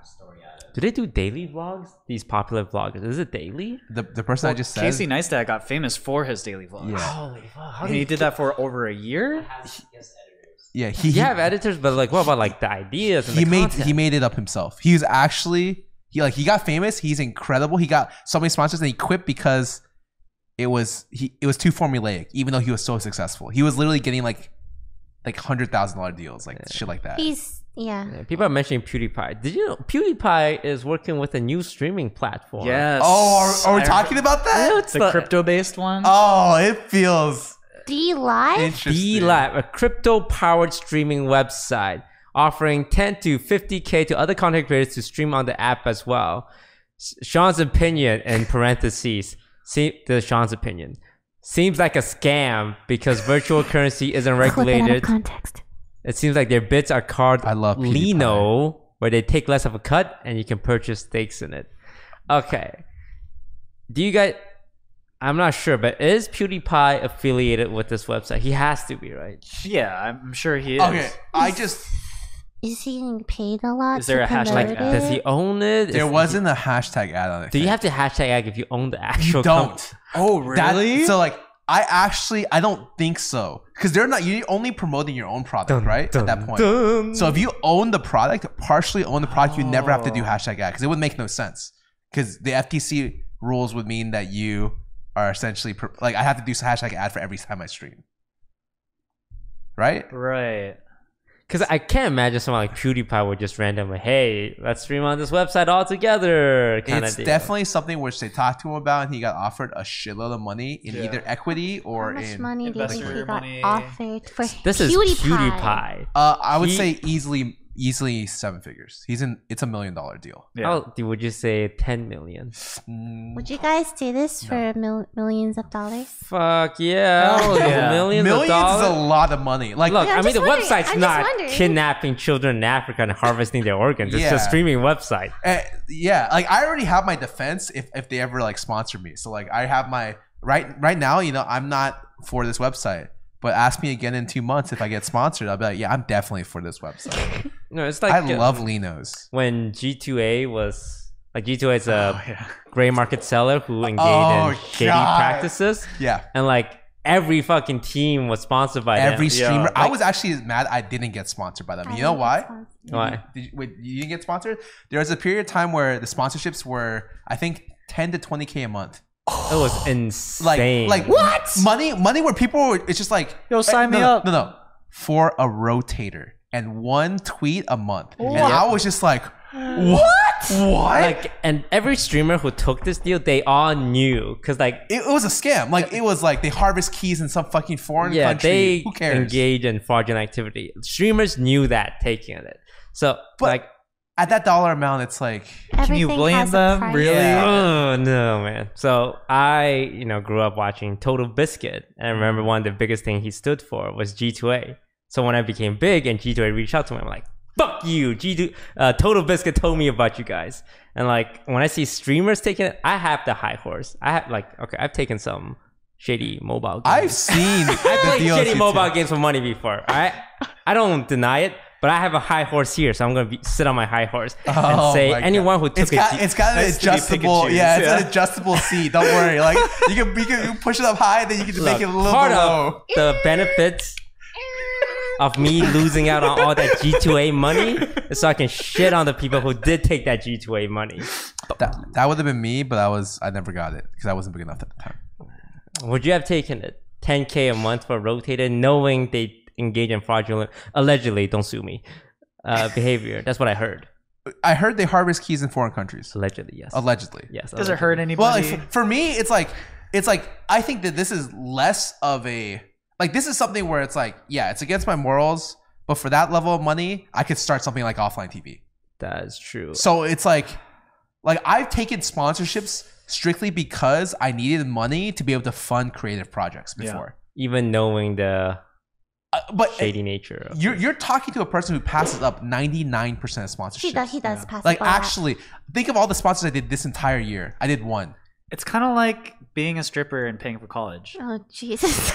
S5: a story out of.
S4: Do they do daily vlogs? These popular vloggers. Is it daily?
S3: The the person I just said.
S1: Casey Neistat got famous for his daily vlogs.
S3: Yeah.
S4: Holy fuck. How
S1: And
S4: do
S1: he
S4: you
S1: did that for over a year.
S5: Has guest editors.
S3: Yeah, he
S4: You
S3: he,
S4: have editors, but like, what about like the ideas and
S3: he
S4: the
S3: made
S4: content?
S3: he made it up himself. He was actually he like he got famous. He's incredible. He got so many sponsors and he quit because it was he it was too formulaic. Even though he was so successful, he was literally getting like like hundred thousand dollar deals, like shit like that.
S2: He's yeah.
S4: Yeah, people are mentioning PewDiePie. Did you know PewDiePie is working with a new streaming platform?
S1: Yes.
S3: Oh, are, are we
S1: I-
S3: talking about that?
S4: It's
S1: The
S4: the-
S1: crypto-based one.
S3: Oh, it feels
S2: D Live.
S3: interesting.
S4: D-Live, a crypto-powered streaming website offering ten to fifty K to other content creators to stream on the app as well. S- Sean's opinion, in parentheses, see, this is Sean's opinion, seems like a scam because virtual currency isn't
S2: Clip it out of
S4: regulated.
S2: context.
S4: It seems like their bits are called
S3: I love PewDiePie.
S4: Lino, where they take less of a cut and you can purchase stakes in it. Okay. Do you guys... I'm not sure, but is PewDiePie affiliated with this website? He has to be, right?
S1: Yeah, I'm sure he is.
S3: Okay, I just
S2: Is he getting paid a lot?
S1: Is there
S2: to
S1: a hashtag
S2: promote
S1: ad?
S2: it?
S4: Does he own it?
S3: there
S4: Is-
S3: wasn't a hashtag ad on it.
S4: Do you have to hashtag ag if you own the actual
S3: You don't.
S4: company?
S1: Oh,
S3: That-
S1: really?
S3: so like I actually I don't think so because they're not you're only promoting your own product,
S4: Dun,
S3: right?
S4: dun,
S3: At that point.
S4: dun.
S3: So if you own the product, partially own the product, you never have to do
S1: Oh.
S3: hashtag ad because it would make no sense. Because the F T C rules would mean that you are essentially pro- like I have to do hashtag ad for every time I stream, right?
S1: Right.
S4: Because I can't imagine someone like PewDiePie would just randomly, hey, let's stream on this website all together. Kind
S3: It's
S4: of deal.
S3: definitely something which they talked to him about, and he got offered a shitload of money in
S1: Yeah.
S3: either equity
S2: How
S3: or
S2: much
S3: in.
S2: money do you think
S1: investor
S2: he got
S1: money.
S2: offered for
S4: This is
S2: PewDiePie?
S4: PewDiePie.
S3: Uh, I would
S4: He-
S3: say easily, easily seven figures. He's in. It's a million dollar deal.
S1: Yeah.
S4: How do- would you say ten million?
S3: Mm,
S2: Would you guys do this for mil- millions of dollars?
S4: Fuck yeah.
S1: Hell yeah.
S4: Millions,
S3: Millions
S4: of
S3: is a
S4: dollars.
S3: lot of money. Like,
S4: Look,
S2: Yeah,
S4: I
S2: I'm
S4: mean, the
S2: just wondering.
S4: website's
S2: I'm just
S4: not
S2: wondering.
S4: kidnapping children in Africa and harvesting their organs. It's
S3: Yeah.
S4: a streaming website.
S3: eh, yeah, like I already have my defense if if they ever like sponsor me. So like I have my right right now. You know, I'm not for this website. But ask me again in two months if I get sponsored. I'll be like, yeah, I'm definitely for this website.
S4: No, it's like
S3: I
S4: uh,
S3: love Linos.
S4: when G two A was like G two A is a
S1: Oh, yeah.
S4: gray market seller who engaged
S3: Oh,
S4: in shady
S3: God.
S4: practices,
S3: Yeah.
S4: and like every fucking team was sponsored by
S3: Every
S4: them.
S1: Yeah.
S3: streamer. I
S4: Like-
S3: was actually mad I didn't get sponsored by them.
S2: I
S3: You know
S2: think
S3: why?
S2: it's fun.
S4: Why?
S3: Did you, wait, you didn't get sponsored? There was a period of time where the sponsorships were, I think, ten to twenty K a month.
S4: It was
S3: Like,
S4: insane.
S3: like what? Money, money where people were, it's just like,
S1: Yo, sign
S3: no,
S1: me
S3: no,
S1: up.
S3: No, no. For a rotator and one tweet a month. And
S1: What?
S3: I was just like, what? What?
S4: Like, and every streamer who took this deal, they all knew because like
S3: it, it was a scam. Like, it was like they harvest keys in some fucking foreign
S4: yeah,
S3: country.
S4: they
S3: Who cares?
S4: engage in fraudulent activity. Streamers knew that taking it. So
S3: But
S4: like,
S3: at that dollar amount, it's like,
S1: Can you
S2: Everything
S1: blame
S2: has a
S1: them?
S2: price.
S1: Really?
S3: Yeah.
S4: oh no, man. So I, you know, grew up watching Total Biscuit, and I remember one of the biggest thing he stood for was G two A. So when I became big and G two A reached out to me, I'm like, fuck you, G two, uh, Total Biscuit told me about you guys. And like when I see streamers taking it, I have the high horse. I have like, okay, I've taken some shady mobile games.
S3: I've seen
S4: I
S3: the
S4: played
S3: deals
S4: shady
S3: you
S4: mobile
S3: took.
S4: games for money before. All right, I don't deny it, but I have a high horse here, so I'm gonna be, sit on my high horse and
S3: Oh
S4: say
S3: my God.
S4: anyone who took
S3: It's
S4: it.
S3: got, it's got an
S1: Nice to be pick and
S3: adjustable,
S1: choose,
S3: yeah, it's
S1: yeah.
S3: an adjustable seat. Don't worry, like you can, you can push it up high, then you can just
S4: Look,
S3: make it a little
S4: part
S3: below.
S4: of the benefits of me losing out on all that G two A money is so I can shit on the people who did take that G two A money.
S3: That that would have been me, but I was I never got it because I wasn't big enough at the time.
S4: Would you have taken it ten K a month for rotated, knowing they engage in fraudulent, allegedly, don't sue me, uh, behavior? That's what I heard.
S3: I heard they harvest keys in foreign countries,
S4: Allegedly, yes.
S3: allegedly.
S4: Yes.
S1: Does it
S4: allegedly.
S1: hurt
S3: Well,
S1: anybody?
S3: if, for me, it's like it's like I think that this is less of a like this is something where it's like yeah, it's against my morals, but for that level of money, I could start something like offline T V.
S4: That is true.
S3: So it's like like I've taken sponsorships strictly because I needed money to be able to fund creative projects
S1: Yeah.
S3: before.
S4: Even knowing the
S3: Uh, but
S4: shady nature of
S3: you're you're talking to a person who passes up ninety-nine percent of sponsorships.
S2: He does. He does pass.
S3: Like
S2: up a lot.
S3: actually, think of all the sponsors I did this entire year. I did one,
S1: It's kind of like being a stripper and paying for college.
S2: Oh Jesus.
S3: Oh,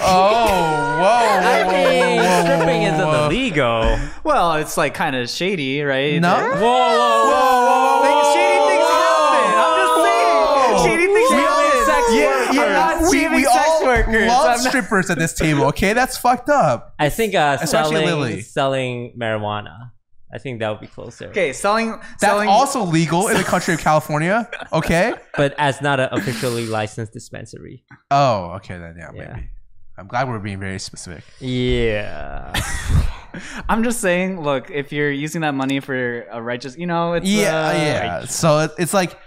S3: whoa!
S4: I mean,
S3: whoa,
S4: stripping
S3: whoa,
S4: isn't
S3: whoa.
S4: illegal.
S1: Well, it's like kind of shady, right?
S3: No.
S4: Whoa, whoa, whoa,
S1: Things- shady things happen. I'm just saying. Shady things
S4: We all
S1: happen.
S4: sex
S3: Yeah,
S4: workers.
S1: You're not
S3: we,
S1: shaming
S3: we
S1: sex
S3: all
S1: workers.
S3: love
S1: I'm not-
S3: strippers at this table. Okay, that's fucked up.
S4: I think uh,
S3: Especially
S4: selling
S3: Lily.
S4: selling marijuana. I think that would be closer.
S1: Okay, selling.
S3: That's
S1: selling
S3: also legal in the country of California. Okay.
S4: But as not an officially licensed dispensary.
S3: Oh, okay then. Yeah,
S4: Yeah.
S3: maybe. I'm glad we're being very specific.
S4: Yeah.
S1: I'm just saying. Look, if you're using that money for a righteous, you know, it's
S3: Yeah,
S1: uh,
S3: yeah. So it, it's like,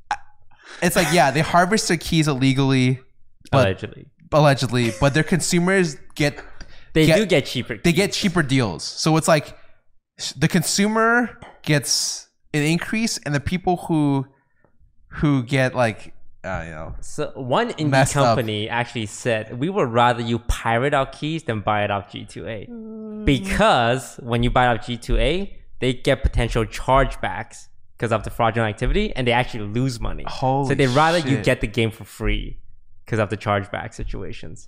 S3: it's like yeah, they harvest their keys illegally, but
S4: Allegedly.
S3: allegedly, but their consumers get
S4: They
S3: get-
S4: do get cheaper.
S3: they get cheaper deals. So it's like the consumer gets an increase, and the people who who get like uh, you know
S4: So one indie
S3: Messed up.
S4: company actually said we would rather you pirate our keys than buy it off G two A. Because when you buy it off G two A, they get potential chargebacks because of the fraudulent activity, and they actually lose money.
S3: Holy
S4: so they'd rather you
S3: shit.
S4: get the game for free because of the chargeback situations.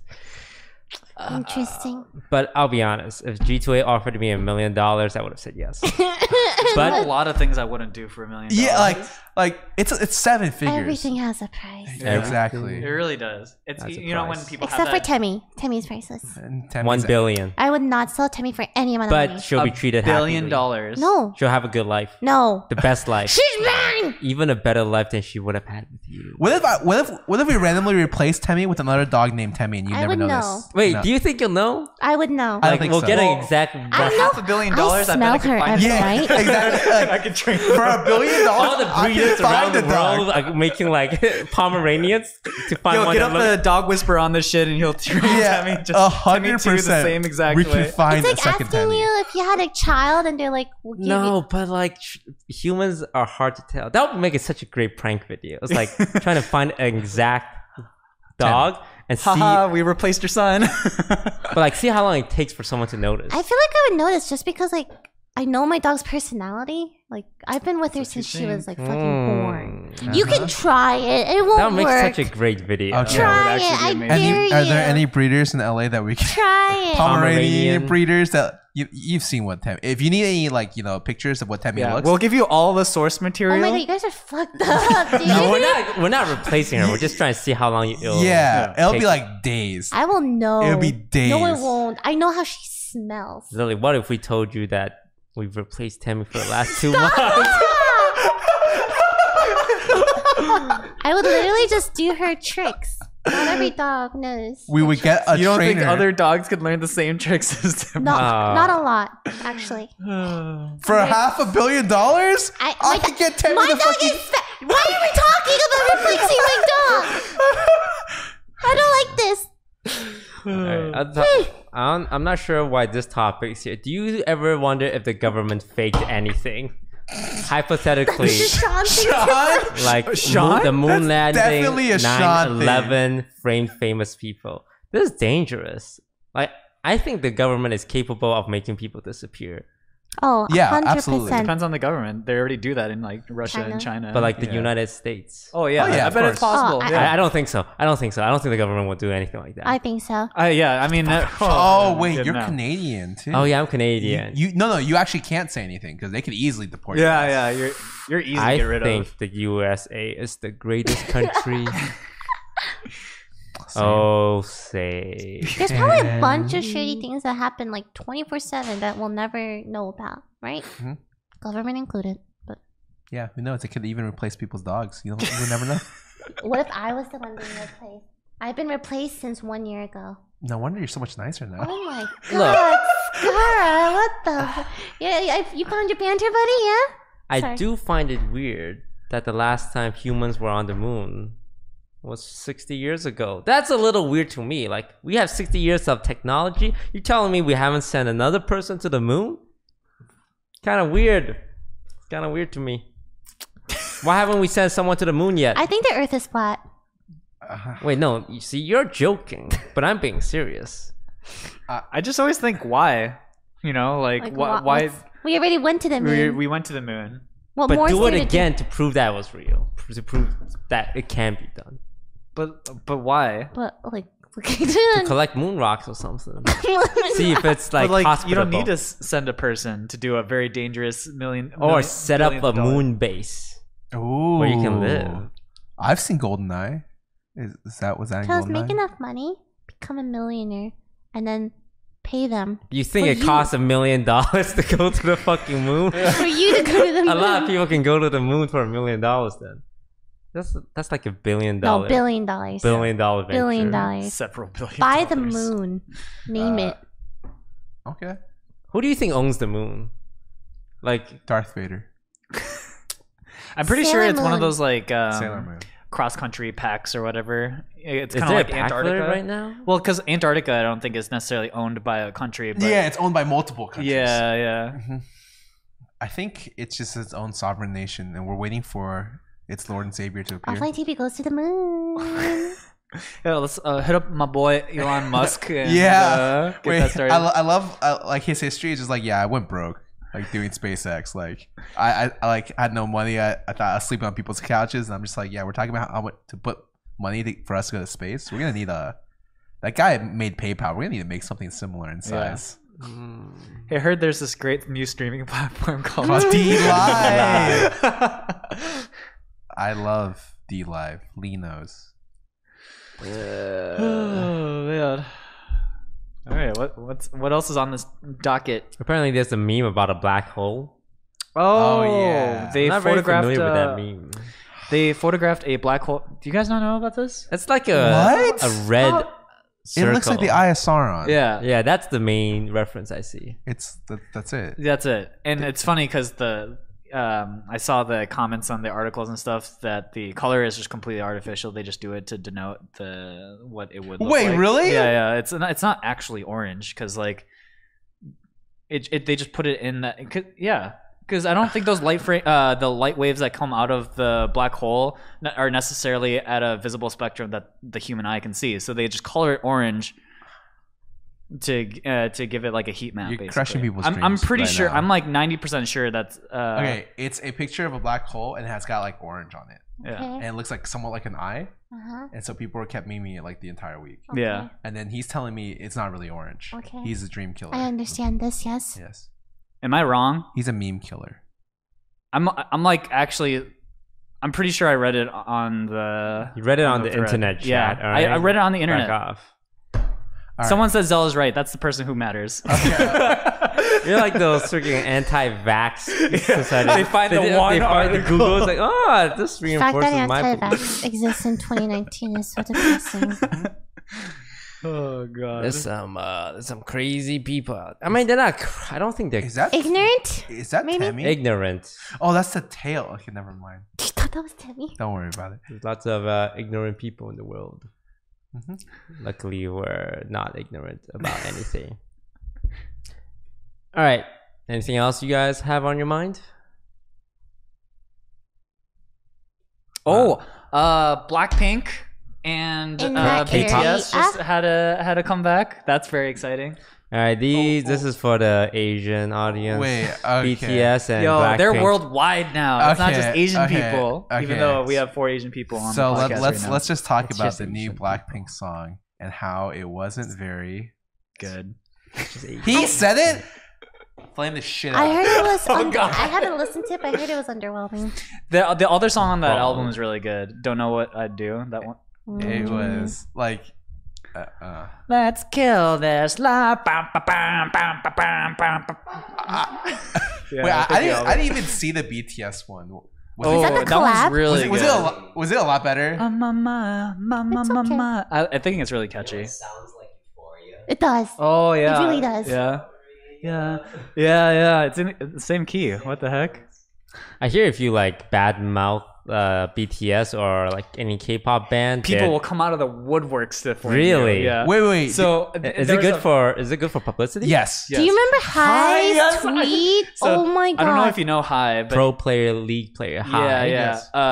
S2: Interesting.
S4: But I'll be honest, if G two A offered me a million dollars, I would have said yes.
S1: There's a
S4: But
S1: lot of things I wouldn't do for a million.
S3: yeah, like
S1: dollars.
S3: like it's it's seven figures.
S2: Everything has a price.
S1: Yeah.
S3: Exactly.
S1: It really does. It's
S4: That's a
S1: you know when
S4: price.
S1: people
S2: Except
S1: have
S2: for
S1: that
S2: Temmie. Temmie's priceless.
S3: And Tammy's
S4: one
S3: like-
S4: billion.
S2: I would not sell Temmie for any amount of
S4: But
S2: money.
S4: she'll be
S1: a
S4: treated
S1: billion
S4: happily.
S1: dollars.
S2: No.
S4: She'll have a good life.
S2: No.
S4: The best life.
S2: She's mine!
S4: Even a better life than she would have had with you.
S3: What if I, what if what if we randomly replace Temmie with another dog named Temmie and you
S2: I
S3: never
S2: would
S3: know,
S2: know.
S3: this?
S4: Wait,
S3: No.
S4: do you think you'll know?
S2: I would know.
S3: I don't
S4: Like,
S3: think
S4: we'll
S3: so.
S4: get
S3: Well,
S4: an exact.
S1: For
S2: I know.
S1: half a billion
S2: I
S1: dollars, I, bet
S2: smell
S1: I could
S2: her
S1: find
S2: every
S3: Yeah,
S2: night.
S3: exactly. Like,
S1: I could train
S3: for a billion dollars,
S4: All the
S3: I can
S4: breeders around
S3: find
S4: the
S3: a dog.
S4: world are making like Pomeranians to find
S1: Yo,
S4: one
S1: get
S4: that
S1: up
S4: looks.
S1: a dog whisperer on this shit, and he'll train
S3: Yeah,
S1: Tammy just
S3: a
S1: Tammy
S3: hundred
S1: too the
S3: percent.
S1: same exact
S3: We
S1: way.
S3: can find
S2: It's
S3: a
S2: like
S3: second
S2: asking
S3: Temmie.
S2: you if you had a child and they're like, we'll give
S4: No,
S2: you.
S4: but like tr- humans are hard to tell. That would make it such a great prank video. It's like trying to find an exact dog and see,
S1: Haha, we replaced your son.
S4: but like see how long it takes for someone to notice.
S2: I feel like I would notice just because, like, I know my dog's personality. Like, I've been with her
S1: That's what
S2: since
S1: you
S2: she
S1: think.
S2: was, like, fucking
S4: Mm.
S2: born. You can try it. It won't
S4: That would make
S2: work.
S4: such a great video.
S3: Okay.
S2: Try
S1: That would
S2: it.
S1: actually
S2: I
S1: be
S2: dare
S1: amazing.
S3: Any,
S2: you.
S3: are there any breeders in L A that we can
S2: Try it.
S3: Pomeranian,
S4: Pomeranian.
S3: breeders that you, you've seen what Temmie? If you need any like you know pictures of what Temmie
S1: yeah,
S3: looks,
S1: we'll give you all the source
S2: Oh
S1: material.
S2: my god, you guys are fucked up, dude.
S4: No, we're not. We're not replacing her. We're just trying to see how long you. It'll,
S3: yeah, it'll
S4: take.
S3: be like days.
S2: I will know.
S3: It'll be
S2: No, it
S3: days.
S2: won't. I know how she smells.
S4: Lily, what if we told you that we've replaced Tammy for the last two months?
S2: I would literally just do her tricks. Not every dog knows.
S3: We
S2: her
S3: would get a
S1: you don't
S3: trainer
S1: think other dogs could learn the same tricks as them?
S2: No,
S4: Ah.
S2: not a lot, actually.
S3: for half a billion dollars.
S2: I,
S3: I,
S2: my
S3: could get Temmie
S2: My
S3: the
S2: dog
S3: fucking.
S2: is fat. Why are we talking about replacing my dog? I don't like this.
S4: Alright, I'll ta- I'm, I'm not sure why this topic's here. Do you ever wonder if the government faked anything? Hypothetically,
S2: Sean thinks
S3: Sean?
S4: like
S1: Sean?
S4: moon, the moon
S3: That's definitely a
S4: landing,
S3: Sean thing.
S4: nine eleven, framed famous people. This is dangerous. Like, I think the government is capable of making people disappear.
S2: Oh,
S3: Yeah,
S2: one hundred
S3: absolutely.
S2: percent.
S1: Depends on the government. They already do that in like Russia
S2: China.
S1: and China.
S4: But like the
S3: Yeah.
S4: United States.
S1: oh yeah,
S3: Oh, yeah,
S1: I
S3: of
S1: bet it's
S3: course.
S1: possible.
S2: Oh, I-
S1: yeah.
S4: I, I don't think so. I don't think so. I don't think the government would do anything like that.
S2: I think so.
S1: Uh, yeah, I mean. Uh,
S3: Oh wait,
S1: good
S3: you're
S1: enough.
S3: Canadian too.
S4: oh yeah, I'm
S3: You,
S4: Canadian.
S3: you no no you actually can't say anything because they could easily deport you.
S1: Yeah, yeah, you're you're easy
S4: I
S1: to get rid
S4: think
S1: of.
S4: the U S A is the greatest country. Oh, say.
S2: There's probably a bunch of shady things that happen like twenty-four seven that we'll never know about, right?
S3: Mhm.
S2: Government included. But
S3: Yeah, who knows? It could even replace people's dogs. You, don't, you never know.
S2: what if I was the one being replaced? I've been replaced since one year ago.
S3: No wonder you're so much nicer now.
S2: Oh my
S4: Look.
S2: god, Scara, what the? Yeah, yeah, you found your banter buddy, yeah?
S4: I
S2: Sorry.
S4: do find it weird that the last time humans were on the moon was sixty years ago. That's a little weird to me. Like, we have sixty years of technology. You're telling me we haven't sent another person to the moon? Kind of weird. It's kind of weird to me. Why haven't we sent someone to the moon yet?
S2: I think the Earth is flat.
S3: Uh,
S4: Wait, no. You see, you're joking, but I'm being serious.
S1: I just always think why. You know, like,
S2: Like,
S1: wh-
S2: wha-
S1: why
S2: what's- We already went to the moon.
S1: we, we went to the moon.
S2: what
S4: But
S2: more is
S4: do
S2: there
S4: it
S2: to do?
S4: again to prove that was real. To prove that it can be done.
S1: But but why?
S2: But like,
S4: To collect moon rocks or something. See if it's like,
S1: But like you
S4: hospitable.
S1: don't need to s- send a person to do a very dangerous million
S4: Or
S1: million-
S4: set up a
S1: billionth dollar-
S4: moon base
S3: Ooh.
S4: where you can live.
S3: I've seen GoldenEye. Is, is that was that in
S2: Charles, make
S3: GoldenEye?
S2: enough money, become a millionaire, and then pay them
S4: You think
S2: For
S4: it
S2: you.
S4: costs a million dollars to go to the fucking moon?
S2: for you to go to the
S4: A lot of
S2: moon.
S4: people can go to the moon for a million dollars then. That's that's like a billion
S2: No,
S4: dollar
S2: billion dollars.
S4: billion dollar venture.
S2: Billion dollars.
S1: several billion.
S2: Buy the
S1: dollars.
S2: moon. Name
S3: Uh,
S2: it.
S3: Okay.
S4: Who do you think owns the moon? Like
S3: Darth Vader.
S1: I'm pretty sure
S2: Sailor
S1: it's one of
S2: Moon.
S1: those like
S3: Sailor
S1: um,
S3: Moon.
S1: cross country packs or whatever. It's
S4: is
S1: kind
S4: there
S1: of
S4: a
S1: like
S4: pack for it
S1: Antarctica
S4: right now?
S1: Well, because Antarctica, I don't think is necessarily owned by a country. But
S3: Yeah, it's owned by multiple countries.
S1: yeah, yeah.
S3: Mhm. I think it's just its own sovereign nation, and we're waiting for its Lord and Savior to appear.
S2: Offline T V goes to the moon.
S1: Yeah, let's uh, hit up my boy Elon Musk. And,
S3: Yeah.
S1: uh, get
S3: Wait,
S1: that started.
S3: I, lo- I love I, like his history is just like, yeah, I went broke like doing SpaceX. Like I, I, I like had no money. I, I thought I was sleeping on people's couches, and I'm just like, yeah, we're talking about how much to put money to, for us to go to space. We're gonna need a that guy made PayPal. We're gonna need to make something similar in
S1: Yeah.
S3: size.
S1: I heard there's this great new streaming platform called
S3: Called D Live.
S1: Live.
S3: I love D Live. Lee knows.
S1: Oh man. All right, what what's what else is on this docket?
S4: Apparently, there's a meme about a black hole.
S1: Oh,
S3: yeah.
S1: they
S4: I'm not very
S1: photographed.
S4: familiar with that
S1: uh,
S4: meme.
S1: They photographed a black hole. Do you guys not know about this?
S4: It's like a
S3: What?
S4: a red
S1: Oh.
S3: It
S4: circle.
S3: looks like the Eye of Sauron.
S1: Yeah,
S4: Yeah, that's the main reference I see.
S3: It's that, that's it.
S1: that's it. And it's funny because the um, I saw the comments on the articles and stuff that the color is just completely artificial. They just do it to denote the what it would. Look
S3: Wait,
S1: like.
S3: really?
S1: Yeah, yeah. It's not, it's not actually orange because like it, it they just put it in that. Cause, yeah, because I don't think those light fra- uh, the light waves that come out of the black hole n- are necessarily at a visible spectrum that the human eye can see. So they just color it orange to uh, to give it like a heat map.
S3: You're
S1: basically.
S3: crushing people's
S1: I'm, I'm
S3: dreams
S1: pretty
S3: right
S1: sure.
S3: now.
S1: I'm like ninety percent sure that's uh,
S3: Okay, it's a picture of a black hole and it has got like orange on it,
S1: Yeah.
S2: Okay.
S3: and it looks like somewhat like an eye.
S2: Uh-huh.
S3: And so people were kept memeing it like the entire week.
S2: Okay.
S1: Yeah.
S3: And then he's telling me it's not really orange.
S2: Okay.
S3: He's a dream killer.
S2: I understand this, yes.
S3: Yes,
S1: Am I wrong?
S3: he's a meme killer.
S1: I'm I'm like actually, I'm pretty sure I read it on the.
S4: You read it on the
S1: thread.
S4: internet chat.
S1: Yeah,
S4: all
S1: I,
S4: right?
S1: I read it on the
S4: Back
S1: internet.
S4: off.
S3: All right.
S1: Someone says Zella's right. That's the person who matters.
S4: You're like those freaking anti-vax society.
S1: They find the
S4: they,
S1: one
S4: they find the
S1: article.
S4: Google. It's like, oh, this
S2: The fact
S4: reinforces
S2: that
S4: my.
S2: anti-vax exists in twenty nineteen is so depressing.
S1: Oh god.
S4: There's some, uh, there's some crazy people. out- I mean, they're not. cr- I don't think they're
S3: Is that
S2: Ignorant?
S3: is that
S2: Maybe?
S3: Temmie?
S4: ignorant.
S3: Oh, that's the tail. Okay, never mind.
S2: You thought that was Timmy?
S3: Don't worry about it.
S4: There's lots of uh, ignorant people in the world.
S3: Mhm.
S4: Luckily, we're not ignorant about anything. All right. Anything else you guys have on your mind?
S1: Oh, uh, Blackpink and
S2: In
S1: uh,
S2: that
S1: B T S
S2: area.
S1: just had a had a comeback. That's very exciting.
S4: All right. These.
S1: Oh,
S4: This
S1: oh.
S4: is for the Asian audience.
S3: Wait, okay.
S4: B T S and
S1: Yo,
S4: Blackpink.
S1: they're worldwide now. It's not just
S3: Okay,
S1: Asian
S3: okay,
S1: people, even
S3: okay.
S1: though we have four Asian people on
S3: So
S1: the
S3: let,
S1: podcast
S3: let's
S1: right now.
S3: let's just talk
S4: It's
S3: about
S4: just
S3: the new
S4: Asian
S3: Blackpink song and how it wasn't very.
S1: good.
S4: Just Asian.
S3: He said it. Flame the shit out.
S2: I heard it was.
S1: Oh,
S2: under-
S1: God.
S2: I haven't listened to it, but I heard it was underwhelming.
S1: The the other song on that
S4: Oh.
S1: album is really good. Don't know what I'd do. That one.
S3: It
S2: Mm.
S3: was like. Uh, uh.
S1: Let's kill this love. Bam, ba, bam, bam, ba, bam, bam, ba. Yeah,
S3: Wait, I, I,
S1: that's the
S3: didn't,
S1: album.
S3: I didn't even see the B T S one. Was
S1: Oh,
S3: it,
S2: that the
S1: that one's
S2: collab?
S1: really
S3: was, it, was,
S1: good.
S3: it a lot, was it a lot better?
S1: Uh, ma, ma, ma, ma,
S2: It's
S1: ma,
S2: okay.
S1: ma. I, I think it's really
S5: You know,
S1: catchy.
S5: it sounds like Euphoria.
S2: It does.
S1: Oh yeah,
S2: really does.
S1: Yeah, yeah, yeah, yeah. It's in the same key. What the heck?
S4: I hear if you like badmouth uh, B T S or like any K-pop band,
S1: People
S4: they're-
S1: will come out of the woodworks to flame
S4: Really?
S1: you. Yeah.
S3: Wait, wait.
S1: So
S4: Is
S1: there
S4: it
S1: was
S4: good
S1: a-
S4: for? Is it good for publicity?
S3: yes.
S1: Yes.
S2: Do you remember High's
S1: yes, I-
S2: tweet?
S1: So,
S2: oh my god!
S1: I don't know if you know High, but
S4: Pro player, league player. High.
S1: yeah, yeah.
S3: yes.
S1: Uh,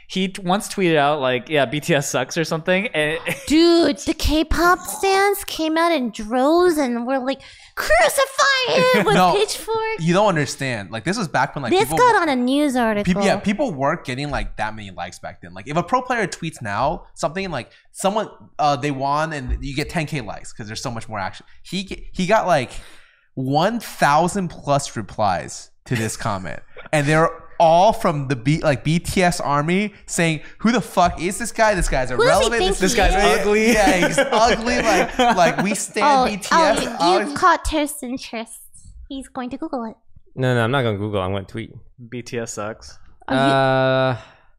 S1: he t- once tweeted out like, "Yeah, B T S sucks" or something. And
S2: Dude, the K-pop stands came out in droves and were like, crucify him with
S3: No,
S2: pitchforks.
S3: You don't understand. Like this was back when like
S2: This
S3: people,
S2: got on a news article.
S3: people yeah, people weren't getting like that many likes back then. Like if a pro player tweets now something like someone uh they won and you get ten K likes because there's so much more action. He ge- he got like one thousand plus replies to this comment, and they're all from the B like B T S army saying, "Who the fuck is this guy? This guy's
S2: does he
S3: irrelevant.
S2: think
S3: This, this
S2: he
S3: guy's
S2: is?"
S3: ugly. Yeah, he's ugly. Like like we stand
S2: Oh,
S3: B T S."
S2: oh, you,
S3: Oh,
S2: you caught Kirsten Trist. He's going to Google it.
S4: No, no, I'm not gonna Google. I'm gonna tweet.
S1: B T S sucks.
S2: Oh, you-
S4: Uh,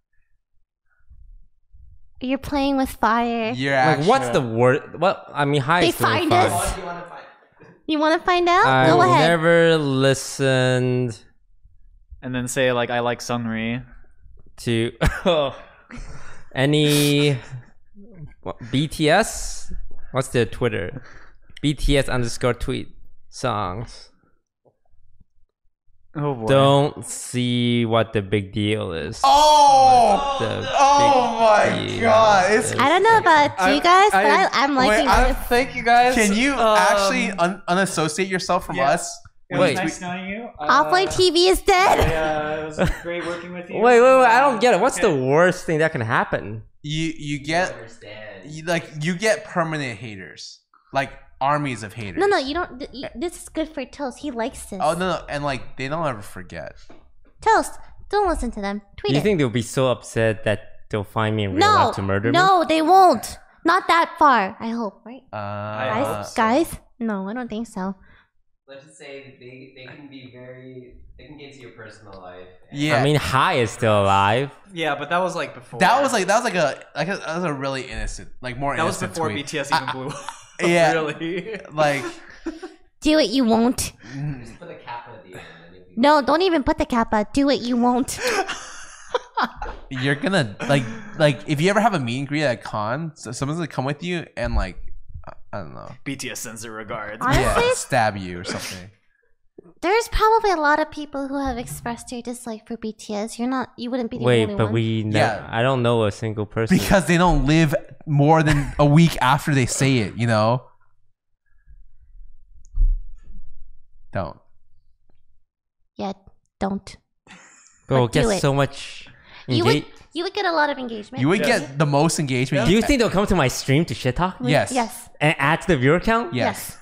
S2: You're playing with fire.
S3: You're
S4: like
S3: actually,
S4: what's the word? What I mean, high.
S2: They
S4: is doing
S2: find
S4: fine.
S2: us?
S5: What do you want to find?
S2: You want to find out?
S4: I
S2: Go ahead.
S4: never listened
S1: And then say like, "I like Sunri."
S4: to any what, B T S. What's their Twitter? B T S underscore tweet songs.
S1: Oh boy.
S4: Don't see what the big deal is.
S3: Oh,
S4: The
S3: oh
S4: big
S3: my
S4: deal
S3: god! It's
S4: is-
S2: I don't know about you
S1: I-
S2: guys, but
S1: I-
S2: I, I'm liking
S3: wait, I-
S2: this.
S1: Thank you guys.
S3: Can you
S1: Um,
S3: actually un- unassociate yourself from
S1: yeah.
S3: us?
S1: It was
S4: Wait.
S1: nice knowing you.
S2: Offline
S1: Uh,
S2: T V is dead.
S1: Yeah, it was great working with you.
S4: Wait, wait, wait! I don't
S1: Uh,
S4: get it. What's
S1: okay.
S4: the worst thing that can happen?
S3: You you
S5: I
S3: get
S5: understand.
S3: you, like you get permanent haters, like armies of haters.
S2: No, no, you don't. th- you- This is good for Toast. He likes this.
S3: Oh no, no, and like they don't ever forget.
S2: Toast, don't listen to them. Tweet
S4: Do you
S2: it.
S4: think they'll be so upset that they'll find me in real
S2: no,
S4: life to murder me?
S2: no, they won't. Not that far. I hope, right?
S3: Uh,
S1: hope
S2: Guys,
S1: so.
S2: guys. No, I don't think so.
S5: Let's just say they, they can be very they can get into your personal life. and-
S3: yeah,
S4: I mean, High is still alive.
S1: Yeah, but that was like before.
S3: that was like that was like a like a, that was a really innocent, like more
S1: that was
S3: innocent
S1: before
S3: tweet.
S1: B T S even
S3: I-
S1: blew. up,
S3: yeah.
S1: really.
S3: Like
S2: Do it, you won't.
S5: Just put a cap at the end. And it'll be-
S2: No, don't even put the kappa. Do it, you won't.
S3: you're gonna like like if you ever have a meet and greet at a con, so someone's gonna come with you and like I- I don't know,
S1: B T S sends their regards.
S2: Honestly,
S3: yeah, stab you or something.
S2: there's probably a lot of people who have expressed their dislike for B T S. You're not. You wouldn't be the
S4: Wait,
S2: only
S4: but
S2: one.
S4: we ne-
S3: Yeah.
S4: I don't know a single person.
S3: Because they don't live more than a week after they say it, you know? Don't.
S2: Yeah, don't.
S4: Bro,
S2: but do
S4: get
S2: it.
S4: so much.
S2: You would.
S4: Engage-
S2: You would get a lot of engagement.
S3: You would
S1: Yes.
S3: get the most engagement.
S4: Do you think they'll come to my stream to shit talk me?
S3: Yes.
S2: Yes.
S4: And add to the viewer count?
S3: Yes.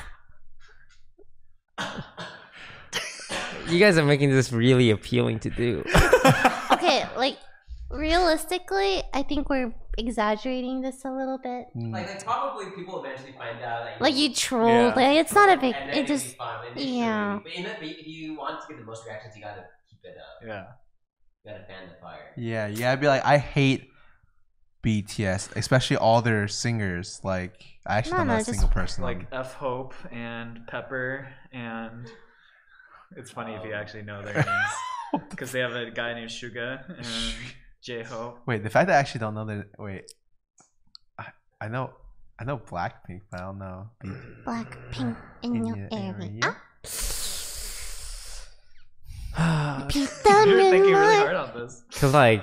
S4: You guys are making this really appealing to do.
S2: Okay, like realistically, I think we're exaggerating this a little bit.
S5: Like, like probably people eventually find out that
S2: Like you trolled.
S1: Yeah.
S2: Like it's not a big.
S5: and then
S2: It
S5: it'll
S2: just.
S5: be fun, but initially-
S2: yeah.
S5: But, in that, but if you want to get the most reactions, you gotta keep it up.
S1: Yeah.
S5: You gotta fan the fire.
S3: Yeah, yeah. I'd be like, I hate B T S, especially all their singers. Like, I actually
S2: No,
S3: don't know
S2: no,
S3: a
S2: just-
S3: single person.
S1: Like F Hope and Pepper, and it's funny if you actually know their names because they have a guy named Suga and J Hope.
S3: Wait, the fact that I actually don't know that. Wait, I, I know, I know Blackpink, but I don't know. B-
S2: Black pink in,
S3: In
S2: your
S3: your
S2: area.
S3: area?
S2: Repeat
S1: You're
S2: them in
S1: thinking really
S2: my-
S1: hard on this.
S4: Cause like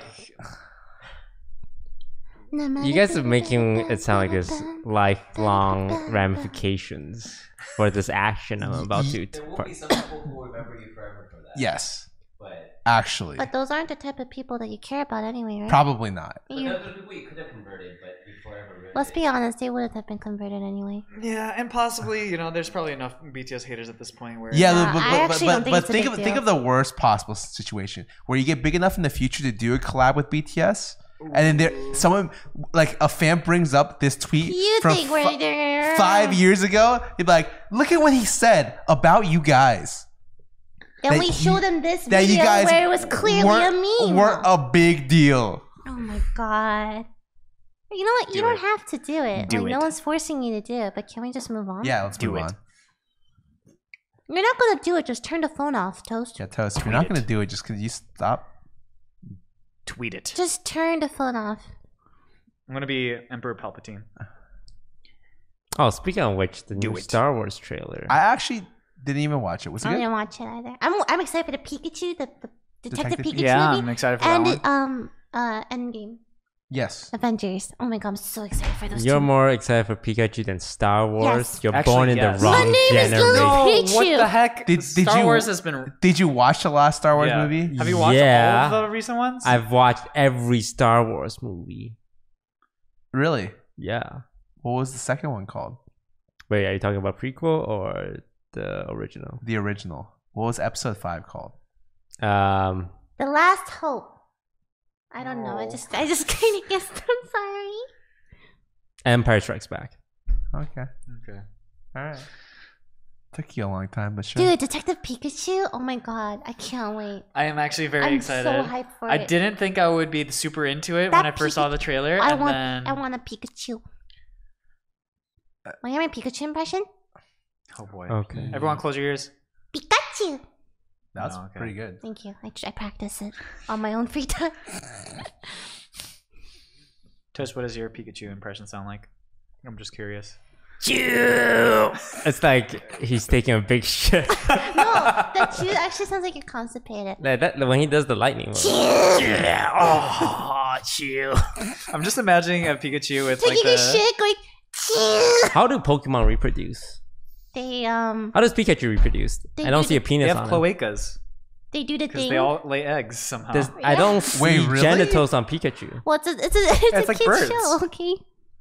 S2: No matter
S4: you guys are
S2: the-
S4: making it sound like there's lifelong ramifications for this action I'm about to.
S5: There will
S4: part-
S5: be some people who will remember you forever for that.
S3: yes,
S5: But,
S3: actually,
S2: But those aren't the type of people that you care about anyway, right?
S3: probably not.
S5: but
S2: You-
S5: those are people you could have converted, but you forever ruined
S2: Let's
S5: it.
S2: be honest, they would have been converted anyway.
S1: Yeah, and possibly, you know, there's probably enough B T S haters at this point where
S3: Yeah,
S2: Yeah,
S3: but,
S2: I
S3: but,
S2: actually
S3: but,
S2: don't think
S3: but
S2: it's a
S3: think
S2: big
S3: of think
S2: deal.
S3: of the worst possible situation where you get big enough in the future to do a collab with B T S, and then there someone like a fan brings up this tweet
S2: You
S3: from
S2: think
S3: fi-
S2: we're there?
S3: five years ago. They'd be like, "Look at what he said about you guys."
S2: And
S3: that
S2: we
S3: you-
S2: showed them this
S3: That
S2: video
S3: you guys
S2: where it was clearly a
S3: weren't,
S2: meme.
S3: weren't a big deal.
S2: Oh my god. You know what? You
S1: Do
S2: don't
S1: it.
S2: have to do it.
S1: Do
S2: like no
S1: it.
S2: one's forcing you to do it, but can we just move on?
S3: Yeah, let's
S1: Do
S3: move
S1: it.
S3: on.
S2: You're not gonna do it, just turn the phone off, Toast.
S3: Yeah, Toast, if you're
S1: Tweet
S3: not
S1: it.
S3: gonna do it just because you stop.
S1: tweet it.
S2: Just turn the phone off.
S1: I'm gonna be Emperor Palpatine.
S4: Oh, speaking of which, the
S1: Do
S4: new
S1: it.
S4: Star Wars trailer.
S3: I actually didn't even watch it. Was it
S2: I
S3: good?
S2: didn't watch it either. I'm I'm excited for the Pikachu, the, the Detective,
S3: Detective
S2: Pikachu
S1: Yeah,
S2: movie.
S1: I'm excited for
S2: and
S1: that one.
S2: um Uh, Endgame.
S3: Yes.
S2: Avengers. Oh my god, I'm so excited for those
S4: You're
S2: two.
S4: more excited for Pikachu than Star Wars.
S2: Yes.
S4: You're
S1: Actually,
S4: born in
S1: yes.
S4: the wrong
S2: My name is
S4: generation.
S2: Lily.
S1: No, what
S2: Pikachu.
S1: the heck?
S3: Did- did
S1: Star
S3: you-
S1: Wars has been.
S3: Did you watch the last Star Wars
S1: Yeah.
S3: movie?
S1: Have you watched
S4: Yeah.
S1: all of the recent ones?
S4: I've watched every Star Wars movie.
S3: Really?
S4: Yeah.
S3: What was the second one called?
S4: Wait, are you talking about prequel or the original?
S3: The original. What was episode five called?
S4: Um,
S2: The Last Hope. I don't know. I
S1: Oh.
S2: just, I just kind of guessed. I'm sorry.
S4: Empire Strikes Back.
S3: Okay.
S1: Okay.
S3: All right. Took you a long time, but sure.
S2: Dude, Detective Pikachu. Oh my god, I can't wait.
S1: I am actually very
S2: I'm
S1: excited.
S2: so hyped for
S1: I
S2: it.
S1: didn't think I would be super into it
S2: That
S1: when I first
S2: Pika-
S1: saw the trailer.
S2: I
S1: and
S2: want,
S1: then...
S2: I want a Pikachu. Want to hear my Pikachu impression?
S1: Oh boy.
S4: Okay.
S1: Everyone, close your ears.
S2: Pikachu.
S3: That's
S1: Oh, okay.
S3: pretty good.
S2: Thank you. I, I practice it on my own free time.
S1: Toast, what does your Pikachu impression sound like? I'm just curious.
S4: It's like he's taking a big shit.
S2: No, that chew actually sounds like you're constipated.
S4: Like that, when he does the lightning. One.
S1: Oh, chill. I'm just imagining a Pikachu with like
S2: Taking
S1: the...
S2: a shit, going. Chew.
S4: How do Pokemon reproduce?
S2: They um,
S4: How does Pikachu reproduce?
S2: They
S4: I don't
S2: do
S4: see a
S2: the-
S4: penis
S1: They
S4: on
S1: have
S4: him.
S1: cloacas
S2: they do the
S1: because
S2: thing.
S1: they all lay eggs somehow.
S4: There's- I
S2: Yeah.
S4: don't see
S3: Wait, really?
S4: genitals on Pikachu.
S2: Well, it's a, it's a, it's
S1: It's
S2: a
S1: like
S2: kid's
S1: birds.
S2: show, okay?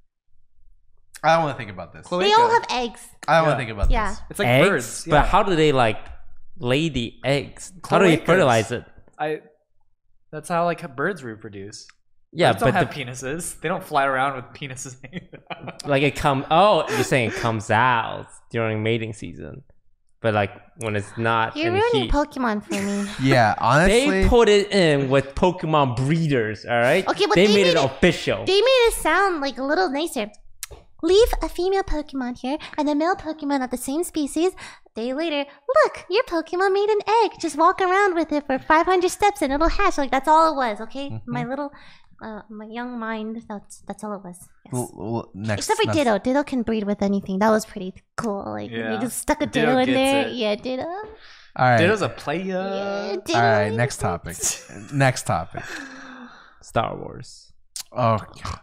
S3: I don't want to think about this.
S1: Cloaca.
S2: They all have eggs.
S3: I don't want
S1: Yeah.
S3: to think about
S2: Yeah.
S3: this.
S1: It's like
S4: eggs?
S1: birds.
S4: But
S1: yeah.
S4: how do they like lay the eggs? How do they
S1: Cloacas.
S4: fertilize it?
S1: I. That's how like birds reproduce.
S4: Yeah,
S1: birds don't
S4: but
S1: have
S4: the,
S1: penises. They don't fly around with penises.
S4: like it come. Oh, you're saying it comes out during mating season, but like when it's not
S2: You're
S4: in
S2: ruining
S4: heat.
S2: Pokemon for me.
S3: Yeah, honestly.
S4: They put it in with Pokemon breeders. All right.
S2: Okay, but
S4: they,
S2: they
S4: made,
S2: made
S4: it
S2: it-
S4: official.
S2: They made it sound like a little nicer. Leave a female Pokemon here and a male Pokemon of the same species. A day later, look, your Pokemon made an egg. Just walk around with it for five hundred steps and it'll hatch. Like that's all it was. Okay,
S3: Mm-hmm.
S2: my little, uh, my young mind. That's that's all it was. Yes.
S3: L- l- next,
S2: Except for
S3: next-
S2: Ditto. Ditto can breed with anything. That was pretty cool. Like
S1: Yeah.
S2: you just stuck a
S1: Ditto
S2: Ditto, in
S1: gets
S2: there.
S1: it.
S2: Yeah, Ditto.
S3: All right.
S1: Ditto's a player.
S2: Yeah, Ditto.
S3: All right. Next topic. next topic.
S4: Star Wars.
S3: Oh,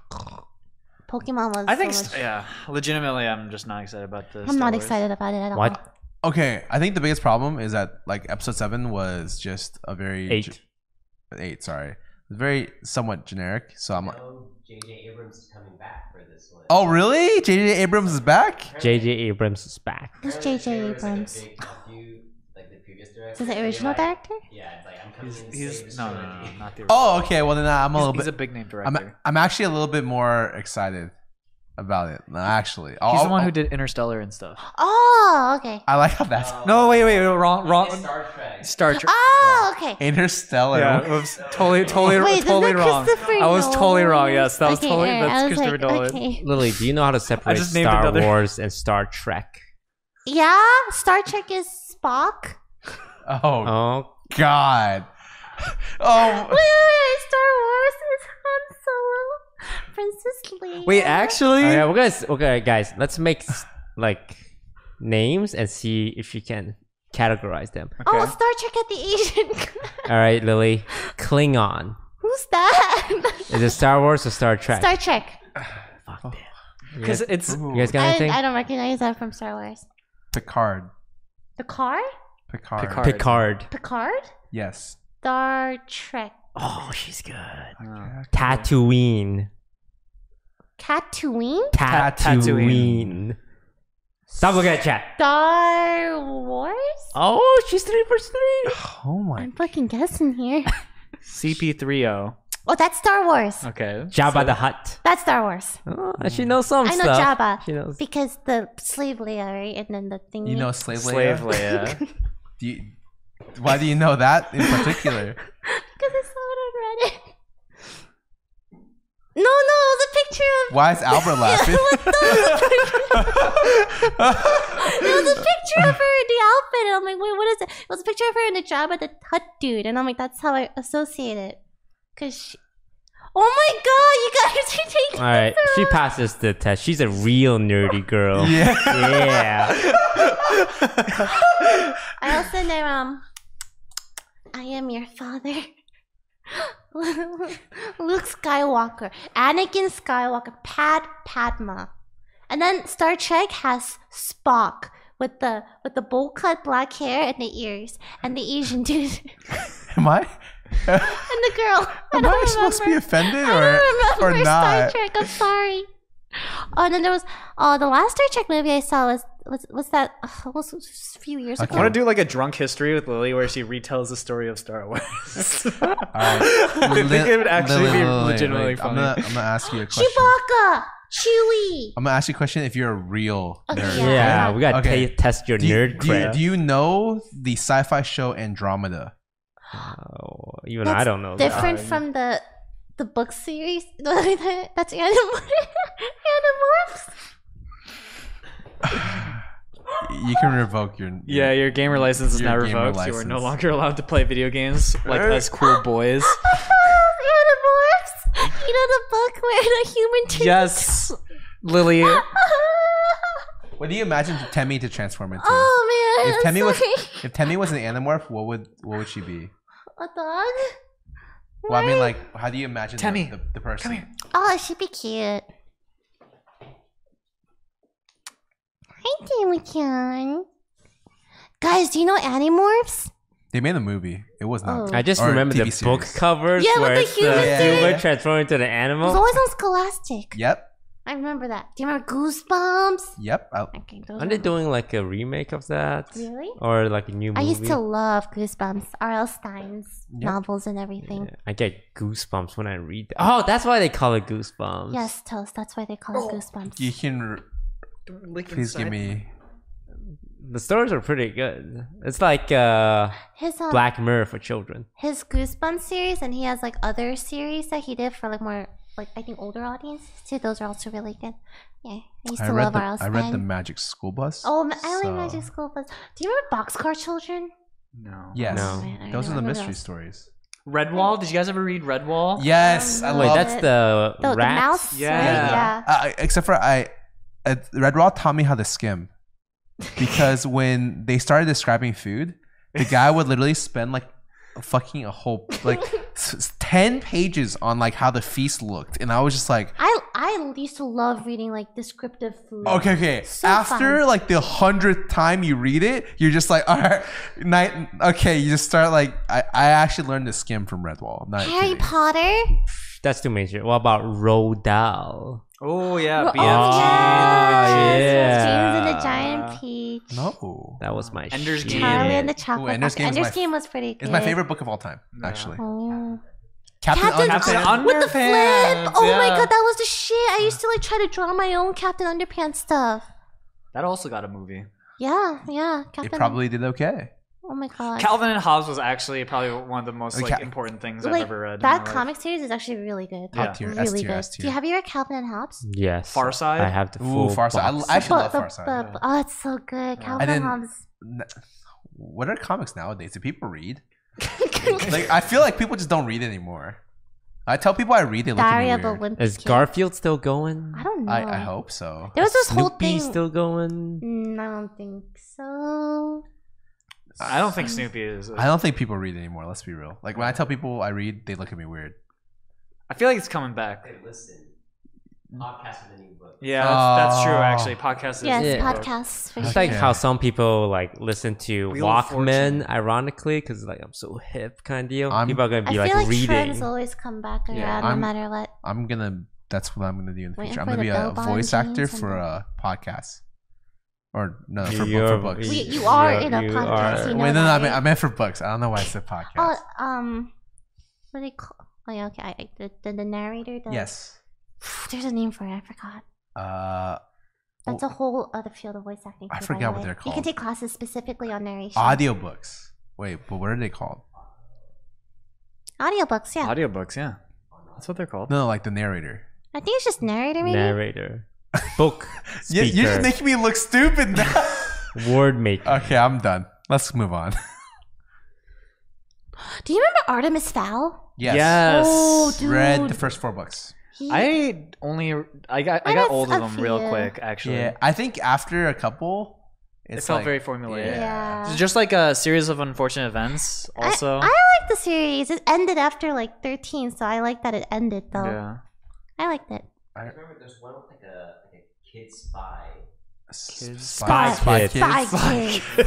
S2: Pokemon was.
S1: I think,
S2: so
S1: st-
S2: much-
S1: yeah, legitimately, I'm just not excited about this.
S2: I'm not excited about it at all.
S4: What?
S3: okay. I think the biggest problem is that like episode seven was just a very
S4: Eight.
S3: ge- eight. Sorry, very somewhat generic. So I'm like,
S5: No, J J Abrams is coming back for this one.
S3: oh really? J J Abrams is back.
S4: J J Abrams is back.
S2: Who's
S5: Apparently
S2: J J
S5: there was, like, a
S2: Abrams?
S5: big nephew, like the previous director.
S2: Is this the
S5: and
S2: original
S5: they're like-
S2: director?
S5: Yeah, it's like I'm coming
S1: He's,
S5: in to
S1: he's
S5: save this
S1: no, no, no,
S5: trilogy.
S1: no, not the.
S3: Oh, okay. Well then I'm a
S1: he's,
S3: little
S1: he's
S3: bit.
S1: a big name
S3: I'm,
S1: director.
S3: I'm actually a little bit more excited about it. No, actually, I'll,
S1: he's the one
S3: I'll-
S1: who did Interstellar and stuff.
S2: Oh, okay.
S3: I like how that's
S5: Um,
S1: No, wait, wait, wait wrong,
S5: he
S1: wrong.
S5: did Star Trek.
S1: Star Trek.
S2: Oh, okay.
S3: Interstellar.
S1: Yeah, oops, totally, totally,
S2: Wait,
S1: totally
S2: isn't that
S1: wrong.
S2: Christopher
S1: I was totally wrong.
S2: Nolan?
S1: Yes, that was
S2: Okay,
S1: totally.
S2: alright,
S1: That's
S2: I was
S1: Christopher
S2: like,
S1: Nolan.
S2: okay.
S4: Lily, do you know how to separate
S1: just named
S4: Star
S1: another-
S4: Wars and Star Trek?
S2: Yeah, Star Trek is Spock.
S3: Oh
S4: Oh,
S3: God.
S2: Wait,
S3: Oh.
S2: wait, wait, Star Wars is Han Solo, Princess Leia.
S1: Wait, actually,
S4: okay. We're gonna okay, guys. Let's make s- like names and see if you can categorize them.
S2: Oh,
S1: Okay.
S2: Star Trek at the Asian.
S4: All right, Lily. Klingon.
S2: Who's that?
S4: Is it Star Wars or Star Trek?
S2: Star Trek.
S4: You
S1: because
S4: guys,
S1: it's
S4: you guys got
S2: I,
S4: anything?
S2: I don't recognize that from Star Wars.
S3: Picard.
S2: The car?
S3: Picard.
S1: Picard.
S4: Picard.
S2: Picard?
S3: Yes.
S2: Star Trek.
S4: Oh, she's good.
S1: Oh.
S4: Tatooine.
S2: Tatooine?
S1: Ta-
S4: Tatooine. Stop looking at chat.
S2: Star Wars?
S4: Oh, she's three for three.
S3: Oh my.
S2: I'm fucking guessing here.
S1: C P three O.
S2: Oh, that's Star Wars.
S1: Okay.
S4: Jabba the Hutt.
S2: That's Star Wars.
S4: Oh, she knows some
S2: I know
S4: stuff.
S2: Jabba.
S4: She knows.
S2: Because the slave Leia, right? And then the thing.
S3: You know Slave Leia?
S1: Slave Leia.
S3: Do you, why do you know that in particular?
S2: Because I saw it on Reddit. No, no, it was a picture of.
S3: Why is Albert laughing?
S2: It was a picture of her in the outfit. And I'm like, wait, what is it? It was a picture of her in the Jabba the Hutt dude. And I'm like, that's how I associate it. Because she. Oh my god, you guys are taking.
S4: All right,
S2: this
S4: she
S2: wrong.
S4: passes the test. She's a real nerdy girl.
S3: Yeah.
S4: Yeah.
S2: I also know, um. I am your father. Luke Skywalker, Anakin Skywalker, Pat Padma, and then Star Trek has Spock with the with the bowl cut black hair and the ears, and the Asian dude
S3: Am I?
S2: and the girl. I
S3: Am
S2: don't
S3: I supposed to be
S2: remember.
S3: offended
S2: I
S3: or
S2: don't remember
S3: or
S2: Star
S3: not?
S2: Trek. I'm sorry. Oh, and then there was oh the last Star Trek movie I saw was was was that uh, was, was a few years
S3: I
S2: ago.
S1: I want to do like a drunk history with Lily where she retells the story of Star Wars.
S3: All right.
S1: I think it would actually
S3: Lily,
S1: be
S3: Lily, Lily,
S1: legitimately
S3: wait. I'm
S1: funny.
S3: gonna I'm gonna ask you a question.
S2: Chewbacca, Chewie.
S3: I'm gonna ask you a question if you're a real
S2: Okay,
S3: nerd.
S2: Yeah.
S4: Yeah, we gotta
S3: Okay.
S4: ta- test your
S3: Do you,
S4: nerd
S3: do, you,
S4: cred.
S3: do you know the sci-fi show Andromeda?
S4: Oh, even
S2: That's
S4: I don't know.
S2: Different
S4: that.
S2: from the the book series. That's Animorphs. Animorphs.
S3: You can revoke your
S1: Yeah, your gamer license is
S3: Your
S1: now
S3: gamer
S1: revoked. You are no
S3: license.
S1: longer allowed to play video games like us cool boys.
S2: Animorphs. You know the book where the human turns
S1: Yes, Lily.
S3: What do you imagine Temmie to transform into?
S2: Oh man,
S3: if
S2: I'm
S3: Temmie was
S2: sorry.
S3: if Temmie was an animorph, what would what would she be?
S2: A dog.
S3: Well, I mean,
S2: Why?
S3: like, how do you imagine the,
S1: Temmie,
S3: the, the person?
S1: come here.
S2: Oh, she'd be cute. Hi, Damien. Guys, do you know Animorphs?
S3: They made a movie. It was not.
S2: Oh.
S4: I just
S3: Or
S4: remember the
S3: T V
S4: book
S3: series.
S4: covers
S2: Yeah, with
S4: where
S2: the
S4: it's
S2: human
S4: the
S3: dude.
S4: human
S3: Yeah.
S4: transformed into the
S2: It was
S4: animal.
S2: always on Scholastic.
S3: Yep.
S2: I remember that. Do you remember Goosebumps?
S3: Yep. I,
S2: Okay, those
S4: Aren't
S2: are-
S4: they doing like a remake of that?
S2: Really?
S4: Or like a new movie?
S2: I used to love Goosebumps, R L. Stein's
S3: Yep.
S2: novels and everything.
S4: Yeah, I get goosebumps when I read that. Oh, that's why they call it goosebumps.
S2: Yes, Toast. That's why they call
S1: Oh.
S2: it Goosebumps.
S3: you can please give me.
S4: The stories are pretty good. It's like uh,
S2: His um,
S4: Black Mirror for children.
S2: his Goosebumps series, and he has like other series that he did for like more like I think older audiences too. Those are also really good. Yeah, I used
S3: I
S2: to
S3: read
S2: love
S3: the
S2: R L.
S3: I read the
S2: Stein.
S3: Magic School Bus.
S2: Oh, ma- I like
S3: so-
S2: Magic School Bus. Do you remember Boxcar Children?
S1: No.
S3: Yes.
S4: No.
S2: Man, I
S3: Those are the
S2: remember
S3: mystery
S2: those.
S3: stories.
S1: Redwall. Did you guys ever read Redwall?
S3: Yes, I
S2: Um,
S4: Wait,
S3: love.
S4: that's the,
S2: The, the
S4: rat?
S2: mouse,
S1: Yeah.
S2: right? Yeah.
S3: Uh, except for I, uh, Red Raw taught me how to skim, because when they started describing food, the guy would literally spend like fucking a whole like s- s- ten pages on like how the feast looked, and I was just like,
S2: I I used to love reading like descriptive food.
S3: okay, okay.
S2: So
S3: After
S2: fun.
S3: like the hundredth time you read it, you're just like, all right, night. Okay, you just start like, I, I actually learned to skim from Redwall. Not
S2: Harry
S3: kidding.
S2: Potter.
S4: That's too major. What about Roald Dahl?
S1: Oh yeah,
S2: Oh,
S1: B F G.
S2: yes,
S4: yeah.
S2: James and the Giant Peach.
S3: No,
S4: That was my
S1: Ender's
S4: shit.
S1: Game.
S2: Charlie and the Chocolate
S3: Ender's
S2: Factory.
S3: Game is
S2: Ender's
S3: my-
S2: Game was pretty good.
S3: it's my favorite book of all time,
S1: Yeah.
S3: actually.
S2: Oh.
S3: Captain,
S2: Captain,
S1: Captain
S3: Underpants.
S2: with the flip.
S1: Underpants,
S2: Oh my
S1: yeah.
S2: god, that was the shit. I used to like try to draw my own Captain Underpants stuff.
S1: That also got a movie.
S2: Yeah, yeah.
S3: It
S2: Captain.
S3: probably did okay.
S2: Oh my god.
S1: Calvin and Hobbes was actually probably one of the most like
S3: Okay.
S1: important things
S2: like,
S1: I've ever read. in
S2: that
S1: my life.
S2: comic series is actually really good.
S1: Yeah.
S3: Top tier,
S2: Really
S3: S tier,
S2: good.
S3: S
S2: Do
S3: tier.
S2: you have you read Calvin and Hobbes?
S4: Yes.
S1: Farside?
S4: I have the
S3: Ooh,
S4: full
S3: Far Side. I,
S4: box.
S3: I actually love
S2: the,
S3: Far Side.
S2: the- oh, it's so good. Calvin
S3: And
S2: and,
S3: then-
S2: Hobbes.
S3: N- What are comics nowadays? Do people read? Like, I feel like people just don't read anymore. I tell people I read, they look
S2: Diary
S3: at
S2: of
S3: me
S2: a
S3: weird.
S2: Wimpy
S4: Is
S2: Kid.
S4: Garfield still going?
S2: I don't know.
S3: I, I hope so.
S2: There was this whole
S4: Snoopy
S2: thing.
S4: still going?
S2: Mm, I don't think so.
S1: I don't think Snoopy is.
S3: I don't think people read anymore. Let's be real. Like when I tell people I read, they look at me weird.
S1: I feel like it's coming back.
S5: Hey, listen. Podcast with a new book.
S1: Yeah, that's, that's true.
S3: Oh.
S1: Actually, podcast is.
S2: Yes,
S4: Yeah.
S2: podcasts. For
S4: It's
S2: sure.
S4: like
S3: Okay.
S4: how some people like listen to
S1: Wheel of Fortune.
S4: Walkman, ironically, because like I'm so hip kind of deal.
S3: I'm-
S4: people are gonna
S2: I
S4: be
S2: feel
S4: like,
S2: like
S4: reading.
S2: trends always come back around
S1: Yeah,
S2: no
S3: I'm-
S2: matter what.
S3: I'm gonna. That's what I'm gonna do in the
S2: Waiting
S3: future. I'm
S2: for
S3: gonna
S2: the
S3: be a
S2: bell-bottom
S3: voice actor
S2: jeans and
S3: for
S2: the-
S3: a podcast. Or no, for,
S4: You're-
S3: for books.
S2: We- you are
S4: you're-
S2: in a
S4: you
S2: podcast,
S4: are-
S2: you know
S3: Wait, no, no,
S2: that,
S3: I meant,
S2: right?
S3: I meant for books. I don't know why I said podcast.
S2: Oh, um, what do they call? Oh, yeah, okay. I, I, the, the the narrator. The,
S3: yes.
S2: There's a name for it. I forgot.
S3: Uh,
S2: That's a whole other field of voice acting.
S3: I
S2: too, by
S3: forgot
S2: the
S3: what
S2: way.
S3: they're
S2: You can
S3: called.
S2: take classes specifically on narration.
S3: audiobooks. Wait, but what are they called?
S2: Audiobooks, yeah.
S1: Audiobooks, yeah. That's what they're called.
S3: No, no, like the narrator.
S2: I think it's just narrator, maybe.
S4: Narrator, book
S3: You-
S4: speaker,
S3: You're just making me look stupid now.
S4: word maker.
S3: Okay, I'm done. Let's move on.
S2: Do you remember Artemis Fowl?
S3: Yes.
S1: Yes.
S2: Oh, dude.
S3: Read the first four books.
S2: He,
S1: I only I got I
S2: I
S1: got
S2: got
S1: old of
S2: a
S1: them real
S2: few.
S1: quick actually.
S3: Yeah, I think after a couple,
S1: It
S3: It's
S1: felt
S3: like-
S1: very formulaic.
S2: Yeah.
S1: It's just like a series of unfortunate events. Also,
S2: I, I like the series. It ended after like thirteen, so I like that it ended though.
S1: yeah.
S2: I liked it.
S5: I remember there's one with like a like a kid spy.
S1: Kids.
S3: Spy,
S4: Spy
S3: Kids.
S4: Kids.
S2: Spy Kids.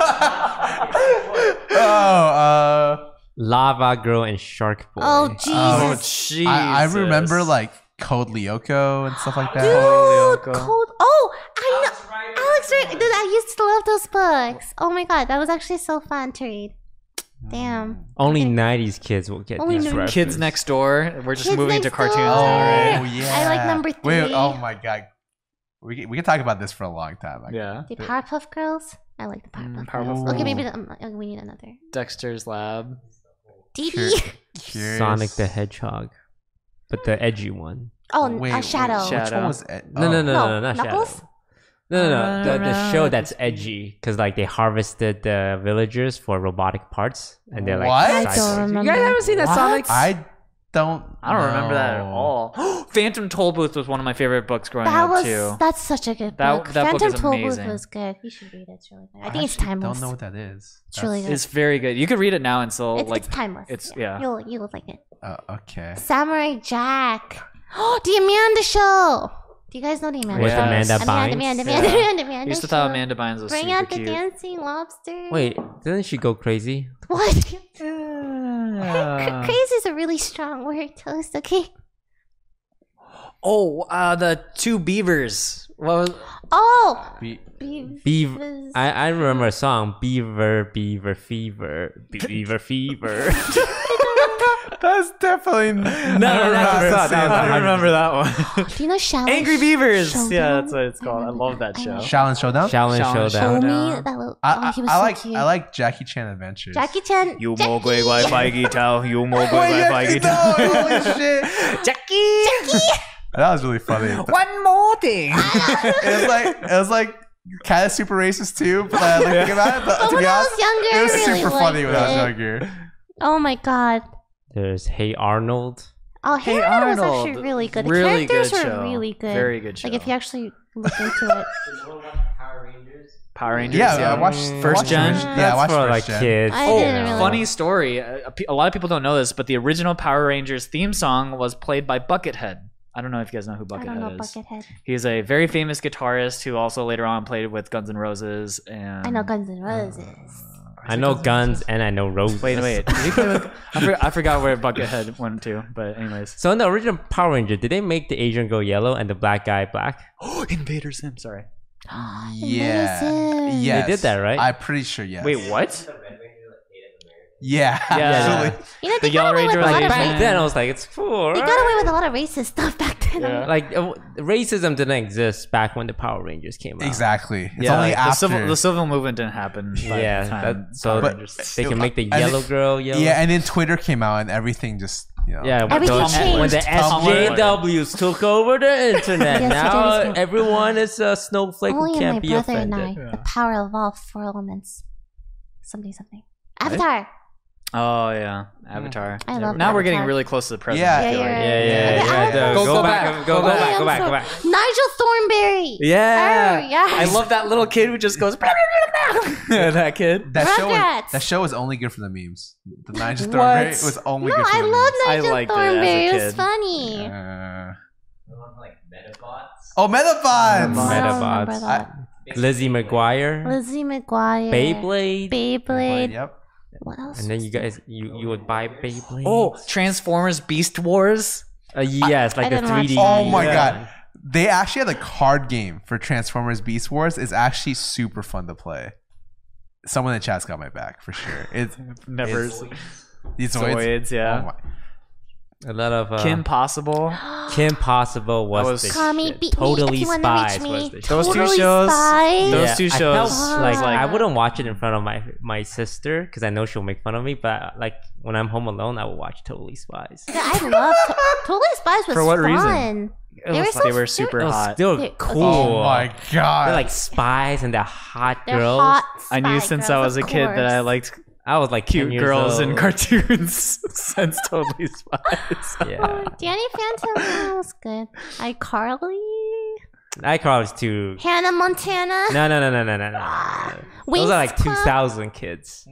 S3: oh, uh,
S4: Lava Girl and Shark Boy.
S2: Oh Jesus.
S1: Oh, Jesus.
S3: I, I remember like Code Lyoko and stuff like that.
S2: Dude,
S1: Lyoko.
S2: cold. Oh, I know. Alex, Rider. Dude, I used to love those books. Oh my god, that was actually so fun to read. Damn.
S4: Only nineties kids will get
S2: Only
S4: these
S2: nineties.
S4: references.
S1: Kids Next Door. We're just
S2: Kids
S1: moving to
S2: Next
S1: cartoons
S2: Door.
S1: now,
S3: Oh
S1: right?
S3: yeah.
S2: I like number
S3: Wait,
S2: three.
S3: oh my god. We can, we can talk about this for a long time. Like,
S1: Yeah.
S2: The Powerpuff Girls. I like the Powerpuff,
S1: Mm, Powerpuff
S2: Girls. Okay,
S3: Girls.
S2: maybe the, um, uh, we need another.
S1: Dexter's Lab.
S2: Dee
S3: Cur-
S2: Dee.
S3: Curious.
S4: Sonic the Hedgehog, but the edgy one.
S2: Oh,
S3: Wait,
S2: wait,
S3: wait,
S2: uh, Shadow.
S1: Shadow.
S3: Which one was it?
S4: No, no, no,
S2: No,
S4: no, no, not
S2: Knuckles?
S4: Shadow. No, no, no. The, the show that's edgy because like they harvested the villagers for robotic parts and they're like.
S3: What?
S2: I
S3: I
S2: don't
S4: cyborgs.
S2: remember.
S4: You guys haven't seen that
S3: What?
S4: Sonic?
S3: I don't.
S1: I don't remember that at
S3: know.
S1: all. Phantom Tollbooth was one of my favorite books growing
S2: That
S1: up
S2: was
S1: too.
S2: that's such a good
S1: That-
S2: book.
S1: that book
S2: Phantom
S1: is
S2: Tollbooth
S1: amazing.
S2: was good. You should read it. It's really good. I
S3: I
S2: think it's
S3: actually
S2: timeless.
S3: don't know what that is.
S2: It's really good.
S1: It's very good. You could read it now and still
S2: It's,
S1: like.
S2: it's timeless.
S1: it's- yeah.
S2: You'll you'll like it.
S3: Uh, okay.
S2: Samurai Jack. Oh, the Amanda Show. Do you guys know the Amanda
S4: With
S2: Show?
S1: Yes.
S4: Amanda
S2: Amanda,
S4: Bynes.
S2: Amanda,
S1: Yeah.
S2: Amanda, Amanda,
S1: I
S2: Amanda
S1: used to
S2: Show.
S1: thought Amanda Bynes was
S2: Bring
S1: super
S2: out the
S1: cute.
S2: dancing lobster.
S4: Wait, didn't she go crazy?
S2: What?
S1: Yeah.
S2: Crazy is a really strong word. Toast, okay?
S1: Oh, uh, the two beavers. What was?
S2: Oh,
S3: Be-
S2: Beavers.
S4: Beaver. I, I remember a song. Beaver, Beaver Fever. Beaver Fever.
S3: That's definitely no.
S4: no, that's the song. That was
S1: I
S4: a
S1: don't remember that one.
S2: Do you know Shaolin?
S1: Angry Beavers.
S2: Showdown?
S1: Yeah, that's what it's called. I
S2: remember
S1: love that
S2: I
S1: show.
S2: love-
S3: Shaolin Showdown.
S4: Shaolin
S1: Shaolin
S4: Showdown.
S1: Showdown.
S2: Omi, that little,
S3: I,
S2: oh,
S3: I,
S2: he was
S3: I
S2: so
S3: like
S2: cute.
S3: I like Jackie Chan Adventures.
S2: Jackie Chan.
S1: You
S2: Jackie.
S1: mo gui wai fai gi tao. You mo gui
S3: Wait,
S1: wai
S3: yeah,
S1: fai gi
S3: no,
S1: tao.
S3: holy shit.
S1: Jackie.
S3: That was really funny.
S1: One more thing.
S3: It was like it was like kind of super racist too, but I like thinking about it. But
S2: But
S3: to
S2: when
S3: be
S2: I
S3: honest,
S2: was younger,
S3: it was
S2: I really
S3: super funny when I was
S2: liked it.
S3: younger.
S2: Oh my god.
S4: There's Hey Arnold.
S2: Oh,
S1: Hey
S2: Hey Arnold was
S1: Arnold.
S2: actually really good. The
S1: Really
S2: characters
S1: good
S2: were
S1: show.
S2: really good.
S1: Very good show.
S2: Like if you actually look into it.
S5: Did anyone watch Power Rangers?
S1: Power Rangers.
S3: Yeah,
S1: yeah.
S3: I watched
S4: Mm,
S1: First
S3: watched
S1: gen?
S3: first- Yeah, I
S4: That's
S3: watched
S4: for
S3: first
S4: like
S3: gen.
S4: kids.
S2: I
S1: Oh,
S2: didn't really-
S1: funny story. A, a pe- a lot of people don't know this, but the original Power Rangers theme song was played by Buckethead. I don't know if you guys know who
S2: I don't know
S1: Buckethead is.
S2: Buckethead.
S1: He's a very famous guitarist who also later on played with Guns N' Roses. And
S2: I know Guns N' Roses.
S4: I know Guns and I know Roses.
S1: Wait, wait. Did he play with? I, for, I forgot where Buckethead went to. But anyways,
S4: So in the original Power Ranger, did they make the Asian girl yellow and the black guy black?
S1: Invader Sim. Sorry.
S3: Yeah,
S2: Amazing.
S3: yes.
S4: They did that, right?
S3: I'm pretty sure. Yes.
S1: Wait, what?
S5: The Red Ranger like Native American.
S3: Yeah,
S1: Yeah.
S3: absolutely.
S2: You know,
S1: The
S2: they got
S1: Yellow
S2: away with
S1: Ranger
S2: a lot
S1: was
S2: of
S1: Asian.
S4: Back
S2: ra-
S4: then, I was like, it's cool.
S2: they
S4: right?
S2: got away with a lot of racist stuff back then.
S1: Yeah.
S4: Like uh, racism didn't exist back when the Power Rangers came out.
S3: Exactly. It's
S1: yeah,
S3: only
S1: the
S3: after.
S1: civil the civil movement didn't happen. By
S4: Yeah,
S1: the time
S4: that- so
S1: Power
S3: But-
S1: Rangers-
S4: They can make the
S3: And
S4: yellow
S3: it-
S4: girl yellow.
S3: yeah, and then Twitter came out and everything just you know.
S4: Yeah,
S2: Everything
S4: those-
S2: changed.
S4: when the
S1: Tumblr.
S4: S J Ws took over the internet.
S2: Yes,
S4: now
S2: it is.
S4: everyone is a snowflake who
S2: Only my
S4: can't be
S2: brother and I.
S4: offended.
S2: The power of all four elements. Something, something. Avatar.
S1: Oh yeah, Avatar.
S2: I love
S1: Now we're getting
S2: Avatar.
S1: really close to the present.
S3: Yeah.
S1: I
S2: Yeah,
S1: feel
S2: you're
S1: like.
S2: right.
S4: Yeah, yeah,
S2: Okay,
S4: yeah.
S2: I-
S4: yeah.
S1: Go-
S4: Go,
S1: go
S4: back,
S1: back,
S4: go,
S1: go
S4: go
S1: back.
S4: back, go back,
S2: I'm
S4: go back.
S2: so- Nigel Thornberry.
S1: Yeah.
S2: Oh, yes.
S1: I love that little kid who just goes. that kid.
S3: That show, was,
S2: Rugrats.
S3: that show was only good for the memes. The Nigel
S1: What?
S3: Thornberry was only
S2: No,
S3: good for
S2: I
S3: the
S2: love
S1: I
S2: Nigel
S1: liked it as a
S2: Thornberry. It, was
S1: kid.
S2: funny.
S3: memes. Uh,
S5: Anyone like Metabots?
S3: oh, Metabots!
S2: I don't remember
S4: Metabots.
S2: that.
S4: Lizzie McGuire,
S2: Lizzie McGuire.
S4: Beyblade,
S2: Beyblade.
S3: Yep.
S2: What else?
S4: and then
S2: was
S4: you
S2: there?
S4: guys you you would buy Beyblade.
S1: Oh, Transformers Beast Wars.
S4: uh, yes,
S2: I
S4: like the
S2: didn't watch
S4: three D.
S2: that.
S3: Oh my
S1: Yeah.
S3: god. They actually had a card game for Transformers Beast Wars. It's actually super fun to play. Someone in the chat's got my back for sure. It's
S1: Never.
S3: It's- these Zoids.
S1: Zoids, yeah.
S3: Oh my.
S4: A lot of uh,
S1: Kim Possible.
S4: Kim Possible was,
S1: That was-
S4: the
S2: Call me,
S4: shit.
S2: beat me
S4: Totally
S2: if you wanna
S4: Spies
S2: reach me.
S4: was the shit.
S1: Those two
S2: Totally
S1: shows-
S2: Spies.
S1: those two
S4: I
S1: shows
S4: felt like,
S2: was
S4: I
S2: like-
S4: wouldn't watch it in front of my my sister because I know she'll make fun of me. But like when I'm home alone, I will watch Totally Spies.
S2: Yeah, I love to- Totally Spies was
S1: For what reason?
S2: fun.
S1: It
S2: They
S1: was-
S2: were so
S1: they were
S2: fit.
S1: super
S4: It was
S1: hot.
S4: still
S2: They're
S4: cool.
S3: Oh my god.
S4: They're like spies and they're hot
S2: They're
S4: girls.
S2: hot.
S1: I knew
S2: spy
S1: since I
S2: girls,
S1: was a
S2: of
S1: kid that I
S2: course.
S1: liked
S4: I was like ten
S1: cute
S4: years
S1: girls in
S4: old.
S1: cartoons since Totally Spies.
S4: Yeah.
S2: Oh, Danny Phantom that was good. iCarly.
S4: iCarly was too.
S2: Hannah Montana.
S4: No, no, no, no, no, no, no. no.
S2: Wings
S4: Those are like two
S2: Club.
S4: thousand kids.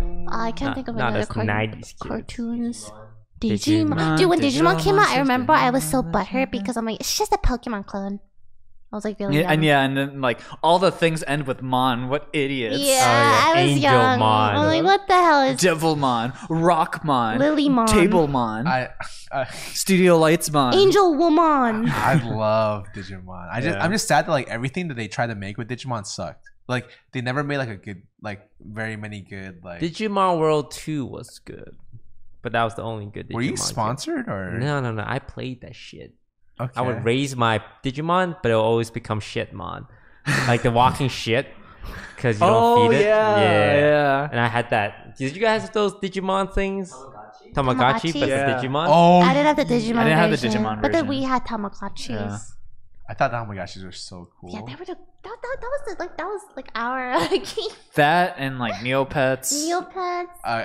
S2: I can't
S4: Not-
S2: think of
S4: not
S2: another
S4: as
S2: car-
S4: nineties kids.
S2: cartoons.
S4: Digimon.
S2: Digimon. Dude, when Digimon, came out, I remember I was so
S1: Digimon.
S2: butthurt because I'm like, it's just a Pokemon clone. I was like really
S1: Yeah,
S2: young.
S1: and yeah, and then like all the things end with Mon. What idiots!
S2: Yeah,
S4: yeah,
S2: I was
S4: Angel
S2: young.
S4: Mon.
S2: I'm like, what the hell is
S1: Devilmon, Rockmon,
S2: Lilymon,
S1: Tablemon,
S3: I, I
S1: Studio Lightsmon.
S2: Angel Woman?
S3: I love Digimon. I just
S1: Yeah.
S3: I'm just sad that like everything that they tried to make with Digimon sucked. Like they never made like a good like very many good like.
S4: Digimon World two was good, but that was the only good Digimon.
S3: Were you
S4: game.
S3: sponsored or
S4: No, no, no. I played that shit.
S3: Okay.
S4: I would raise my Digimon, but it'll always become Shitmon. Like the walking shit. Because you don't
S1: Oh
S4: feed it.
S1: yeah, yeah.
S4: And I had that. Did you guys have those Digimon things?
S5: Tamagotchi?
S4: Tamagotchi,
S2: Tamagotchi?
S4: but
S1: Yeah.
S4: the Digimon?
S3: Oh,
S2: I didn't have the Digimon
S1: I didn't have the
S2: version,
S1: Digimon
S2: but then
S1: version.
S2: we had Tamagotchis.
S1: Yeah.
S3: I thought the Tamagotchis were so cool.
S2: Yeah, they were the that, that, that was the, like that was like our game.
S1: That and like Neopets.
S2: Neopets.
S3: Uh,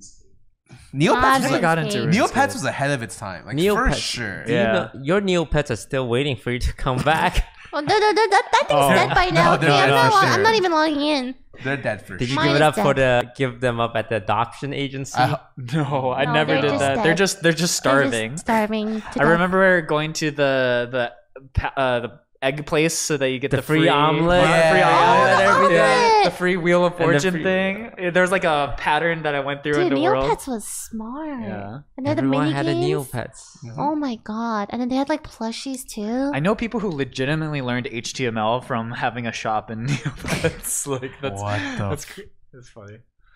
S2: God,
S3: Neopets was
S1: never
S3: like,
S1: got into
S2: Neopets.
S1: it.
S3: Neopets was ahead of its time. Like for
S4: Neopets.
S3: sure.
S4: Do you
S1: Yeah.
S4: know, your Neopets are still waiting for you to come back.
S2: Oh, no, no, no, that, that thing's
S1: Oh.
S2: dead by now.
S3: No,
S2: Okay,
S3: they're
S2: I'm,
S3: dead
S2: not,
S3: for
S2: lo-
S3: sure.
S2: I'm not even logging in.
S3: They're dead for
S4: Did you
S3: sure.
S2: Mine
S4: give it
S2: is
S4: up for
S2: dead.
S4: the give them up at the adoption agency?
S3: I,
S1: No, I
S2: No,
S1: never
S2: they're
S1: did
S2: just
S1: that.
S2: dead.
S1: They're just they're just
S2: They're just
S1: starving.
S2: starving. To
S1: I
S2: death.
S1: remember going to the the pa- uh, the egg place so that you get
S4: The
S1: the,
S4: free omelet?
S1: free
S3: Yeah.
S1: omelet,
S2: Oh, the
S1: every day.
S2: omelet!
S1: The free Wheel of
S4: And the
S1: Fortune
S4: free-
S1: thing. There's like a pattern that I went through
S2: Dude,
S1: in the world.
S2: Neopets was smart.
S1: Yeah.
S2: And they had the
S4: Everyone
S2: mini
S4: had a
S2: games.
S4: Neopets.
S2: Oh my god! And then they had like plushies too.
S1: I know people who legitimately learned H T M L from having a shop in Neopets. Like that's
S3: What the
S1: that's cr- that's funny.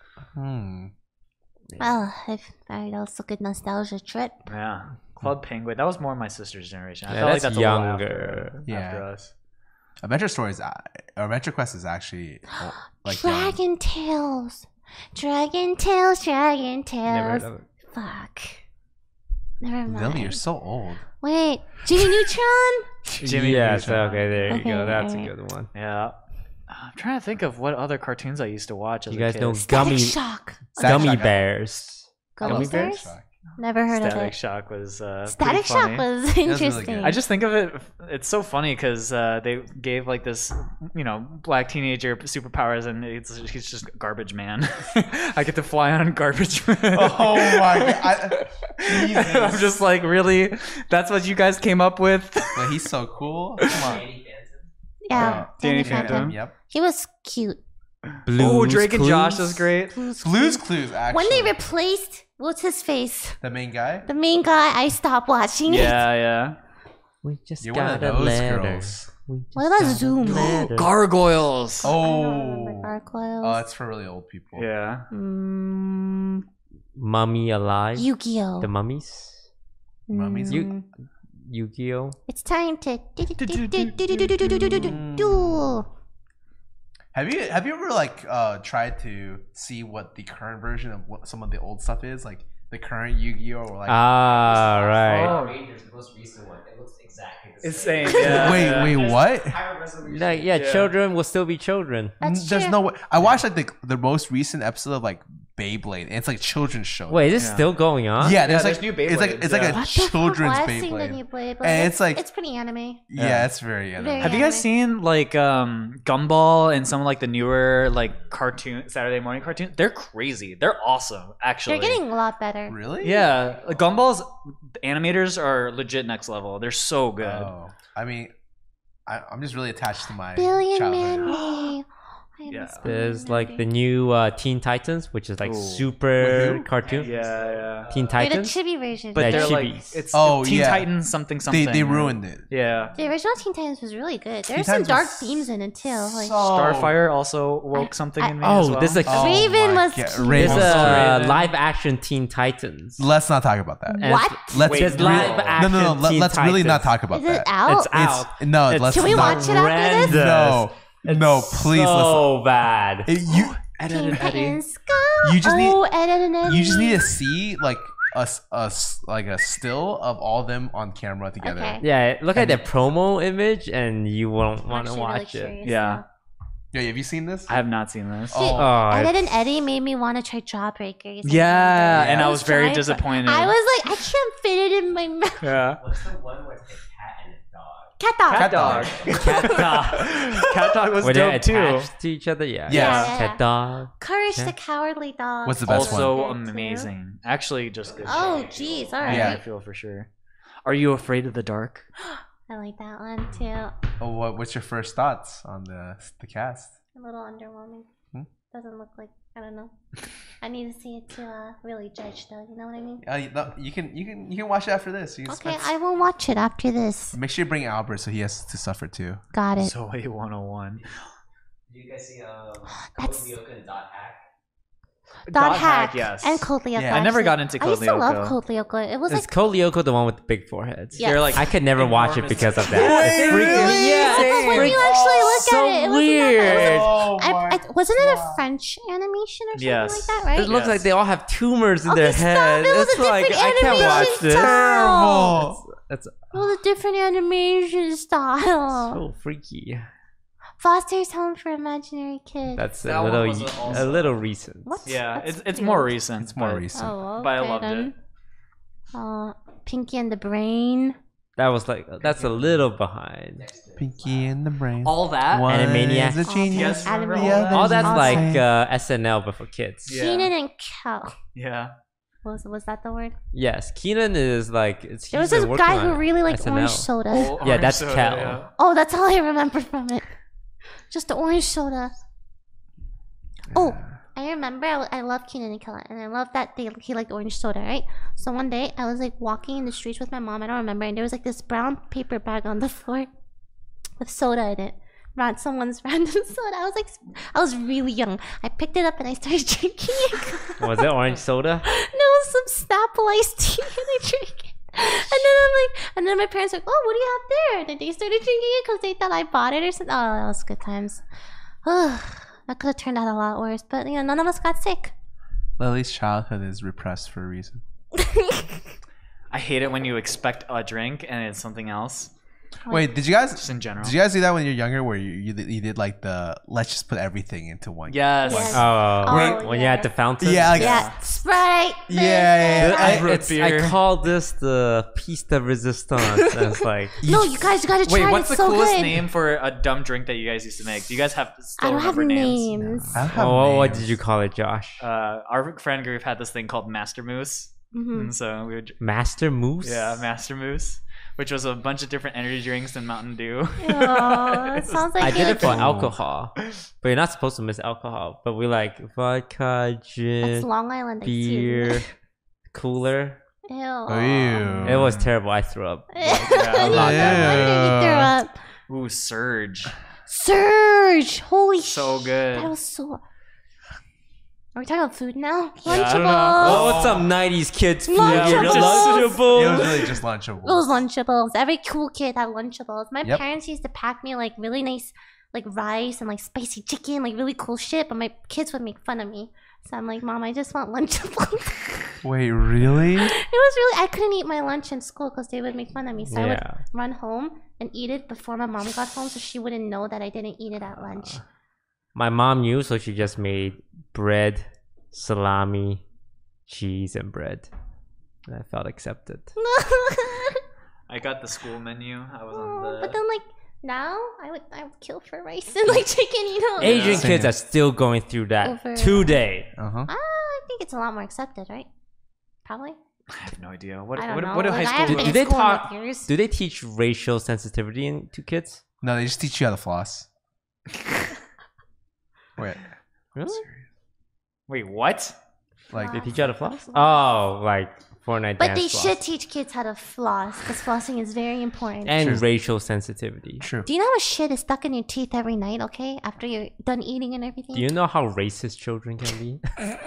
S3: hmm.
S2: Well, if, alright, that was a good nostalgia trip.
S1: Yeah. Club Penguin. That was more my sister's generation. I
S4: Yeah,
S1: felt like
S4: that's
S1: that's a little
S4: younger.
S1: after,
S3: Yeah.
S1: after us.
S3: Adventure Stories. uh, Adventure Quest is actually oh, like young.
S2: Dragon Tales. Dragon Tales, Dragon
S4: Never heard
S2: Tales.
S4: of it.
S2: Fuck. Never mind.
S3: Lily, you're so old.
S2: Wait, Jimmy Neutron?
S1: Jimmy
S4: yes,
S1: Neutron.
S4: okay, there you
S2: Okay,
S4: go. That's a
S2: alright.
S4: good one.
S1: Yeah. I'm trying to think of what other cartoons I used to watch as
S4: You
S1: a
S4: guys
S1: kid.
S4: know
S2: Static
S4: Gummy
S2: Shock.
S3: Static
S4: Gummy
S3: Shock.
S4: Bears.
S2: Gummy
S4: Gummy
S2: Bears?
S3: Shock.
S2: Never heard
S1: Static
S2: of it.
S1: Shock was uh,
S2: Static
S1: pretty funny.
S2: Shock was
S3: was really
S2: interesting.
S3: good.
S1: I just think of it. It's so funny because uh, they gave like this, you know, black teenager superpowers, and it's he's just garbage man. I get to fly on garbage man.
S3: Oh my god! I, Jesus.
S1: I'm just like, really? That's what you guys came up with?
S3: But he's so cool. Come on.
S5: Danny Phantom?
S2: yeah,
S1: Danny
S2: Danny
S1: Phantom.
S2: Phantom.
S3: Yep.
S2: He was cute.
S4: Blues
S1: Oh, Drake and Josh
S4: Clues.
S1: was great.
S2: Blue's
S3: Blue's
S2: Clues.
S3: Clues. Actually,
S2: When they replaced what's his face,
S3: the main guy.
S2: the main guy, I stopped watching it.
S1: Yeah, yeah.
S4: We just
S3: You're one
S4: got
S3: of
S4: a
S3: those
S4: letter.
S3: girls.
S4: We just
S2: What about
S4: got a
S2: Zoom?
S4: letter.
S1: Gargoyles.
S2: I don't remember
S3: Oh,
S2: Gargoyles.
S3: oh, it's for really old people.
S1: Yeah.
S2: Mm,
S4: Mummy Alive.
S2: Yu-Gi-Oh.
S4: The mummies.
S3: Mummies?
S4: You- Yu-Gi-Oh.
S2: It's time to.
S3: Have you have you ever like uh tried to see what the current version of what some of the old stuff is, like the current Yu-Gi-Oh or like?
S4: Ah, right.
S1: Oh.
S5: Rangers, the most recent one. It looks exactly the
S1: It's
S5: same.
S1: same. Yeah.
S3: wait,
S1: yeah.
S3: wait, what?
S5: Higher resolution.
S4: Like, yeah,
S1: Yeah.
S4: children will still be children.
S2: That's
S3: There's
S2: true.
S3: no way. I watched like the the most recent episode of like Beyblade, and it's like children's show.
S4: Wait, is this
S1: Yeah.
S4: still going on?
S3: yeah, there's
S1: Yeah,
S3: like
S1: there's new
S3: it's like it's like
S1: Beyblades,
S3: a
S1: yeah.
S2: What the fuck?
S3: children's
S2: Well, I've seen the
S3: Beyblade.
S2: new Beyblade.
S3: And it's like-
S2: it's pretty anime.
S3: Yeah,
S1: Yeah.
S3: it's very.
S2: Very
S1: Have you guys
S2: anime.
S1: seen like um, Gumball and some of like the newer like cartoon Saturday morning cartoons? They're crazy. They're awesome, actually.
S2: They're getting a lot better.
S3: Really?
S1: Yeah, like, Gumball's the animators are legit next level. They're so good.
S3: Oh, I mean, I, I'm just really attached to my
S2: Billion
S3: childhood.
S2: Mandy. I
S1: Yeah.
S2: miss
S4: There's
S2: Billion
S4: like the
S2: Mandy.
S4: new uh, Teen Titans, which is like
S1: Ooh.
S4: super
S3: With who?
S4: cartoon.
S1: Yeah, yeah.
S4: Teen
S2: Wait, the
S4: Titans.
S2: chibi version.
S1: But
S4: Yeah,
S1: they're like
S4: chibis.
S1: it's
S3: Oh,
S1: Teen
S3: yeah.
S1: Titans something
S3: They
S1: something.
S3: they
S1: right?
S3: ruined it.
S1: Yeah.
S2: the original Teen Titans was really good.
S3: Teen
S2: There's some
S3: Titans
S2: dark
S3: was
S2: themes in it too. Like
S3: so-
S1: Starfire also woke
S2: I-
S1: something
S2: I-
S1: in me
S4: Oh,
S1: as well.
S4: there's like-
S3: Oh
S2: Raven
S3: my
S2: was
S3: God,
S2: cute.
S3: Raven
S4: There's
S3: was
S4: a
S1: Raven.
S4: live action Teen Titans.
S3: Let's not talk about that.
S4: And
S2: What?
S3: Let's
S1: Wait,
S4: There's
S1: no.
S4: live
S3: no,
S4: action.
S3: no, no. Let,
S4: Teen
S3: let's really not
S4: Titans.
S3: talk about
S2: Is it
S3: that.
S2: out?
S4: It's out.
S3: It's, no,
S4: It's-
S3: let's
S2: Can we
S3: not.
S2: watch it after this?
S3: No, no, please.
S4: So bad.
S3: let's. It, you
S1: Edit
S2: Teen
S1: and Eddie.
S2: Titans go.
S3: You just need-
S2: oh, Ed, Ed, and
S3: you just
S2: Eddie.
S3: need to see like a, s- a s- like a still of all of them on camera together.
S2: Okay.
S4: Yeah, look at the promo image and you won't
S2: I'm
S4: want to
S2: actually really
S4: watch it.
S2: curious
S1: Yeah.
S2: now.
S3: Yeah, have you seen this?
S1: I have not seen this.
S3: Oh.
S2: Dude,
S4: Oh,
S2: Ed, Ed,
S4: it's-
S2: and Eddie made me want to try Jawbreakers.
S1: Yeah, and I
S3: I
S1: was very
S2: trying, but
S1: disappointed.
S2: I was like, I can't fit it in my mouth.
S1: yeah.
S5: What's the one where it's like a cat and a dog?
S2: Cat dog.
S1: Cat dog. Cat dog. Cat dog was
S4: Were they
S1: dope too.
S4: attached to each other? Yeah.
S3: Yes.
S2: Yeah, yeah,
S4: Cat
S2: yeah.
S4: dog.
S2: Courage
S4: Yeah.
S2: the Cowardly Dog.
S3: What's the best one?
S1: Also
S2: Good, too.
S1: amazing. Actually, just good.
S2: Oh, jeez. All right.
S3: Yeah.
S1: I feel for sure. Are you afraid of the dark?
S2: I like that one too.
S3: Oh, what, what's your first thoughts on the the cast?
S2: A little underwhelming.
S3: Hmm?
S2: Doesn't look like I don't know. I need to see it to uh, really judge though. You know what I mean?
S3: Uh, you, no, you can you can you can watch it after this. You can
S2: Okay,
S3: spend-
S2: I will watch it after this.
S3: Make sure you bring Albert so he has to suffer too.
S2: Got it.
S1: So A one oh one.
S5: Do you guys see um,
S2: That's-
S5: Code Lyoko and Dot Hack?
S2: Dot hack,
S1: yes.
S2: and Code Lyoko.
S3: Yeah.
S1: I never
S2: actually.
S1: got into
S2: I
S1: Code
S2: used to love
S1: Lyoko.
S2: Code Lyoko. It was
S4: Is
S2: like
S4: Code Lyoko the one with the big foreheads?
S2: Yeah.
S1: They're like
S4: I could never watch it
S1: enormous.
S4: because of that. It freaked me.
S1: Really?
S4: Yeah,
S2: because
S4: it
S2: when
S4: freaked-
S2: you actually look
S4: so
S2: at it, it
S4: weird.
S3: Oh
S2: wasn't that. I, I, wasn't it a French animation or something
S1: Yes.
S2: like that, right?
S4: It looks
S1: Yes.
S4: like they all have tumors in
S2: Okay,
S4: their
S2: stop.
S4: head.
S2: It was
S4: It's
S2: a
S4: like
S2: different
S4: I can't watch
S2: animation
S4: this.
S2: style.
S4: That's
S2: It was a different animation style.
S4: so freaky.
S2: Foster's Home for Imaginary Kids.
S4: That's a
S1: That one
S4: little
S1: was
S4: a
S1: also-
S4: little recent.
S2: What?
S1: Yeah,
S2: That's
S1: it's it's
S2: pretty
S1: more
S2: old.
S1: recent.
S3: It's more
S1: but-
S3: recent.
S2: Oh, okay,
S1: But I loved
S2: then. Uh, Pinky and the Brain.
S4: That was like that's a little behind.
S3: Pinky in the brain.
S1: All that.
S3: One
S4: Animaniacs.
S3: is a genius.
S1: Yes, remember
S2: Animaniacs.
S1: all that?
S4: All that's
S2: Awesome.
S4: like uh, S N L but for kids.
S1: Yeah.
S2: Keenan and Kel.
S1: Yeah.
S2: Was was that the word?
S4: Yes, Keenan is like it's.
S2: There was
S4: he's
S2: this
S4: been working
S2: guy who
S4: on
S2: really liked
S4: S N L.
S2: orange soda.
S1: Oh,
S4: Yeah,
S1: orange
S4: that's
S1: soda,
S4: Kel.
S1: yeah.
S2: Oh, that's all I remember from it. Just the orange soda. Oh, I remember. I, I love Keenan and Kel, and I love that they he liked orange soda, right? So one day I was like walking in the streets with my mom. I don't remember, and there was like this brown paper bag on the floor with soda in it. Ran someone's random soda. I was like, I was really young. I picked it up and I started drinking it.
S4: Was it orange soda?
S2: No, it was some Snapple iced tea, and I drank it. And then I'm like, and then my parents were like, "Oh, what do you have there?" And then they started drinking it because they thought I bought it or something. Oh, that was good times. That could have turned out a lot worse, but you know, none of us got sick.
S3: Lily's childhood is repressed for a reason.
S1: I hate it when you expect a drink and it's something else.
S3: Wait, did you guys
S1: Just in general.
S3: did you guys do that when you were younger, where you you, did- you did like the let's just put everything into one?
S1: Yes.
S2: Yes.
S4: Oh,
S2: Oh,
S4: when, when you
S2: yeah.
S4: had the fountain.
S3: Yeah, like-
S2: Yeah, Sprite.
S3: Yeah, yeah, yeah.
S1: I-
S4: I, it's, I
S1: beer.
S4: call this the piece de resistance. And it's like
S2: No, you guys gotta try
S1: Wait,
S2: it.
S1: what's
S2: It's
S1: the
S2: so
S1: coolest
S2: good.
S1: name for a dumb drink that you guys used to make? Do you guys have still
S2: I don't have
S1: remember names?
S2: names.
S3: I don't have
S4: oh, what
S3: names.
S4: did you call it, Josh?
S1: Uh, our friend group had this thing called Master Moose,
S2: Mhm.
S1: and so we would
S4: Master Moose.
S1: yeah Master Moose, which was a bunch of different energy drinks and Mountain Dew.
S2: Oh, it sounds like
S4: I did it for
S3: Ooh.
S4: alcohol, but you're not supposed to miss alcohol. But we like vodka,
S2: That's
S4: gin,
S2: Long Island iced tea,
S4: beer,
S2: isn't it?
S4: cooler.
S2: Ew.
S3: Ew.
S4: It was terrible. I threw up.
S2: No
S1: Yeah,
S2: wonder you threw up.
S1: Ooh, Surge,
S2: Surge! Holy
S1: so
S2: sh-
S1: good.
S2: That was so. Are we talking about food now?
S1: Yeah, I
S2: Lunchables.
S1: don't know.
S4: Oh, what's up, nineties kids? Food?
S2: Lunchables.
S4: You're
S3: It
S4: Lunchables.
S3: was really just Lunchables.
S2: Those Lunchables. Every cool kid had Lunchables. My
S3: Yep.
S2: parents used to pack me like really nice, like rice and like spicy chicken, like really cool shit. But my kids would make fun of me. So I'm like, Mom, I just want Lunchables.
S3: Wait, really?
S2: It was really. I couldn't eat my lunch in school because they would make fun of me. So I would
S4: Yeah.
S2: run home and eat it before my mom got home, so she wouldn't know that I didn't eat it at lunch.
S4: My mom knew, so she just made bread, salami, cheese, and bread. And I felt accepted.
S1: I got the school menu. I was on
S2: Oh,
S1: the.
S2: but then like now, I would I would kill for rice and like chicken. You know.
S4: Asian
S3: Same.
S4: kids are still going through that
S2: Over-
S4: today.
S3: Uh huh.
S2: Ah, I think it's a lot more accepted, right? Probably.
S1: I have no idea. What
S2: I don't
S1: what,
S2: know.
S1: what do
S2: Like, I
S1: high
S2: haven't
S1: school?
S2: been
S4: Do
S2: to
S4: they
S2: school in,
S4: talk-
S2: like, years.
S4: Do they teach racial sensitivity in, to kids?
S3: No, they just teach you how to floss. Wait,
S4: Really?
S1: Wait, what?
S3: like
S4: They teach you how to floss? Oh, like Fortnite
S2: But
S4: dance
S2: they
S4: floss.
S2: should teach kids how to floss because flossing is very important.
S4: And
S3: True.
S4: racial sensitivity.
S3: true.
S2: Do you know how much shit is stuck in your teeth every night? Okay, after you're done eating and everything.
S4: Do you know how racist children can be?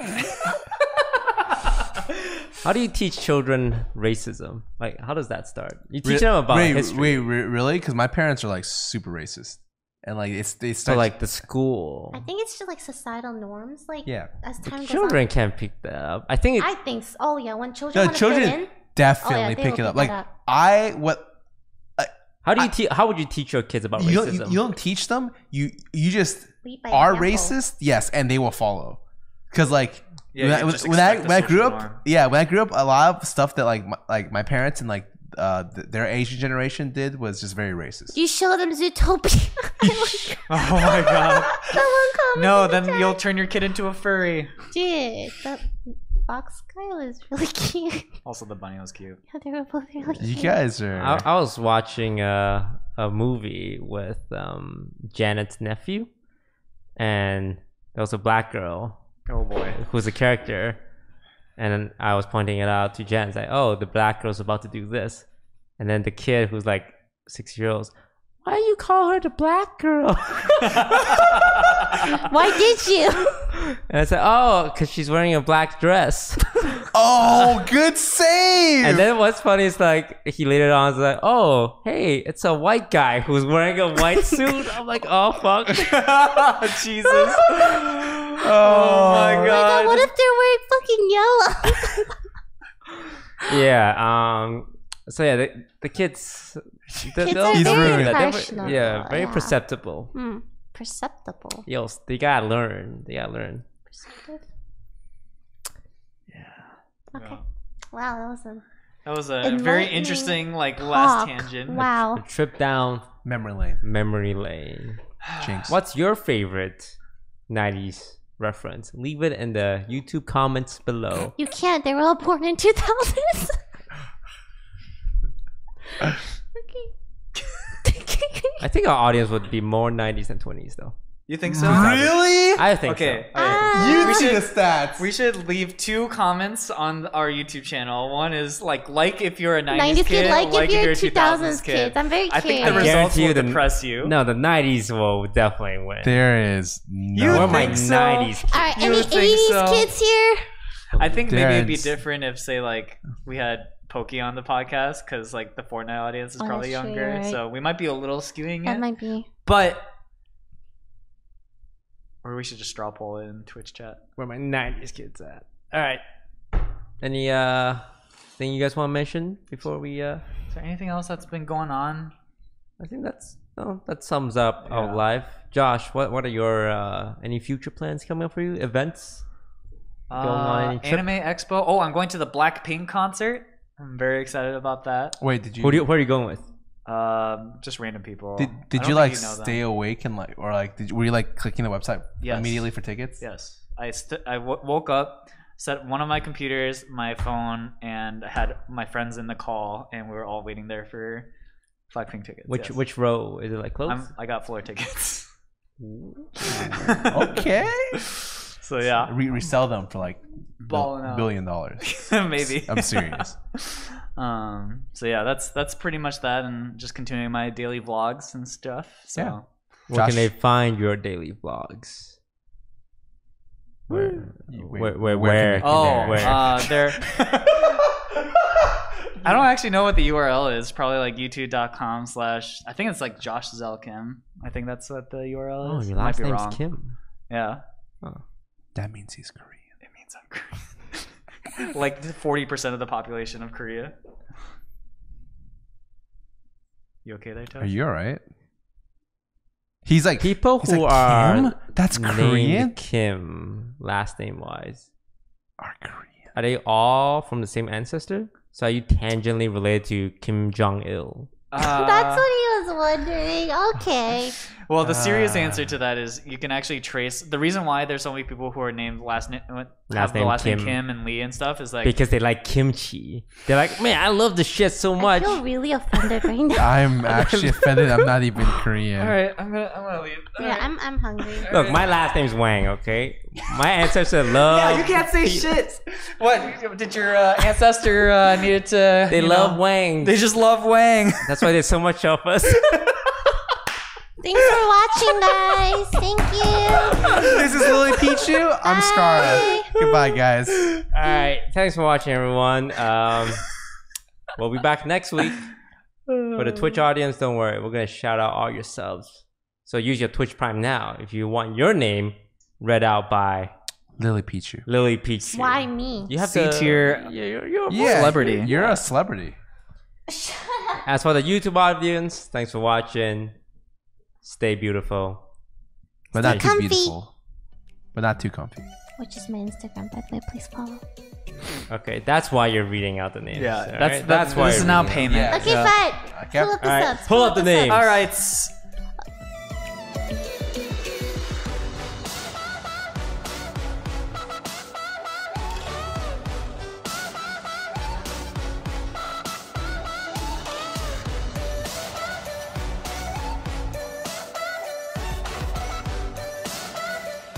S4: How do you teach children racism? Like, how does that start? You teach
S3: Re-
S4: them about
S3: wait,
S4: history.
S3: Wait, re- really? Because my parents are like super racist, and like it's they
S4: So,
S3: start
S4: like, the school.
S2: I think it's just like societal norms. Like
S3: yeah.
S2: as time goes
S4: Children
S2: on.
S4: can't pick that up. I think it,
S2: I think. So. Oh yeah, when children
S3: No,
S2: want to fit
S3: children
S2: in.
S3: definitely
S2: Oh, yeah, they
S3: pick
S2: will
S3: it up.
S2: pick
S3: Like
S2: that up.
S3: I what
S4: how do you
S3: I-
S4: teach? How would you teach your kids about
S3: you
S4: racism?
S3: don't you don't teach them. You you just
S2: Lead by
S3: are
S2: example.
S3: racist, yes, and they will follow. Because like
S1: Yeah,
S3: when,
S1: you
S3: I, when,
S1: just
S3: when I
S1: expect the
S3: when I grew
S1: social
S3: up,
S1: norm.
S3: yeah, when I grew up, a lot of stuff that like my, like my parents and like uh, th- their Asian generation did was just very racist.
S2: You show them Zootopia.
S1: Oh my god.
S2: Someone comment
S1: No,
S2: in the
S1: then
S2: chat.
S1: you'll turn your kid into a furry.
S2: Dude, that Fox guy was really cute.
S1: Also, the bunny was cute.
S2: Yeah, they were both really cute.
S3: You guys are.
S4: I, I was watching a a movie with um, Janet's nephew, and there was a black girl
S1: Oh boy.
S4: who's a character, and then I was pointing it out to Jen, like, "Oh, the black girl's about to do this," and then the kid who's like six years old, "Why do you call her the black girl?"
S2: Why did you?
S4: And I said, "Oh, because she's wearing a black dress."
S3: Oh, good save!
S4: And then what's funny is like he later on is like, "Oh, hey, it's a white guy who's wearing a white suit." I'm like, "Oh fuck."
S1: Jesus.
S3: oh,
S1: Oh my
S2: Oh my god,
S1: god.
S2: what if they're wearing fucking yellow?
S4: Yeah. Um. So yeah, the, the kids. The,
S2: Kids
S4: they'll-
S2: are
S3: He's
S4: they'll
S3: very
S4: do that. They were-
S2: impressionable,
S4: yeah, very
S2: yeah.
S4: perceptible.
S2: Hmm, perceptible.
S4: Yo, they gotta learn. They gotta learn.
S2: Perceptive.
S1: Yeah.
S2: Okay. Wow, that was a
S1: That was a very
S2: Enlightening
S1: interesting, like, last
S2: talk.
S1: tangent.
S2: Wow.
S4: A trip down
S3: memory lane.
S4: memory lane.
S3: Jinx.
S4: What's your favorite nineties reference? Leave it in the YouTube comments below.
S2: You can't. They were all born in two thousands. okay.
S4: I think our audience would be more nineties than twenties though.
S1: You think so?
S3: Really?
S4: I think
S1: Okay.
S4: so.
S1: alright.
S3: You
S1: We
S3: see
S1: should-
S3: the stats.
S1: We should leave two comments on our YouTube channel. One is like, like if you're a nineties,
S2: nineties
S1: kid,
S2: kid, like,
S1: like
S2: if you're
S1: a
S2: two thousands kids. I'm very
S1: I think
S2: curious.
S1: the
S4: I
S1: results
S4: guarantee
S1: will
S4: you the-
S1: depress you.
S4: No, the nineties will definitely win.
S3: There is no.
S1: You
S4: Where are my
S1: think so?
S4: nineties?
S2: All right,
S1: You
S2: any
S1: would think
S2: eighties
S1: so?
S2: kids here?
S1: I think maybe it'd be
S3: Darren's-
S1: different if, say, like we had Pokey on the podcast, because like the Fortnite audience is
S2: Oh,
S1: probably
S2: that's true,
S1: younger,
S2: you're right.
S1: so we might be a little skewing
S2: That
S1: it.
S2: might be.
S1: But or we should just straw poll it in Twitch chat.
S4: Where my nineties kids at? All right. Any uh thing you guys want to mention before we uh?
S1: Is there anything else that's been going on?
S4: I think that's oh, that sums up
S1: Yeah.
S4: our life. Josh, what what are your uh any future plans coming up for you? Events? Going on
S1: Uh,
S4: any trip?
S1: Anime Expo. Oh, I'm going to the Blackpink concert. I'm very excited about that.
S3: Wait, did you?
S4: Who do you, who are you going with?
S1: Um, just random people.
S3: did
S1: I
S3: did
S1: don't
S3: you
S1: think
S3: like
S1: know them.
S3: stay awake and like, or like, did you, were you like clicking the website
S1: Yes.
S3: immediately for tickets?
S1: Yes, I st- I w- woke up, set one of my computers, my phone, and had my friends in the call, and we were all waiting there for Blackpink tickets.
S4: Which
S1: yes.
S4: which row is it? Like close?
S1: I'm, I got floor tickets.
S3: Okay.
S1: So yeah,
S3: Re- resell them for like
S1: balling
S3: bil-
S1: out.
S3: billion dollars.
S1: Maybe.
S3: I'm serious.
S1: Um. So yeah, that's that's pretty much that, and just continuing my daily vlogs and stuff. So.
S3: Yeah.
S4: Where can
S3: Josh?
S4: they find your daily vlogs? Where
S3: Wait,
S4: where where
S3: where
S4: where?
S3: can they-
S1: Oh,
S4: where?
S1: uh, they're. I don't actually know what the U R L is. Probably like youtube.com slash. I think it's like Josh Zelkim. I think that's what the U R L
S4: Oh,
S1: is.
S4: your
S1: Might
S4: last
S1: be
S4: name's
S1: wrong.
S4: Kim.
S1: Yeah,
S3: That means he's Korean.
S1: it means I'm Korean. Like forty percent of the population of Korea. You okay there, Tosh?
S3: Are you alright? He's like
S4: People
S3: he's
S4: who
S3: like,
S4: are
S3: Kim? That's
S4: named
S3: Korean.
S4: Kim, last name wise,
S3: Are Korean.
S4: are they all from the same ancestor? So are you tangentially related to Kim Jong Il?
S1: Uh,
S2: That's what he was wondering. Okay.
S1: Well, the serious
S3: Ah.
S1: answer to that is you can actually trace the reason why there's so many people who are named last name have
S4: Last
S1: the
S4: name
S1: last
S4: Kim.
S1: name Kim and Lee and stuff is like
S4: Because they like kimchi. They're like, man, I love this shit so
S2: I
S4: much.
S2: feel really offended right now.
S3: I'm actually offended. I'm not even Korean.
S1: all right, I'm gonna I'm gonna leave. All
S2: Yeah,
S1: right.
S2: I'm I'm hungry.
S4: Look, my last name's Wang. Okay, my ancestor love.
S1: Yeah, you can't say shit. What did your uh, ancestor uh, needed to?
S4: They
S1: you
S4: love
S1: know,
S4: Wang.
S1: They just love Wang.
S4: That's why there's so much of us.
S2: Thanks for watching, guys. Thank you.
S3: This is Lily Pichu. I'm Skara. Goodbye, guys.
S4: All right, thanks for watching, everyone. Um, we'll be back next week. For the Twitch audience, don't worry. We're gonna shout out all your subs. So use your Twitch Prime now if you want your name read out by
S3: Lily Pichu.
S4: Lily Peach.
S2: Why me?
S4: You have
S1: C
S4: to.
S1: tier-
S4: Yeah, you're, you're a
S3: Yeah,
S1: Celebrity.
S3: You're a celebrity.
S4: As for the YouTube audience, thanks for watching. Stay beautiful.
S3: But not
S2: Stay
S3: too
S2: comfy.
S3: beautiful. But not too comfy.
S2: Which is my Instagram, by the way. Please follow.
S4: Okay, that's why you're reading out the names.
S1: Yeah,
S4: all
S1: that's
S4: right?
S1: that's,
S4: why
S1: this is
S4: you're
S1: now
S4: reading out-
S1: payment.
S3: Yeah.
S2: Okay,
S3: Yeah.
S2: fine.
S3: Okay.
S2: Pull up the
S4: All right,
S2: subs.
S4: pull up the
S2: subs.
S4: names.
S1: All right.